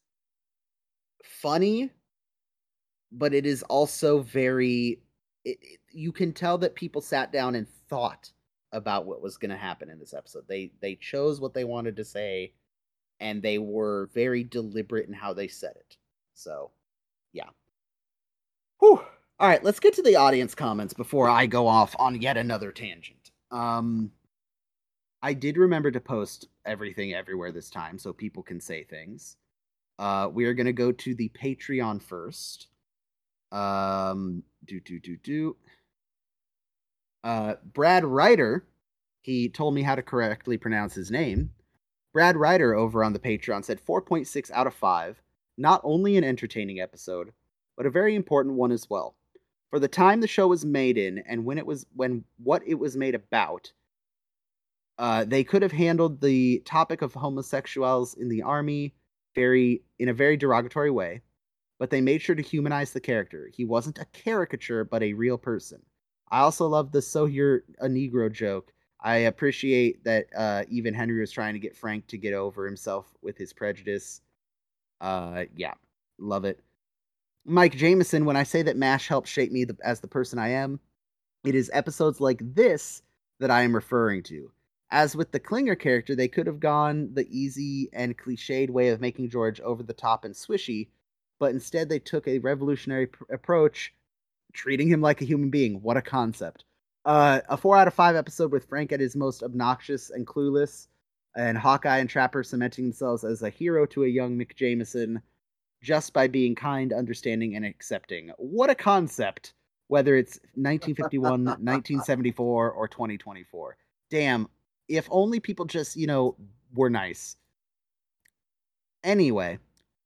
funny, but it is also very. It, it, you can tell that people sat down and thought about what was going to happen in this episode. They they chose what they wanted to say, and they were very deliberate in how they said it. So, yeah. Whew. All right, let's get to the audience comments before I go off on yet another tangent. Um, I did remember to post everything everywhere this time so people can say things. Uh, we are going to go to the Patreon first. Um, do, do, do, do. Uh, Brad Ryder, he told me how to correctly pronounce his name. Brad Ryder over on the Patreon said four point six out of five. Not only an entertaining episode, but a very important one as well. For the time the show was made in and when it was when what it was made about, uh, they could have handled the topic of homosexuals in the army very in a very derogatory way, but they made sure to humanize the character. He wasn't a caricature, but a real person. I also love the "so you're a Negro" joke. I appreciate that uh, even Henry was trying to get Frank to get over himself with his prejudice. Uh, yeah, love it. Mike Jameson, when I say that MASH helped shape me the, as the person I am, it is episodes like this that I am referring to. As with the Klinger character, they could have gone the easy and cliched way of making George over the top and swishy, but instead they took a revolutionary pr- approach, treating him like a human being. What a concept. Uh, a four out of five episode with Frank at his most obnoxious and clueless, and Hawkeye and Trapper cementing themselves as a hero to a young Mick Jameson just by being kind, understanding, and accepting. What a concept, whether it's nineteen fifty-one, nineteen seventy-four, or twenty twenty-four. Damn, if only people just, you know, were nice. Anyway,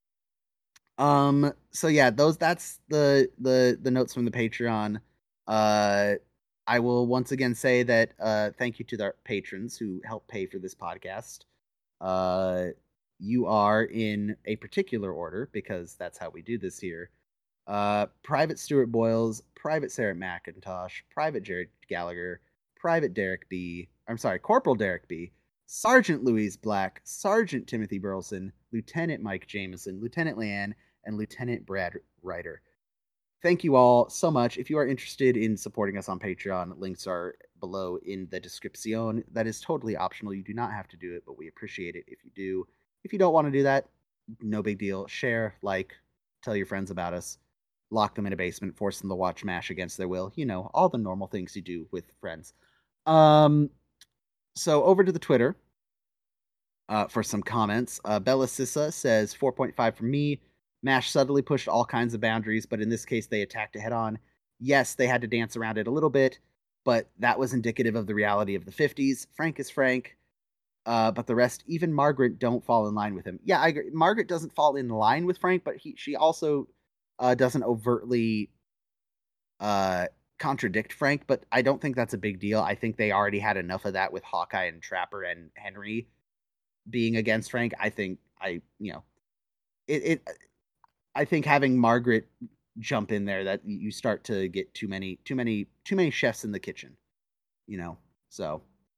um, so yeah, those that's the the the notes from the Patreon. Uh, I will once again say that uh, thank you to the patrons who help pay for this podcast. Uh, you are in a particular order because that's how we do this here. Uh, Private Stuart Boyles, Private Sarah McIntosh, Private Jared Gallagher, Private Derek B. I'm sorry, Corporal Derek B. Sergeant Louise Black, Sergeant Timothy Burleson, Lieutenant Mike Jameson, Lieutenant Leanne, and Lieutenant Brad Ryder. Thank you all so much. If you are interested in supporting us on Patreon, links are below in the description. That is totally optional. You do not have to do it, but we appreciate it if you do. If you don't want to do that, no big deal. Share, like, tell your friends about us, lock them in a basement, force them to watch MASH against their will. You know, all the normal things you do with friends. Um, so over to the Twitter uh, for some comments. Uh, Bella Sissa says four point five for me. MASH subtly pushed all kinds of boundaries, but in this case, they attacked it head on. Yes, they had to dance around it a little bit, but that was indicative of the reality of the fifties. Frank is Frank, uh, but the rest, even Margaret, don't fall in line with him. Yeah, I agree. Margaret doesn't fall in line with Frank, but he she also uh, doesn't overtly uh, contradict Frank, but I don't think that's a big deal. I think they already had enough of that with Hawkeye and Trapper and Henry being against Frank. I think I, you know, it, it I think having Margaret jump in there, that you start to get too many, too many, too many chefs in the kitchen, you know. So,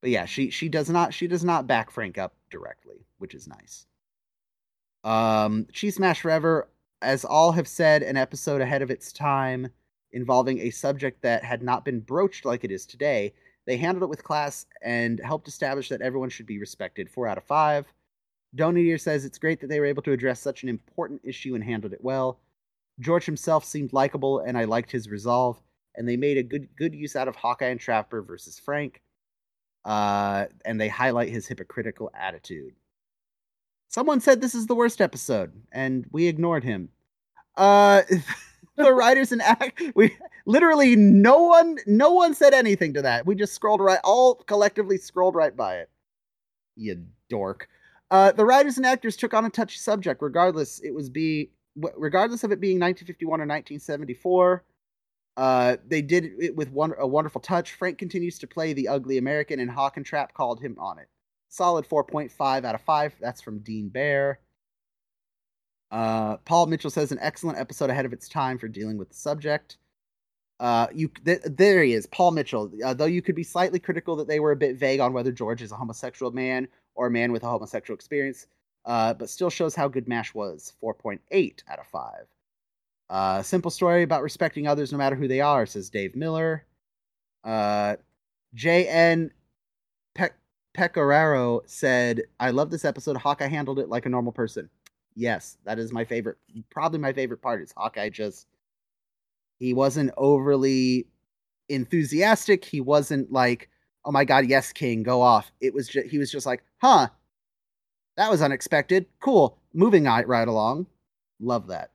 But yeah, she she does not she does not back Frank up directly, which is nice. Um, Cheese Smash Forever, as all have said, an episode ahead of its time, involving a subject that had not been broached like it is today. They handled it with class and helped establish that everyone should be respected. Four out of five. Donatir says it's great that they were able to address such an important issue and handled it well. George himself seemed likable, and I liked his resolve. And they made a good good use out of Hawkeye and Trapper versus Frank. Uh, and they highlight his hypocritical attitude. Someone said this is the worst episode, and we ignored him. Uh, the writers and act we literally no one no one said anything to that. We just scrolled right, all collectively scrolled right by it. You dork. Uh, the writers and actors took on a touchy subject, regardless it was be regardless of it being nineteen fifty-one or nineteen seventy-four. Uh, they did it with one, a wonderful touch. Frank continues to play the ugly American, and Hawk and Trap called him on it. Solid four point five out of five. That's from Dean Bear. Uh, Paul Mitchell says an excellent episode ahead of its time for dealing with the subject. Uh, you th- there he is, Paul Mitchell. Uh, though you could be slightly critical that they were a bit vague on whether George is a homosexual man or a man with a homosexual experience, uh, but still shows how good MASH was. four point eight out of five. Uh, simple story about respecting others no matter who they are, says Dave Miller. Uh, J N Pe- Pecoraro said, I love this episode. Hawkeye handled it like a normal person. Yes, that is my favorite. Probably my favorite part is Hawkeye just, he wasn't overly enthusiastic. He wasn't like, oh my God, yes, King, go off. It was just, he was just like, huh, that was unexpected. Cool. Moving right along. Love that.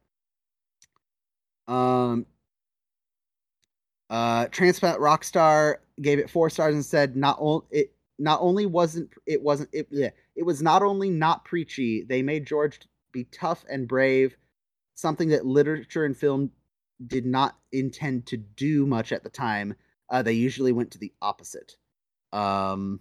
Um, uh, Transplant Rockstar gave it four stars and said, not only it not only wasn't it wasn't it yeah, it was not only not preachy. They made George be tough and brave, something that literature and film did not intend to do much at the time. Uh, they usually went to the opposite. Um,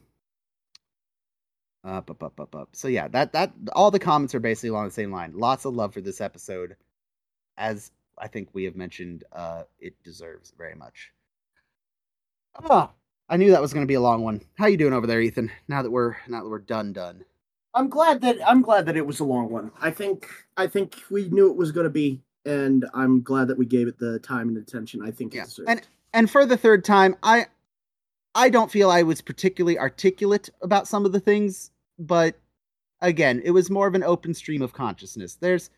up, up, up, up, up. So yeah, that that all the comments are basically along the same line. Lots of love for this episode, as I think we have mentioned, uh, it deserves very much. Ah, I knew that was going to be a long one. How you doing over there, Ethan? Now that we're now that we're done, done. I'm glad that I'm glad that it was a long one. I think I think we knew it was going to be, and I'm glad that we gave it the time and attention I think it yeah. deserved. And and for the third time, I I don't feel I was particularly articulate about some of the things, but again, it was more of an open stream of consciousness. There's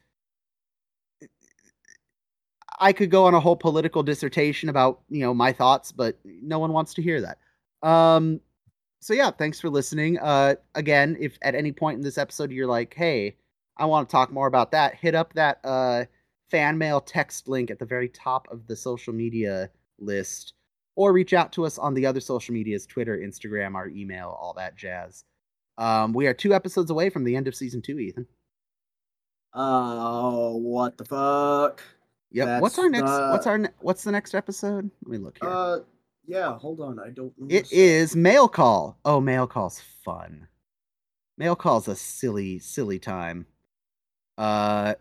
I could go on a whole political dissertation about, you know, my thoughts, but no one wants to hear that. Um, so yeah, thanks for listening. Uh, again, if at any point in this episode you're like, hey, I want to talk more about that, hit up that uh, fan mail text link at the very top of the social media list, or reach out to us on the other social medias, Twitter, Instagram, our email, all that jazz. Um, we are two episodes away from the end of season two, Ethan. Oh, uh, what the fuck? Yep. That's what's our next? The... What's our? Ne- what's the next episode? Let me look here. Uh, yeah. Hold on. I don't. Know it is Mail Call. Oh, Mail Call's fun. Mail Call's a silly, silly time. Uh,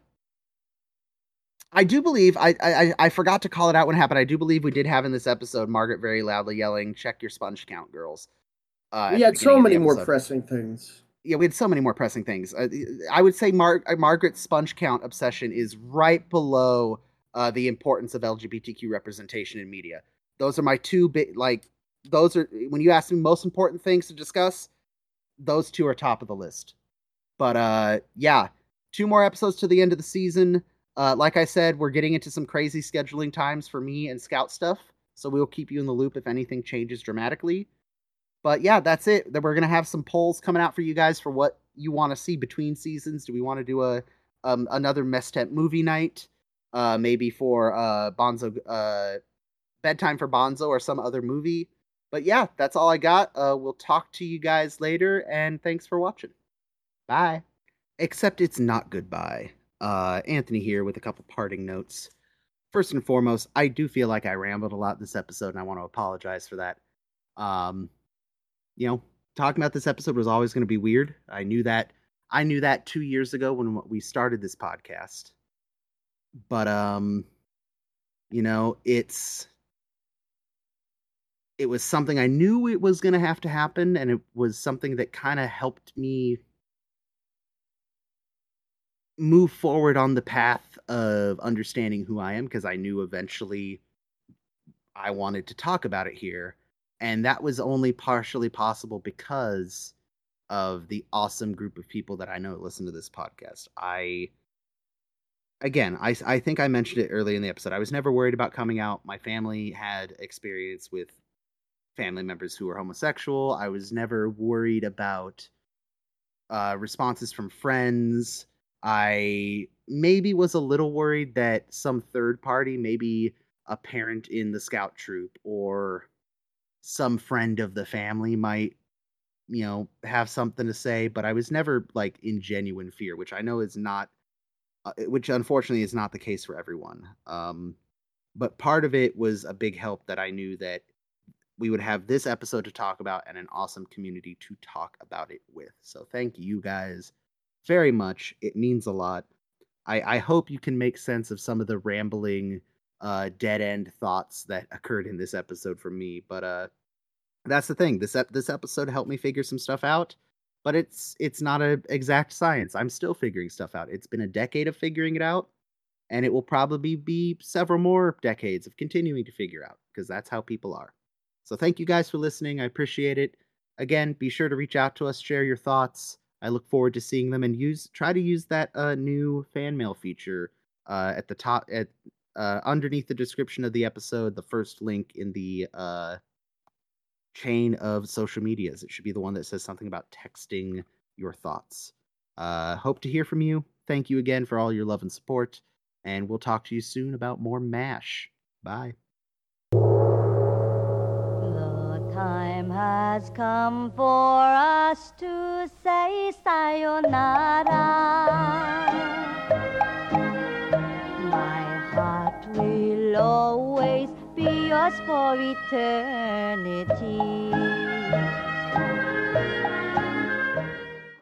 I do believe I, I I forgot to call it out when it happened. I do believe we did have in this episode Margaret very loudly yelling, "Check your sponge count, girls." Uh, we had so many more pressing things. Yeah, we had so many more pressing things. Uh, I would say Mar- Margaret's sponge count obsession is right below uh, the importance of L G B T Q representation in media. Those are my two big, like, those are, when you ask me most important things to discuss, those two are top of the list. But uh, yeah, two more episodes to the end of the season. Uh, like I said, we're getting into some crazy scheduling times for me and Scout stuff, so we'll keep you in the loop if anything changes dramatically. But yeah, that's it. That we're gonna have some polls coming out for you guys for what you want to see between seasons. Do we want to do a um, another Mess Tent movie night? Uh, maybe for uh, Bonzo, uh, Bedtime for Bonzo, or some other movie. But yeah, that's all I got. Uh, we'll talk to you guys later, and thanks for watching. Bye. Except it's not goodbye. Uh, Anthony here with a couple parting notes. First and foremost, I do feel like I rambled a lot this episode, and I want to apologize for that. Um, you know, talking about this episode was always going to be weird. I knew that. I knew that two years ago when we started this podcast. But, um, you know, it's, it was something I knew it was going to have to happen, and it was something that kind of helped me move forward on the path of understanding who I am, because I knew eventually I wanted to talk about it here. And that was only partially possible because of the awesome group of people that I know listen to this podcast. I, again, I, I think I mentioned it earlier in the episode. I was never worried about coming out. My family had experience with family members who were homosexual. I was never worried about uh, responses from friends. I maybe was a little worried that some third party, maybe a parent in the scout troop or some friend of the family, might, you know, have something to say, but I was never like in genuine fear, which I know is not, uh, which unfortunately is not the case for everyone. Um, but part of it was a big help that I knew that we would have this episode to talk about and an awesome community to talk about it with. So thank you guys very much. It means a lot. I, I hope you can make sense of some of the rambling, uh, dead end thoughts that occurred in this episode for me. But uh, that's the thing. This ep- this episode helped me figure some stuff out. But it's it's not an exact science. I'm still figuring stuff out. It's been a decade of figuring it out, and it will probably be several more decades of continuing to figure out, because that's how people are. So thank you guys for listening. I appreciate it. Again, be sure to reach out to us, share your thoughts. I look forward to seeing them, and use try to use that uh, new fan mail feature uh, at the top, at uh, underneath the description of the episode. The first link in the uh, chain of social medias. It should be the one that says something about texting your thoughts. Uh, hope to hear from you. Thank you again for all your love and support, and we'll talk to you soon about more MASH. Bye. Time has come for us to say sayonara. My heart will always be yours for eternity.